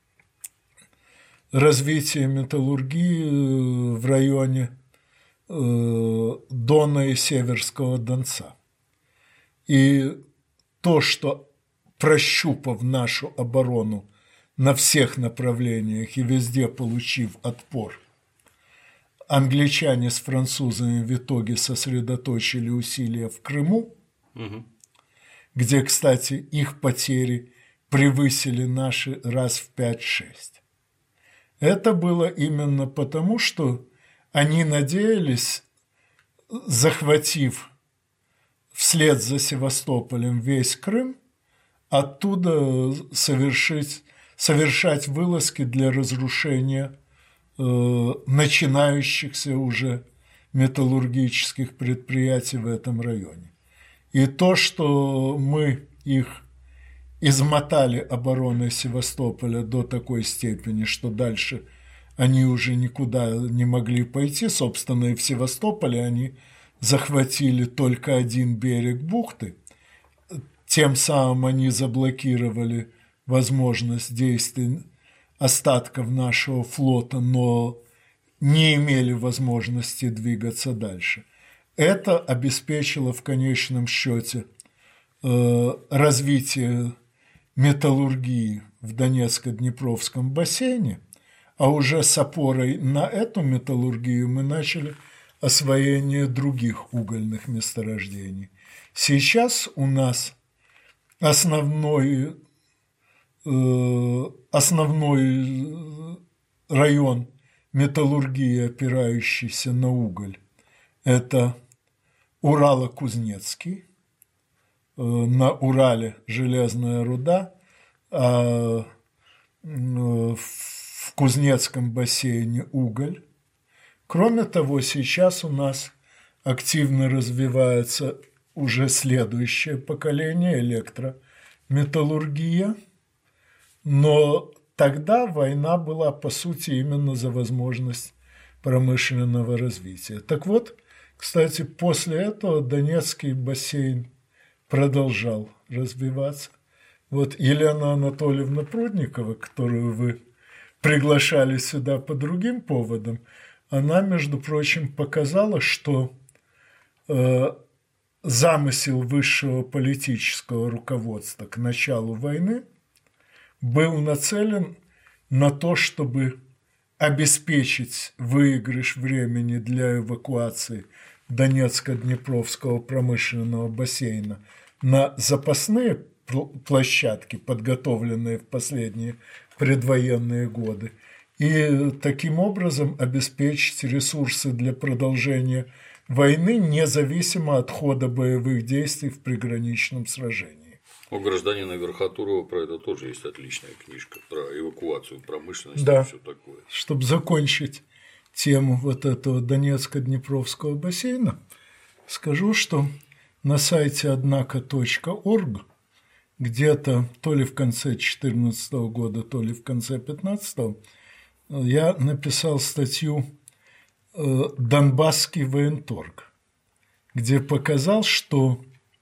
развитие металлургии в районе Дона и Северского Донца. И то, что, прощупав нашу оборону на всех направлениях и везде получив отпор, англичане с французами в итоге сосредоточили усилия в Крыму, угу. где, кстати, их потери превысили наши раз в пять-шесть. Это было именно потому, что они надеялись, захватив вслед за Севастополем весь Крым, оттуда совершить, совершать вылазки для разрушения э, начинающихся уже металлургических предприятий в этом районе. И то, что мы их измотали обороной Севастополя до такой степени, что дальше они уже никуда не могли пойти, собственно, и в Севастополе они захватили только один берег бухты, тем самым они заблокировали возможность действий остатков нашего флота, но не имели возможности двигаться дальше. Это обеспечило в конечном счете э, развитие металлургии в Донецко-Днепровском бассейне, а уже с опорой на эту металлургию мы начали освоение других угольных месторождений. Сейчас у нас основной, э, основной район металлургии, опирающийся на уголь, это Урало-Кузнецкий, э, на Урале железная руда, а э, в Кузнецком бассейне уголь. Кроме того, сейчас у нас активно развивается уже следующее поколение электрометаллургия, но тогда война была, по сути, именно за возможность промышленного развития. Так вот, кстати, после этого Донецкий бассейн продолжал развиваться. Вот Елена Анатольевна Прудникова, которую вы приглашали сюда по другим поводам, она, между прочим, показала, что э, замысел высшего политического руководства к началу войны был нацелен на то, чтобы обеспечить выигрыш времени для эвакуации Донецко-Днепровского промышленного бассейна на запасные площадки, подготовленные в последние предвоенные годы, и таким образом обеспечить ресурсы для продолжения войны независимо от хода боевых действий в приграничном сражении. У гражданина Верхотурова про это тоже есть отличная книжка, про эвакуацию промышленности, да, и все такое. Чтобы закончить тему вот этого Донецко-Днепровского бассейна, скажу, что на сайте однако точка орг где-то то ли в конце две тысячи четырнадцатого года, то ли в конце две тысячи пятнадцатого я написал статью «Донбасский военторг», где показал, что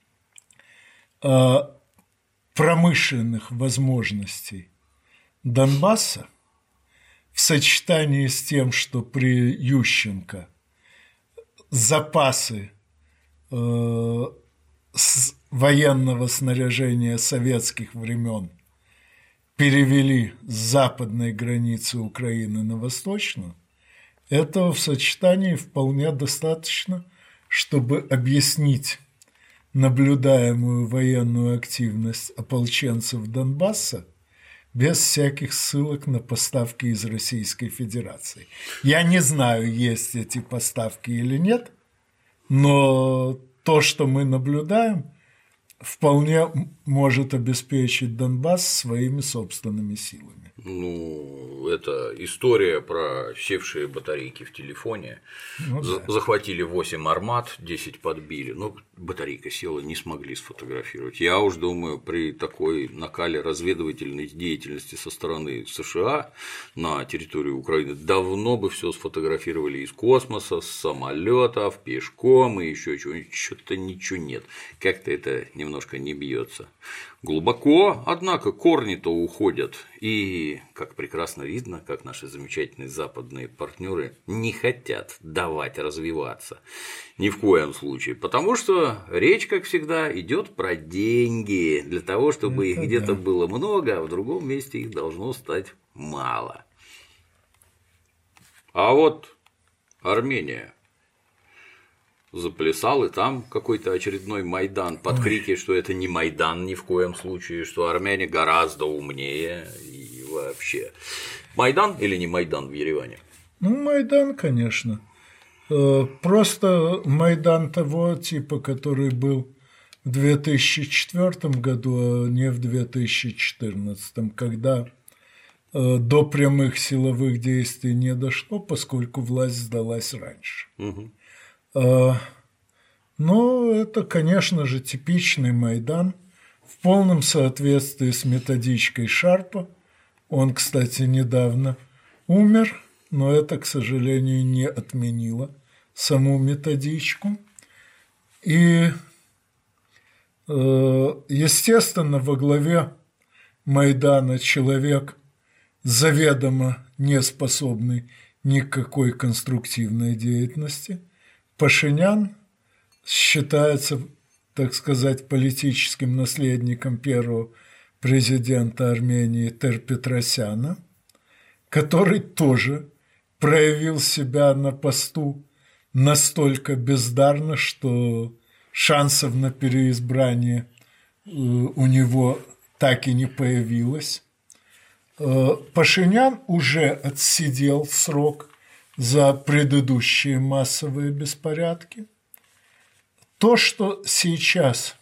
промышленных возможностей Донбасса в сочетании с тем, что при Ющенко запасы э, с военного снаряжения советских времен перевели с западной границы Украины на восточную, этого в сочетании вполне достаточно, чтобы объяснить наблюдаемую военную активность ополченцев Донбасса без всяких ссылок на поставки из Российской Федерации. Я не знаю, есть эти поставки или нет, но то, что мы наблюдаем, вполне может обеспечить Донбасс своими собственными силами. Ну, это история про севшие батарейки в телефоне. Ну, да. Захватили восемь армат, десять подбили. Но батарейка села, не смогли сфотографировать. Я уж думаю, при такой накале разведывательной деятельности со стороны США на территории Украины давно бы все сфотографировали из космоса, с самолетов, пешком и еще чего-нибудь. Что-то ничего нет. Как-то это немножко не бьется. Глубоко, однако, корни-то уходят. И, как прекрасно видно, как наши замечательные западные партнеры не хотят давать развиваться. Ни в коем случае. Потому что речь, как всегда, идет про деньги. Для того, чтобы это их где-то да. было много, а в другом месте их должно стать мало. А вот Армения заплясал, и там какой-то очередной Майдан под крики, что это не Майдан ни в коем случае, что армяне гораздо умнее и вообще. Майдан или не Майдан в Ереване? Ну, Майдан, конечно. Просто Майдан того типа, который был в две тысячи четвёртом году, а не в две тысячи четырнадцатом, когда до прямых силовых действий не дошло, поскольку власть сдалась раньше. Угу. Но это, конечно же, типичный Майдан в полном соответствии с методичкой Шарпа. Он, кстати, недавно умер, но это, к сожалению, не отменило саму методичку. И, естественно, во главе Майдана человек, заведомо не способный ни к какой конструктивной деятельности. Пашинян считается, так сказать, политическим наследником первого президента Армении Тер-Петросяна, который тоже проявил себя на посту настолько бездарно, что шансов на переизбрание у него так и не появилось. Пашинян уже отсидел срок за предыдущие массовые беспорядки. То, что сейчас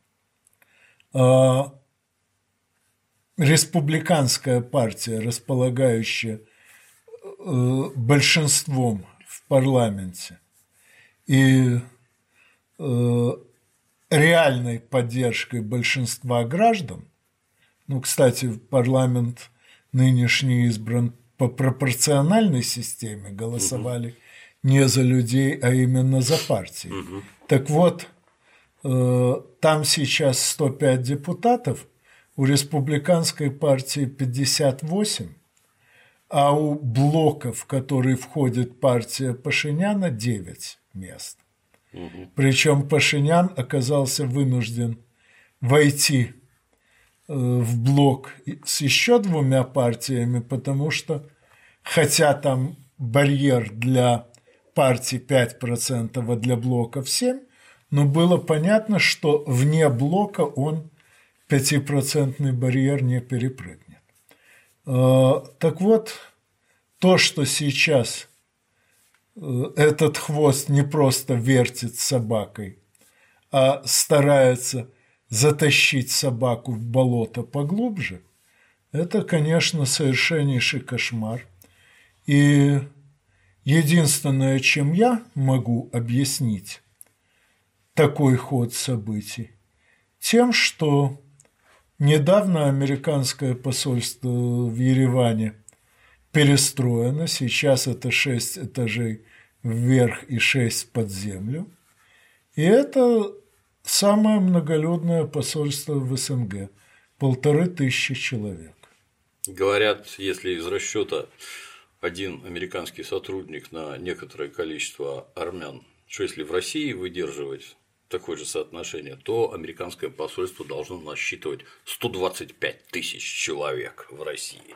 э, республиканская партия, располагающая э, большинством в парламенте и э, реальной поддержкой большинства граждан, ну, кстати, парламент нынешний избран по пропорциональной системе, голосовали угу. не за людей, а именно за партии. Угу. Так вот, э, там сейчас сто пять депутатов, у республиканской партии пятьдесят восемь, а у блока, в который входит партия Пашиняна, девять мест. Угу. Причем Пашинян оказался вынужден войти в блок с еще двумя партиями, потому что, хотя там барьер для партии пять процентов, а для блоков семь процентов, но было понятно, что вне блока он пятипроцентный барьер не перепрыгнет. Так вот, то, что сейчас этот хвост не просто вертит собакой, а старается затащить собаку в болото поглубже, это, конечно, совершеннейший кошмар. И единственное, чем я могу объяснить такой ход событий, тем, что недавно американское посольство в Ереване перестроено, сейчас это шесть этажей вверх и шесть под землю, и это самое многолюдное посольство в СНГ, полторы тысячи человек. Говорят, если из расчета один американский сотрудник на некоторое количество армян, что если в России выдерживать такое же соотношение, то американское посольство должно насчитывать сто двадцать пять тысяч человек в России.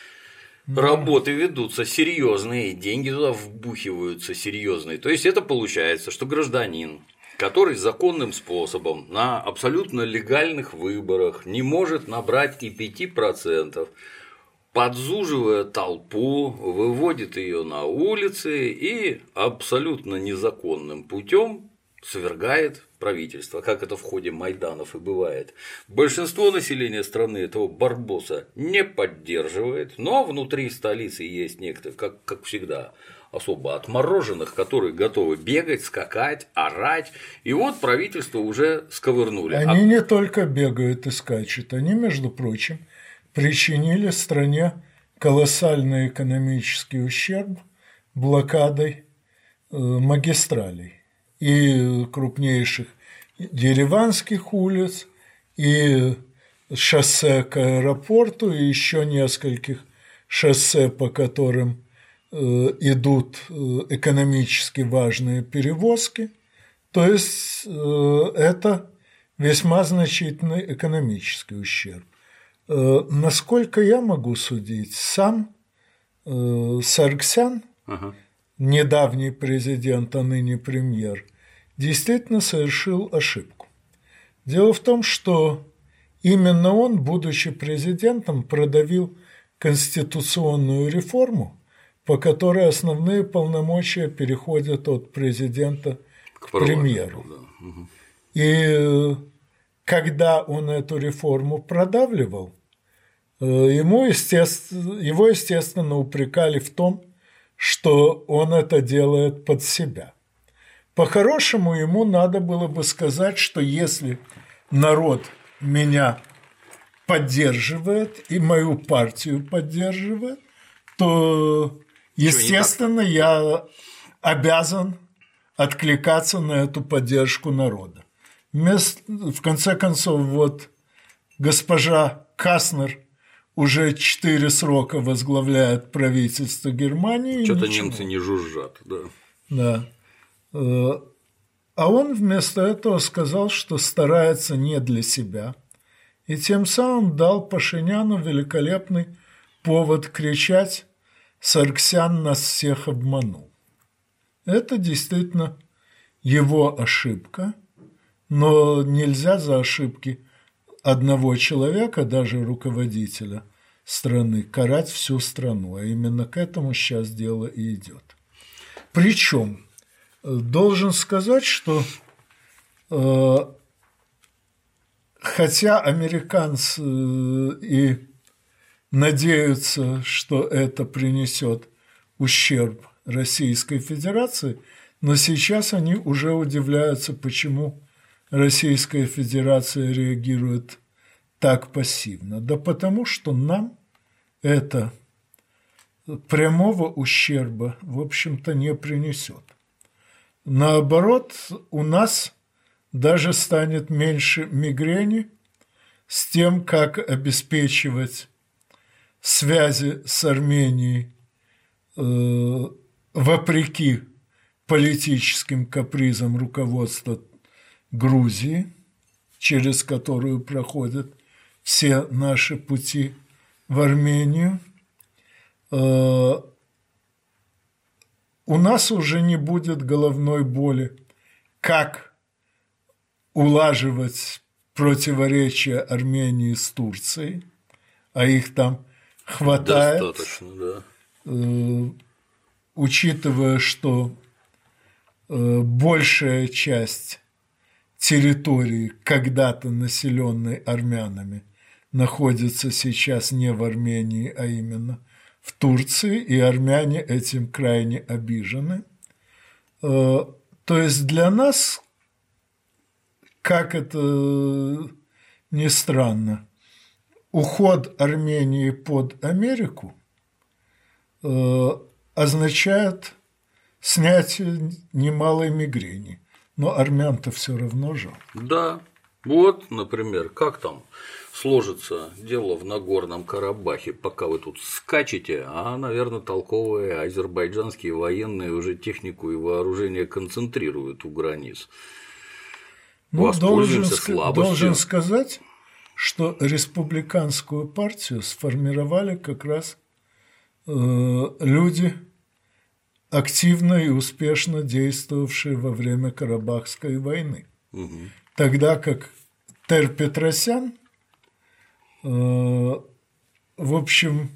Работы ведутся серьезные, деньги туда вбухиваются серьезные. То есть это получается, что гражданин, который законным способом на абсолютно легальных выборах не может набрать и пяти процентов, подзуживая толпу, выводит ее на улицы и абсолютно незаконным путем свергает правительство, как это в ходе Майданов и бывает. Большинство населения страны этого барбоса не поддерживает, но внутри столицы есть некоторые, как, как всегда, особо отмороженных, которые готовы бегать, скакать, орать, и вот правительство уже сковырнули. Они а... не только бегают и скачут, они, между прочим, причинили стране колоссальный экономический ущерб блокадой магистралей и крупнейших ереванских улиц, и шоссе к аэропорту, и еще нескольких шоссе, по которым идут экономически важные перевозки. То есть это весьма значительный экономический ущерб. Насколько я могу судить, сам Саргсян, ага. недавний президент, а ныне премьер, действительно совершил ошибку. Дело в том, что именно он, будучи президентом, продавил конституционную реформу, по которой основные полномочия переходят от президента к, к премьеру. Да. Угу. И когда он эту реформу продавливал, ему, естественно, его, естественно, упрекали в том, что он это делает под себя. По-хорошему, ему надо было бы сказать, что если народ меня поддерживает и мою партию поддерживает, то, естественно, я обязан откликаться на эту поддержку народа. Вместо, в конце концов, вот госпожа Каснер уже четыре срока возглавляет правительство Германии. Что-то немцы не жужжат, да. Да. А он вместо этого сказал, что старается не для себя, и тем самым дал Пашиняну великолепный повод кричать: «Саргсян нас всех обманул». Это действительно его ошибка, но нельзя за ошибки одного человека, даже руководителя страны, карать всю страну, а именно к этому сейчас дело и идет. Причем должен сказать, что э, хотя американцы и надеются, что это принесет ущерб Российской Федерации, но сейчас они уже удивляются, почему Российская Федерация реагирует так пассивно. Да потому что нам это прямого ущерба, в общем-то, не принесет. Наоборот, у нас даже станет меньше мигрени с тем, как обеспечивать связи с Арменией э, вопреки политическим капризам руководства Грузии, через которую проходят все наши пути в Армению, э, у нас уже не будет головной боли, как улаживать противоречия Армении с Турцией, а их там хватает. Достаточно, да. Э, учитывая, что э, большая часть территории, когда-то населенной армянами, находится сейчас не в Армении, а именно в Турции, и армяне этим крайне обижены. Э, то есть для нас, как это ни странно, уход Армении под Америку э, означает снятие немалой мигрени. Но армян-то все равно же. Да, вот, например, как там сложится дело в Нагорном Карабахе, пока вы тут скачете, а, наверное, толковые азербайджанские военные уже технику и вооружение концентрируют у границ. Ну, должен, должен сказать, что республиканскую партию сформировали как раз э, люди, активно и успешно действовавшие во время Карабахской войны. Угу. Тогда как Тер-Петросян, э, в общем,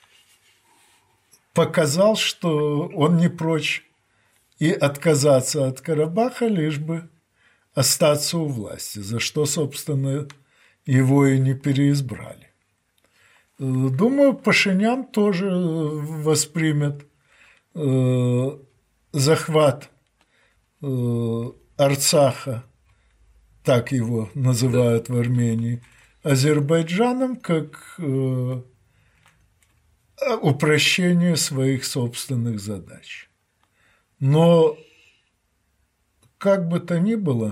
показал, что он не прочь и отказаться от Карабаха, лишь бы остаться у власти, за что, собственно, его и не переизбрали. Думаю, Пашинян тоже воспримет э, захват э, Арцаха, так его называют в Армении, Азербайджаном, как э, упрощение своих собственных задач. Но, как бы то ни было,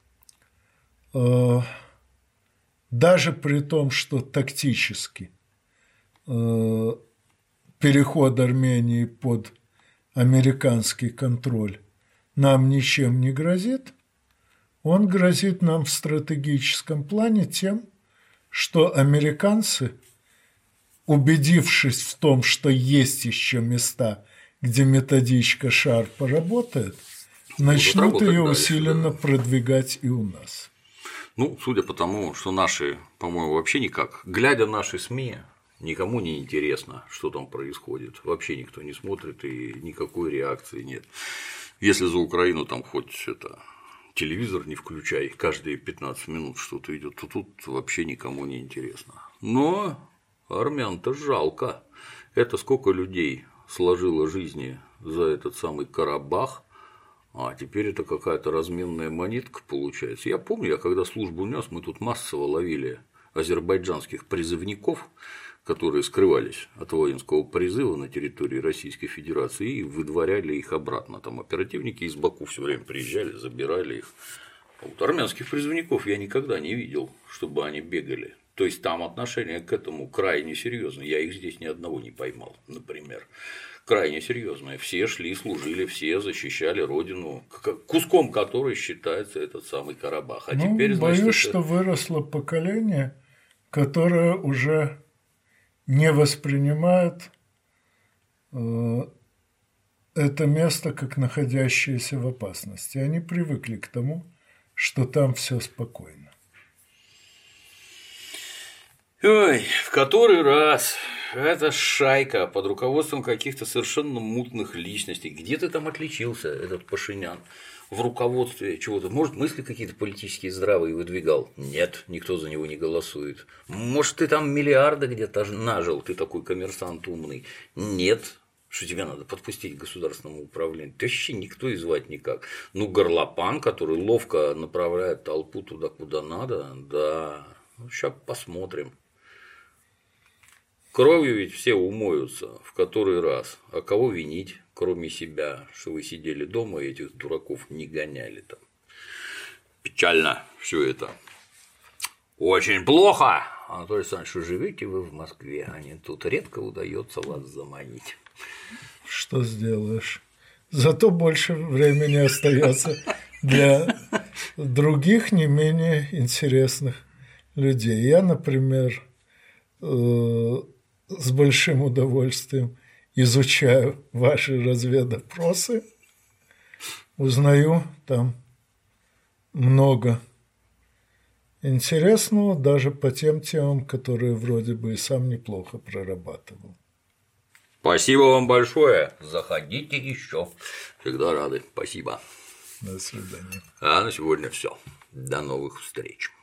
э, даже при том, что тактически э, переход Армении под американский контроль нам ничем не грозит, он грозит нам в стратегическом плане тем, что американцы, убедившись в том, что есть еще места, где методичка ШАР поработает, начнут ее усиленно дальше, да. продвигать и у нас. Ну, судя по тому, что наши, по-моему, вообще никак, глядя наши СМИ, никому не интересно, что там происходит. Вообще никто не смотрит и никакой реакции нет. Если за Украину там хоть это телевизор не включай, каждые пятнадцать минут что-то идет, то тут вообще никому не интересно. Но армян-то жалко. Это сколько людей сложило жизни за этот самый Карабах. А теперь это какая-то разменная монетка получается. Я помню, я когда службу нес, мы тут массово ловили азербайджанских призывников, которые скрывались от воинского призыва на территории Российской Федерации и выдворяли их обратно. Там оперативники из Баку все время приезжали, забирали их. А вот армянских призывников я никогда не видел, чтобы они бегали. То есть там отношение к этому крайне серьезное. Я их здесь ни одного не поймал, например. Крайне серьезное. Все шли, служили, все защищали родину, куском которой считается этот самый Карабах. А ну, теперь, боюсь, значит, что это... выросло поколение, которое уже не воспринимает э, это место как находящееся в опасности. Они привыкли к тому, что там все спокойно. Ой, в который раз эта шайка под руководством каких-то совершенно мутных личностей, где ты там отличился, этот Пашинян, в руководстве чего-то, может, мысли какие-то политические здравые выдвигал? Нет, никто за него не голосует. Может, ты там миллиарды где-то нажил, ты такой коммерсант умный? Нет, что тебя надо подпустить к государственному управлению. Ты вообще никто и звать никак. Ну, горлопан, который ловко направляет толпу туда, куда надо, да, ну, сейчас посмотрим. Кровью ведь все умоются в который раз. А кого винить, кроме себя, что вы сидели дома и этих дураков не гоняли там? Печально все это. Очень плохо. Анатолий Александрович, что живете вы в Москве, а не тут. Редко удается вас заманить. Что сделаешь? Зато больше времени остается для других не менее интересных людей. Я, например, с большим удовольствием изучаю ваши разведопросы, узнаю там много интересного даже по тем темам, которые вроде бы и сам неплохо прорабатывал. Спасибо вам большое. Заходите еще. Всегда рады. Спасибо. До свидания. А на сегодня все. До новых встреч.